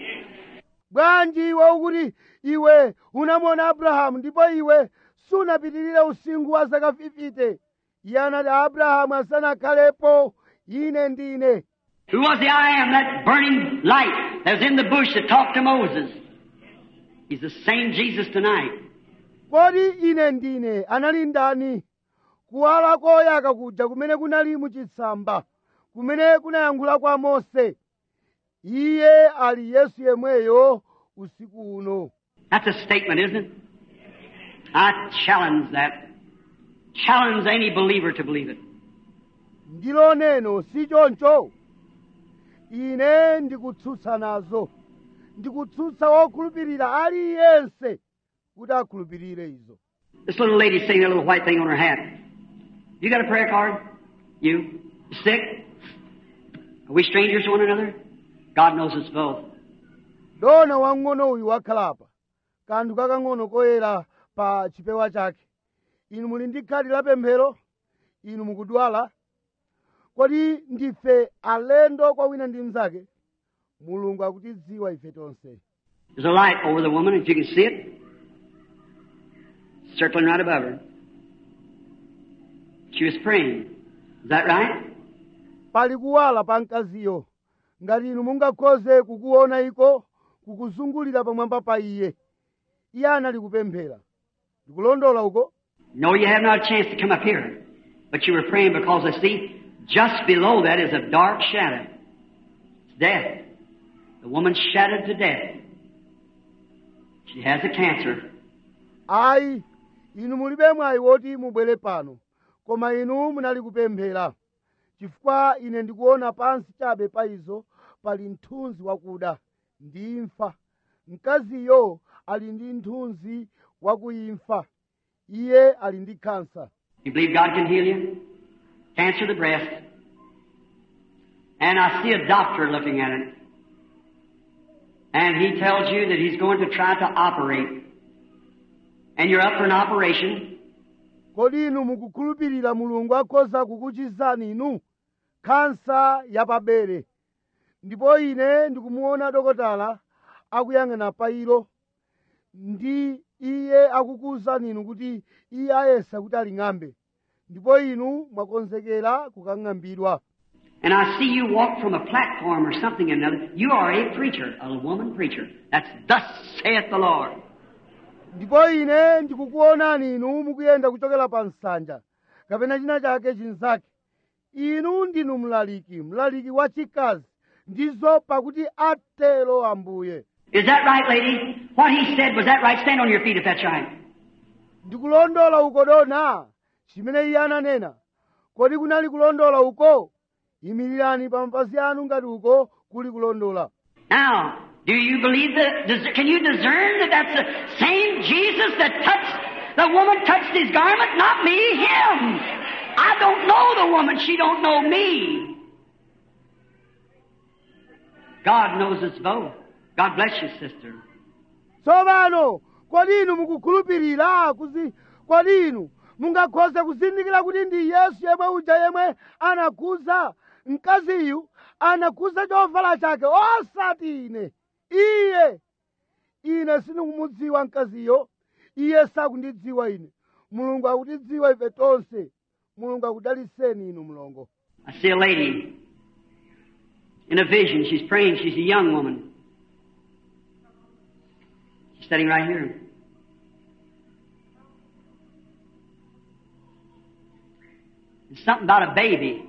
Bwanji iwe ukuti iwe unamuona Abrahamu ndipo iwe sunapitirire usinkhu wa zaka fifty. Iye anati Abrahamu asanakhalepo, ine ndine. Who was the I am, that burning light that was in the bush that talked to Moses? He's the same Jesus tonight. Kodi ine ndine anali ndani? Kuwala koyaka kuja kumene kunali mu chitsamba, kumene kunayankhula kwa Mose. Iye ali Yesu yemweyo usiku uno. That's a statement, isn't it? I challenge that. Challenge any believer to believe it. Ndilo neno si choncho. Ine ndikutsutsa nazo. Ndikutsutsa wokhulupirira aliyense kuti akhulupirire izo. This little lady sitting a little white thing on her hat. You got a prayer card? You? You sick? Are we strangers to one another? God knows us both. Dona wang'ono uyu wakhalapa. Kanthu kakang'ono koyera pa chipewa chake. Inu muli ndi khadi la pemphero? Inu mukudwala? Kodi ndife alendo kwa wina ndi mnzake? Mulungu akutidziwa ife tonse. There's a light over the woman, if you can see it. Circling right above her. She was praying. Is that right? Pali kuwala pa mkaziyo. Ngati inu mungakhoze kukuona iko, kukuzungulira pamwamba pa iye. Iye anali kupemphera. Ndikulondola uko? No, you have not a chance to come up here. But you were praying because I see just below that is a dark shadow. It's death. The woman's shattered to death. She has a cancer. Ayi, inu mulibe mwayi woti mubwere pano. Koma inu munali kupemphera. Chifukwa ine ndikuona pansi chabe pa izo pali mthunzi wakuda ndi imfa. Mkaziyo ali ndi mthunzi wakuimfa. Iye ali ndi kansa. You believe God can heal you? Cancer of the breast. And I see a doctor looking at it. And he tells you that he's going to try to operate. And you're up for an operation. kodi inu mukukhulupirira mulungu akhoza kukuchizani inu khansa yapabere? Ndipo ine ndikumuona dokotala akuyang'ana pa ilo ndi iye akukuwuzani inu kuti iye ayesa kuti aling'ambe, ndipo inu mwakonzekera kukang'ambidwa. And I see you walk from a platform or something or another. You are a preacher, a woman preacher. That's thus saith the Lord. Ndipo ine ndikukuonani inu mukuyenda kuchokera pa nsanja kapena china chake chinzake. Inu ndinu mlaliki, mlaliki wachikazi, ndizo pakuti atero Ambuye. Is that right, lady? What he said, was that right? Stand on your feet if that's right. Ndikulondola uko dona, chimene iye ananena. Kodi kunali kulondola uko? Imirirani pa mapazi anu ngati uko kuli kulondola. Now, do you believe that, does, can you discern that that's the same Jesus that touched, the woman touched his garment? Not me, him. I don't know the woman, she don't know me. God knows us both. God bless you, sister. Tsopano, kodi inu mukukhulupirira kuzi, kodi inu mungakhoza kuzindikira kuti ndi Yesu yemwe uja yemwe anakuza mkaziyu, anakuza chovala chake, osati ine. Iye, ine sindikumudziwa mkaziyo, iye sakundidziwa ine. Mulungu akutidziwa ife tonse. Mulungu akudaliseni inu mlongo. I see a lady in a vision. She's praying. She's a young woman. She's sitting right here. It's something about a baby.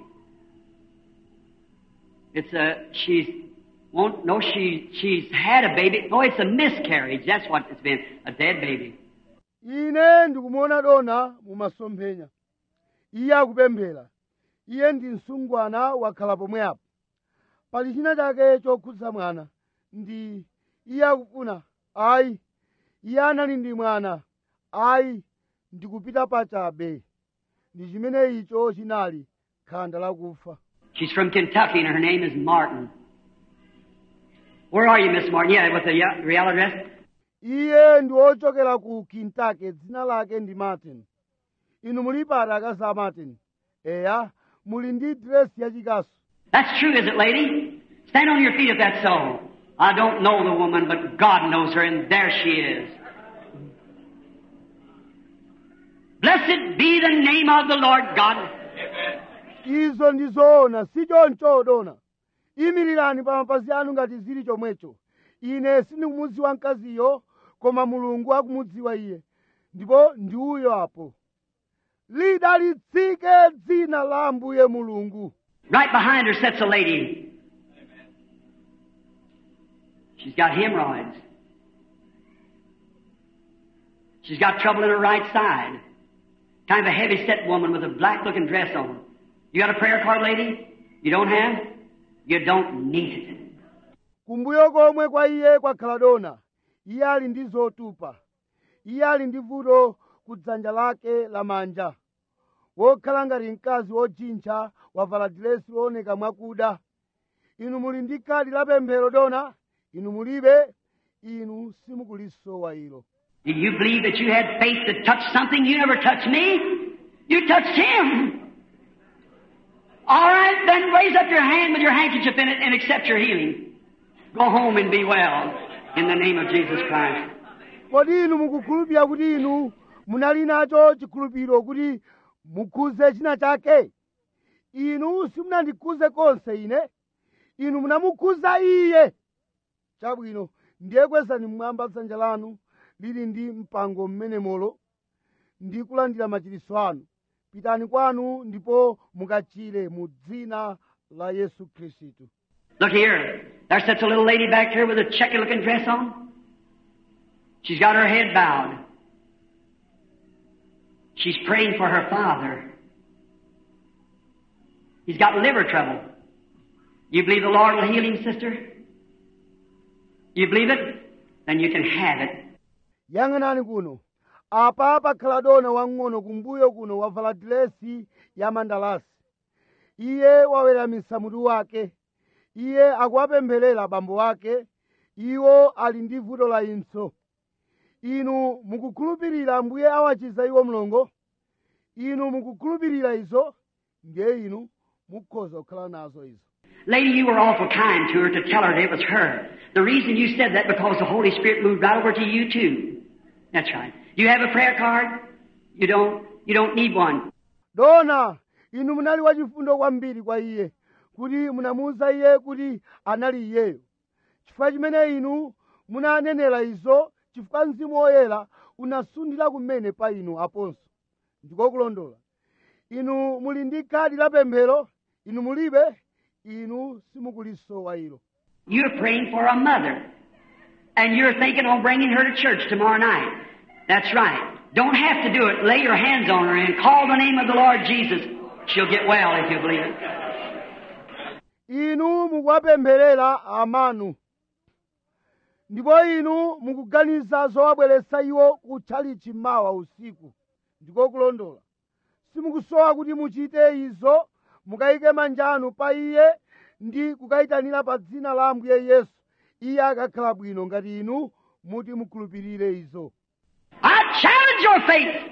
It's a, she's, won't, no, she, she's had a baby. No, it's a miscarriage. That's what it's been. A dead baby. Ine ndikumuona dona mumasomphenya. Iye akupemphera. Iye ndi msungwana wakhala pomwe apo. Pali china chake chokhudza mwana. Ndi iye akufuna. Ayi. Iye anali ndi mwana. Ayi. Ndikupita pachabe. Ndi chimene icho chinali khanda lakufa. She's from Kentucky and her name is Martin. Where are you, Miss Martin? Yeah, with the real address? Iye ndi ochokera ku Kentucky, dzina lake ndi Martin. Inu muli pati akasa Martin. Eya, muli ndi dress yachikasu. That's true, is it, lady? Stand on your feet if that's so. I don't know the woman, but God knows her, and there she is. Blessed be the name of the Lord God. Izo ndizoona, si choncho dona. Imirirani pa mapazi anu ngati zili chomwecho. Ine sindikumudziwa mkaziyo, koma Mulungu akumudziwa iye. Ndipo ndi uyo apo. Lidalitsike dzina la Ambuye Mulungu. Right behind her sits a lady. She's got hemorrhoids. She's got trouble in her right side. Kind of a heavy-set woman with a black-looking dress on. You got a prayer card, lady? You don't have? You don't need it. Kumbuyo komwe kwa iye kwakhala dona. Iye ali ndi zotupa. Iye ali ndi vuto kudzanja lake lamanja. Wokhala ngati mkazi wojintcha wavala dilesi looneka mwakuda. Inu muli ndi kadi la pemphero dona? Inu mulibe? Inu simukulisowa ilo. Do you believe that you had faith to touch something? You never touched me. You touched him. All right, then raise up your hand with your handkerchief in it and accept your healing. Go home and be well in the name of Jesus Christ. Kodi inu mukukhulupirira kuti inu munali nacho chikhulupiriro kuti mukhuze china chake? Inu simunandikhuze konse ine. Inu munamukhuza iye. Chabwino, ndiye kwezani mmwamba dzanja lanu lili ndi mpango mmenemolo ndi kulandira machiritso anu. Pitani kwanu ndipo mukachire mu dzina la Yesu Khristu. Look here. There sits a little lady back here with a checky-looking dress on. She's got her head bowed. She's praying for her father. He's got liver trouble. You believe the Lord will heal him, sister? You believe it? Then you can have it. Yang'anani kuno. Apa pakhala dona wang'ono kumbuyo kuno wavala dilesi ya mandalasi. Iye waweramitsa mutu wake. Iye akuwapempherera abambo wake. Iwo ali ndi vuto la impso. Inu mukukhulupirira Ambuye awachiza iwo mlongo? inu mukukhulupirira izo ndiye inu mukhoza kukhala nazo izo. Lady, you were awful kind to her to tell her that it was her. The reason you said that because the Holy Spirit moved right over to you too. That's right. Do you have a prayer card? You don't. You don't need one. Dona, inu munali wachifundo kwambiri kwa iye kuti munamuwuza iye kuti anali iyeyo. Chifukwa chimene inu munanenera izo chifukwa Mzimu Woyera unasundira kumene pa inu aponso. Ndiko kulondola. Inu muli ndi khadi la pemphero, inu mulibe, inu simukulisowa ilo. You're praying for a mother, and you're thinking on bringing her to church tomorrow night. That's right. Don't have to do it. Lay your hands on her and call the name of the Lord Jesus. She'll get well if you believe it. Inu mukuwapempherera amanu. Ndipo inu mukuganiza zowabweretsa iwo kutchalichi mawa usiku. Ndiko kulondola. Simukusowa kuti muchite izo, mukayike manja anu pa iye ndi kukayitanira pa dzina la Ambuye Yesu. Iye akakhala bwino ngati inu muti mukhulupirire izo. I challenge your faith.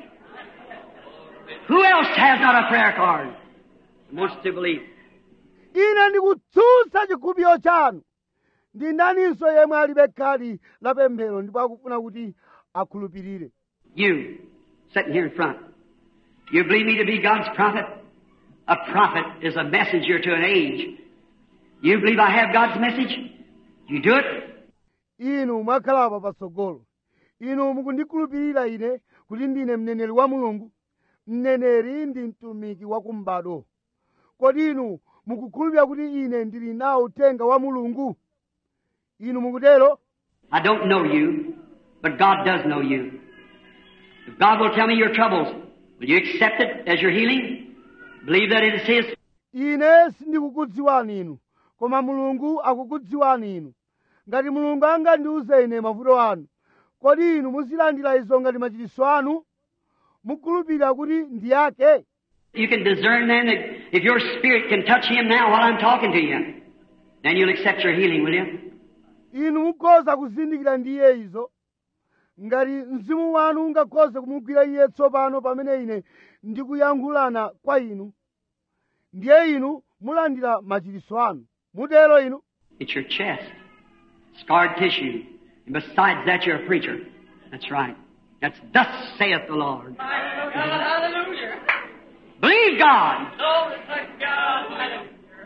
Who else has not a prayer card and wants to believe? Ine ndikutsutsa chikhulupiriro chanu. Ndi ndaninso yemwe alibe khadi la pemphero ndipo akufuna kuti akhulupirire. You, sitting here in front, you believe me to be God's prophet? A prophet is a messenger to an age. You believe I have God's message? You do it? Inu mwakhalapa patsogolo. Inu mukundikhulupirira ine kuti ndine mneneri wa Mulungu. Mneneri ndi mtumiki wa kumbado. Kodi inu mukukhulupirira kuti ine ndili nawo uthenga wa Mulungu? Inu mukutero? I don't know you, but God does know you. If God will tell me your troubles, will you accept it as your healing? Believe that it is His? Ine sindikukudziwani inu, koma Mulungu akukudziwani inu. Ngati Mulungu angandiuze ine mavuto anu, kodi inu muzilandira izo ngati machiritso anu? Mukhulupirira kuti ndi yake? You can discern then that if your spirit can touch Him now while I'm talking to you, then you'll accept your healing, will you? Inu mukhoza kuzindikira ndiye izo. Ngati mzimu wanu ungakhoze kumugwira iye tsopano pamene ine ndikuyankhulana kwa inu, ndiye inu mulandira machiritso anu. Mutero inu? It's your chest, scarred tissue, and besides that you're a preacher. That's right. That's thus saith the Lord. Hallelujah. Believe God. Glory to God. Hallelujah.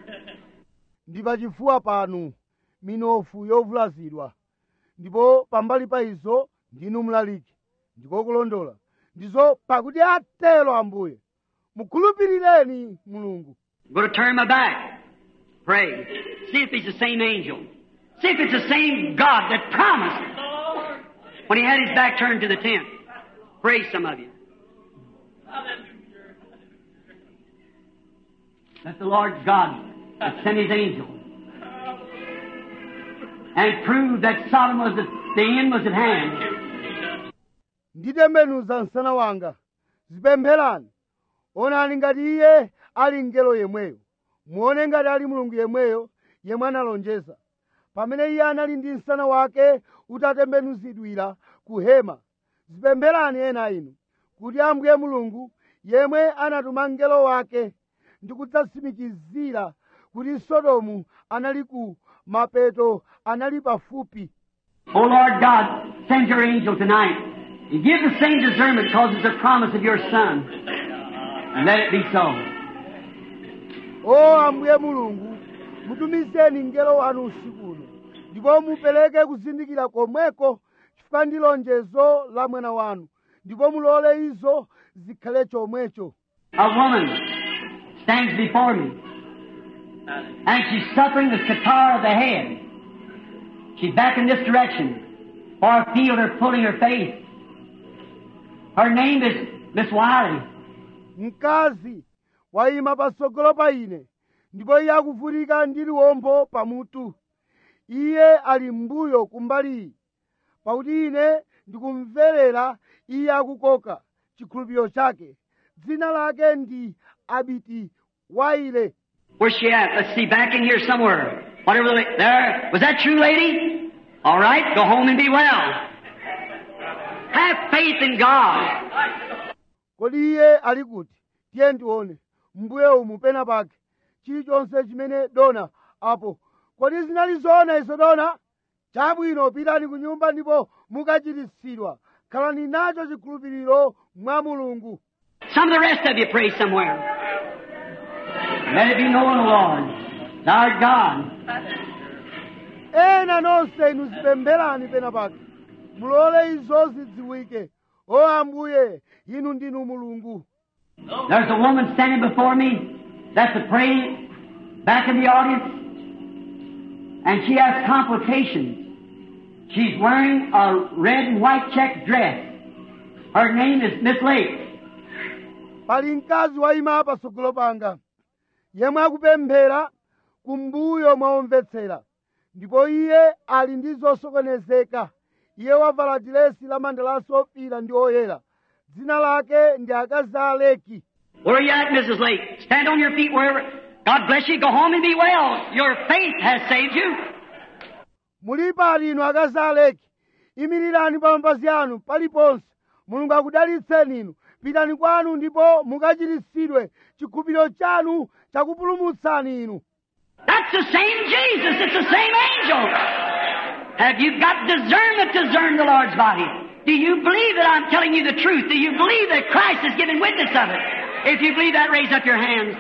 Ndi pachifuwa panu minofu yovulazidwa, ndipo pambali pa izo ndinu mlaliki. Ndiko kulondola. Ndizo pakuti atero Ambuye. Mukhulupirireni Mulungu. I'm going to turn my back. Pray. See if he's the same angel. See if it's the same God that promised when he had his back turned to the tent. Pray, some of you. Let the Lord God send his angel and prove that Sodom was at, the end was at hand. Nditembenuza msana wanga. Zipempherani. Onani ngati iye ali ngelo yemweyo. Muone ngati ali Mulungu yemweyo yemwe analonjeza. Pamene iye anali ndi msana wake utatembenuzidwira ku hema. Zipempherani ena inu kuti Ambuye Mulungu yemwe anatuma ngelo wake ndi kudzatsimikizira kuti Sodomu anali ku mapeto anali pafupi. Oh Lord God, send your angel tonight and give the same discernment because it's a promise of your Son. And let it be so. O Ambuye Mulungu, mutumizeni ngelo wanu usiku uno, ndipo mupereke kuzindikira komweko chifukwa ndi lonjezo la mwana wanu, ndipo mulole izo zikhale chomwecho. A woman stands before me, and she's suffering the catarrh of the head. She's back in this direction, for I feel her pulling her face. Her name is Miss Wiley. Mkazi wayima patsogolo pa ine, ndipo iye akuvutika ndi liwombo pamutu. Iye ali mbuyo kumbali, pakuti ine ndikumverera iye akukoka chikhulupiriro chake. Dzina lake ndi Abiti Wiley. Where's she at? Let's see, back in here somewhere. Whatever the la- there. Was that true, lady? All right, go home and be well. Have faith in God. kodi iye ali kuti? Tiye tione mbuye umu pena pake chilichonse chimene dona apo. Kodi zinali zoona izo dona? Chabwino, pitani ku nyumba ndipo mukachiritsidwa. Khalani nacho chikhulupiriro mwa Mulungu. Some of the rest of you pray somewhere. Let it be known, Lord, our God. Ena nonse inu zipempherani pena pake. Mulole izo zidziwike. O Ambuye, inu ndinu Mulungu. There's a woman standing before me that's a praying back in the audience, and she has complications. She's wearing a red and white check dress. Her name is Miss Lake. Pali mkazi wayima patsogolo panga yemwe akupemphera kumbuyo mwaomvetsera, ndipo iye ali ndi zosokonezeka. Iye wavala dilesi la mandalasi ofira ndi oyera. Dzina lake ndi akazi a Leki. Where are you at, Missus Lake? Stand on your feet wherever. God bless you. Go home and be well. Your faith has saved you. Muli pali inu akazi a Leki. Imirirani pa mapazi anu paliponse. Mulungu akudalitseni inu. Pitani kwanu ndipo mukachiritsidwe. Chikhulupiriro chanu chakupulumutsani inu. That's the same Jesus. It's the same angel. Have you got discernment to discern the Lord's body? Do you believe that I'm telling you the truth? Do you believe that Christ is giving witness of it? If you believe that, raise up your hands.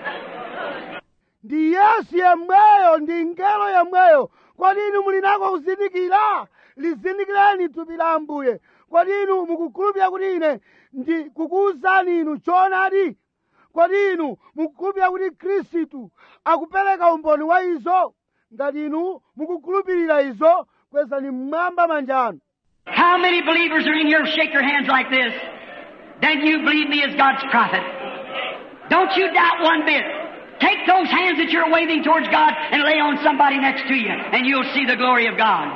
Ndi Yesu yemweyo, ndi ngelo yemweyo. Kodi inu muli nako kuzindikira? Lizindikireni thupi la Ambuye. Kodi inu mukukhulupirira kuti ine ndi kukuwuzani inu choonadi? Kodi inu mukukhulupirira kuti Khristu akupereka umboni wa izo? Ngati inu mukukhulupirira izo, kwezani mmwamba manja anu. How many believers are in here? Shake your hands like this. Then you believe me as God's prophet. Don't you doubt one bit. Take those hands that you're waving towards God and lay on somebody next to you, and you'll see the glory of God.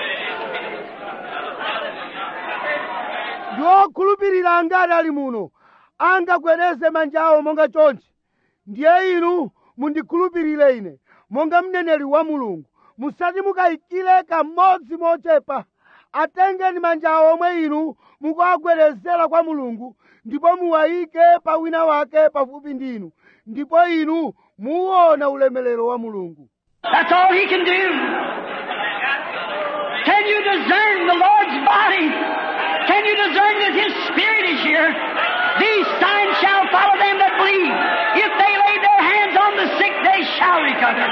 Ndiwokhulupirira ngati ali muno angagwedeze manja awo monga chonchi. Ndiye inu mundikhulupirire ine monga mneneri wa Mulungu. Musati mukayikire kamodzi mochepa. Atengeni manja awo omwe inu mukuagwedezera kwa Mulungu, ndipo muwayike pa wina wake pafupi ndi inu, ndipo inu muona ulemerero wa Mulungu. That's all He can do. Can you discern the Lord's body? Can you discern that His Spirit is here? These signs shall follow them that believe. If they lay their hands on the sick, they shall recover.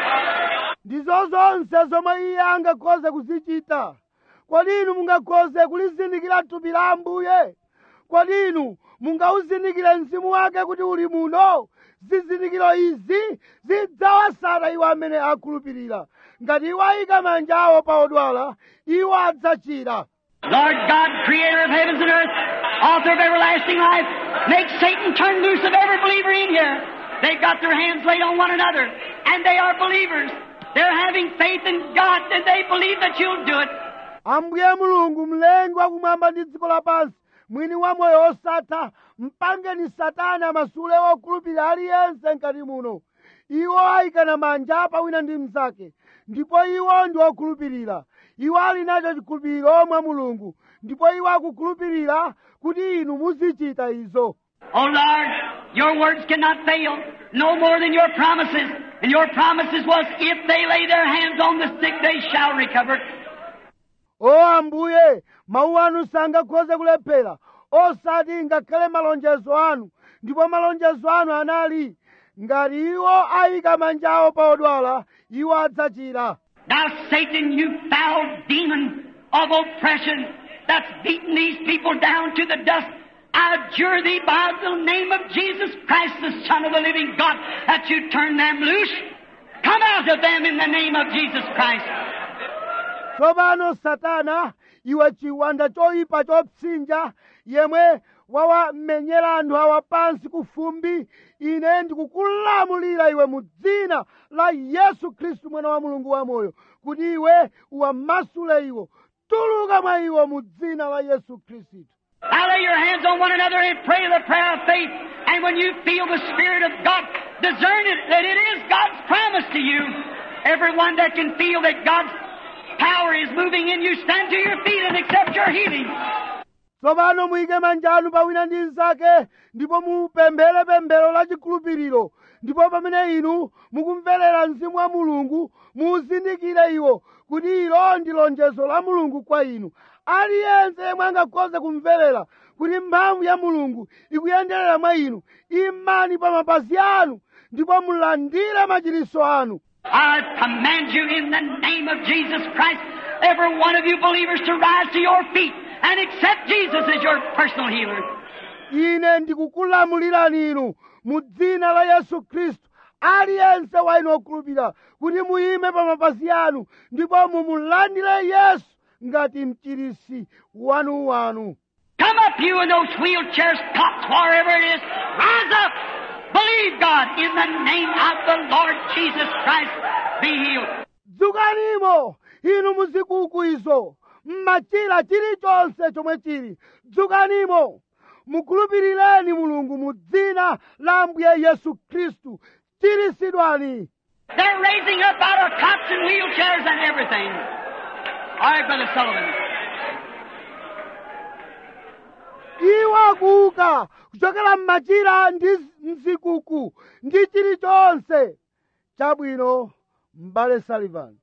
Ndizo zonse zomwe Iye angakhoze kuzichita. Kodi inu mungakhoze kulizindikira thupi la Ambuye? Kodi inu mungawuzindikire mzimu wake kuti uli muno? Zizindikiro izi zidzawasata iwo amene akhulupirira. Ngati iwo ayika manja awo pa odwala, iwo adzachira. Lord God, creator of heavens and earth, author of everlasting life, make Satan turn loose of every believer in here. They've got their hands laid on one another, and they are believers. They're having faith in God, and they believe that you'll do it. Ambuye Mulungu, mlengi wa kumwamba ndi dziko lapansi, mwini wa moyo osatha, mpangeni Satana amasule wokhulupirira aliyense mkati muno. Iwo ayikana manja pa wina ndi mnzake, ndipo iwo ndi okhulupirira. Iwo ali nacho chikhulupiriro mwa Mulungu, ndipo iwo akukhulupirira kuti inu muzichita izo. Oh Lord, your words cannot fail, no more than your promises. And your promises was, if they lay their hands on the sick, they shall recover. O Ambuye, mawu anu sangakhoze kulephera, osati ngakhale malonjezo anu, ndipo malonjezo anu anali, ngati iwo ayika manja awo pa odwala, iwo adzachira. Now Satan, you foul demon of oppression that's beaten these people down to the dust, I adjure thee by the name of Jesus Christ, the Son of the living God, that you turn them loose. Come out of them in the name of Jesus Christ. Tsopano Satana, iwe chiwanda choyipa chopsinja, yemwe wawamenyera anthu awa pansi kufumbi, ine ndikukulamulira iwe mu dzina la Yesu Khristu mwana wa Mulungu wamoyo, kuti iwe uwamasule iwo, tuluka mwa iwo mu dzina la Yesu Khristu. Now lay your hands on one another and pray the prayer of faith, and when you feel the Spirit of God, discern it, that it is God's promise to you. Everyone that can feel that God's power is moving in you, stand to your feet and accept your healing. tsopano muyike manja anu pa wina ndi nzake ndipo mupemphere pemphero la chikhulupiriro, ndipo pamene inu mukumverera mzimu wa mulungu muzindikire iwo kuti ilo ndi lonjezo la mulungu kwa inu. Aliyense yemwe angakhoze kumverera kuti mphamvu ya mulungu ikuyenderera mwa inu, imani pa mapazi anu ndipo mulandire machiritso anu. I command you in the name of Jesus Christ, every one of you believers, to rise to your feet and accept Jesus as your personal healer. Ine ndikukulamulirani inu mu dzina la Yesu Khristu, aliyense wa inu okhulupirira kuti muyime pa mapazi anu ndipo mumulandire Yesu ngati mchiritsi wanu wanu. Come up, you in those wheelchairs, cots, wherever it is. Rise up. Believe God in the name of the Lord Jesus Christ. Be healed. Dzukanimo inu muzikuku izo, mmachira chilichonse chomwe chili. Dzukanimo mukhulupirireni Mulungu mu dzina la Ambuye Yesu Khristu. Chiritsidwani. They're raising up out of cots and wheelchairs and everything. All right, Brother Sullivan. Iwo akuuka kuchokera mmachira ndi mzikuku ndi chilichonse. Chabwino, M'bale Sullivan.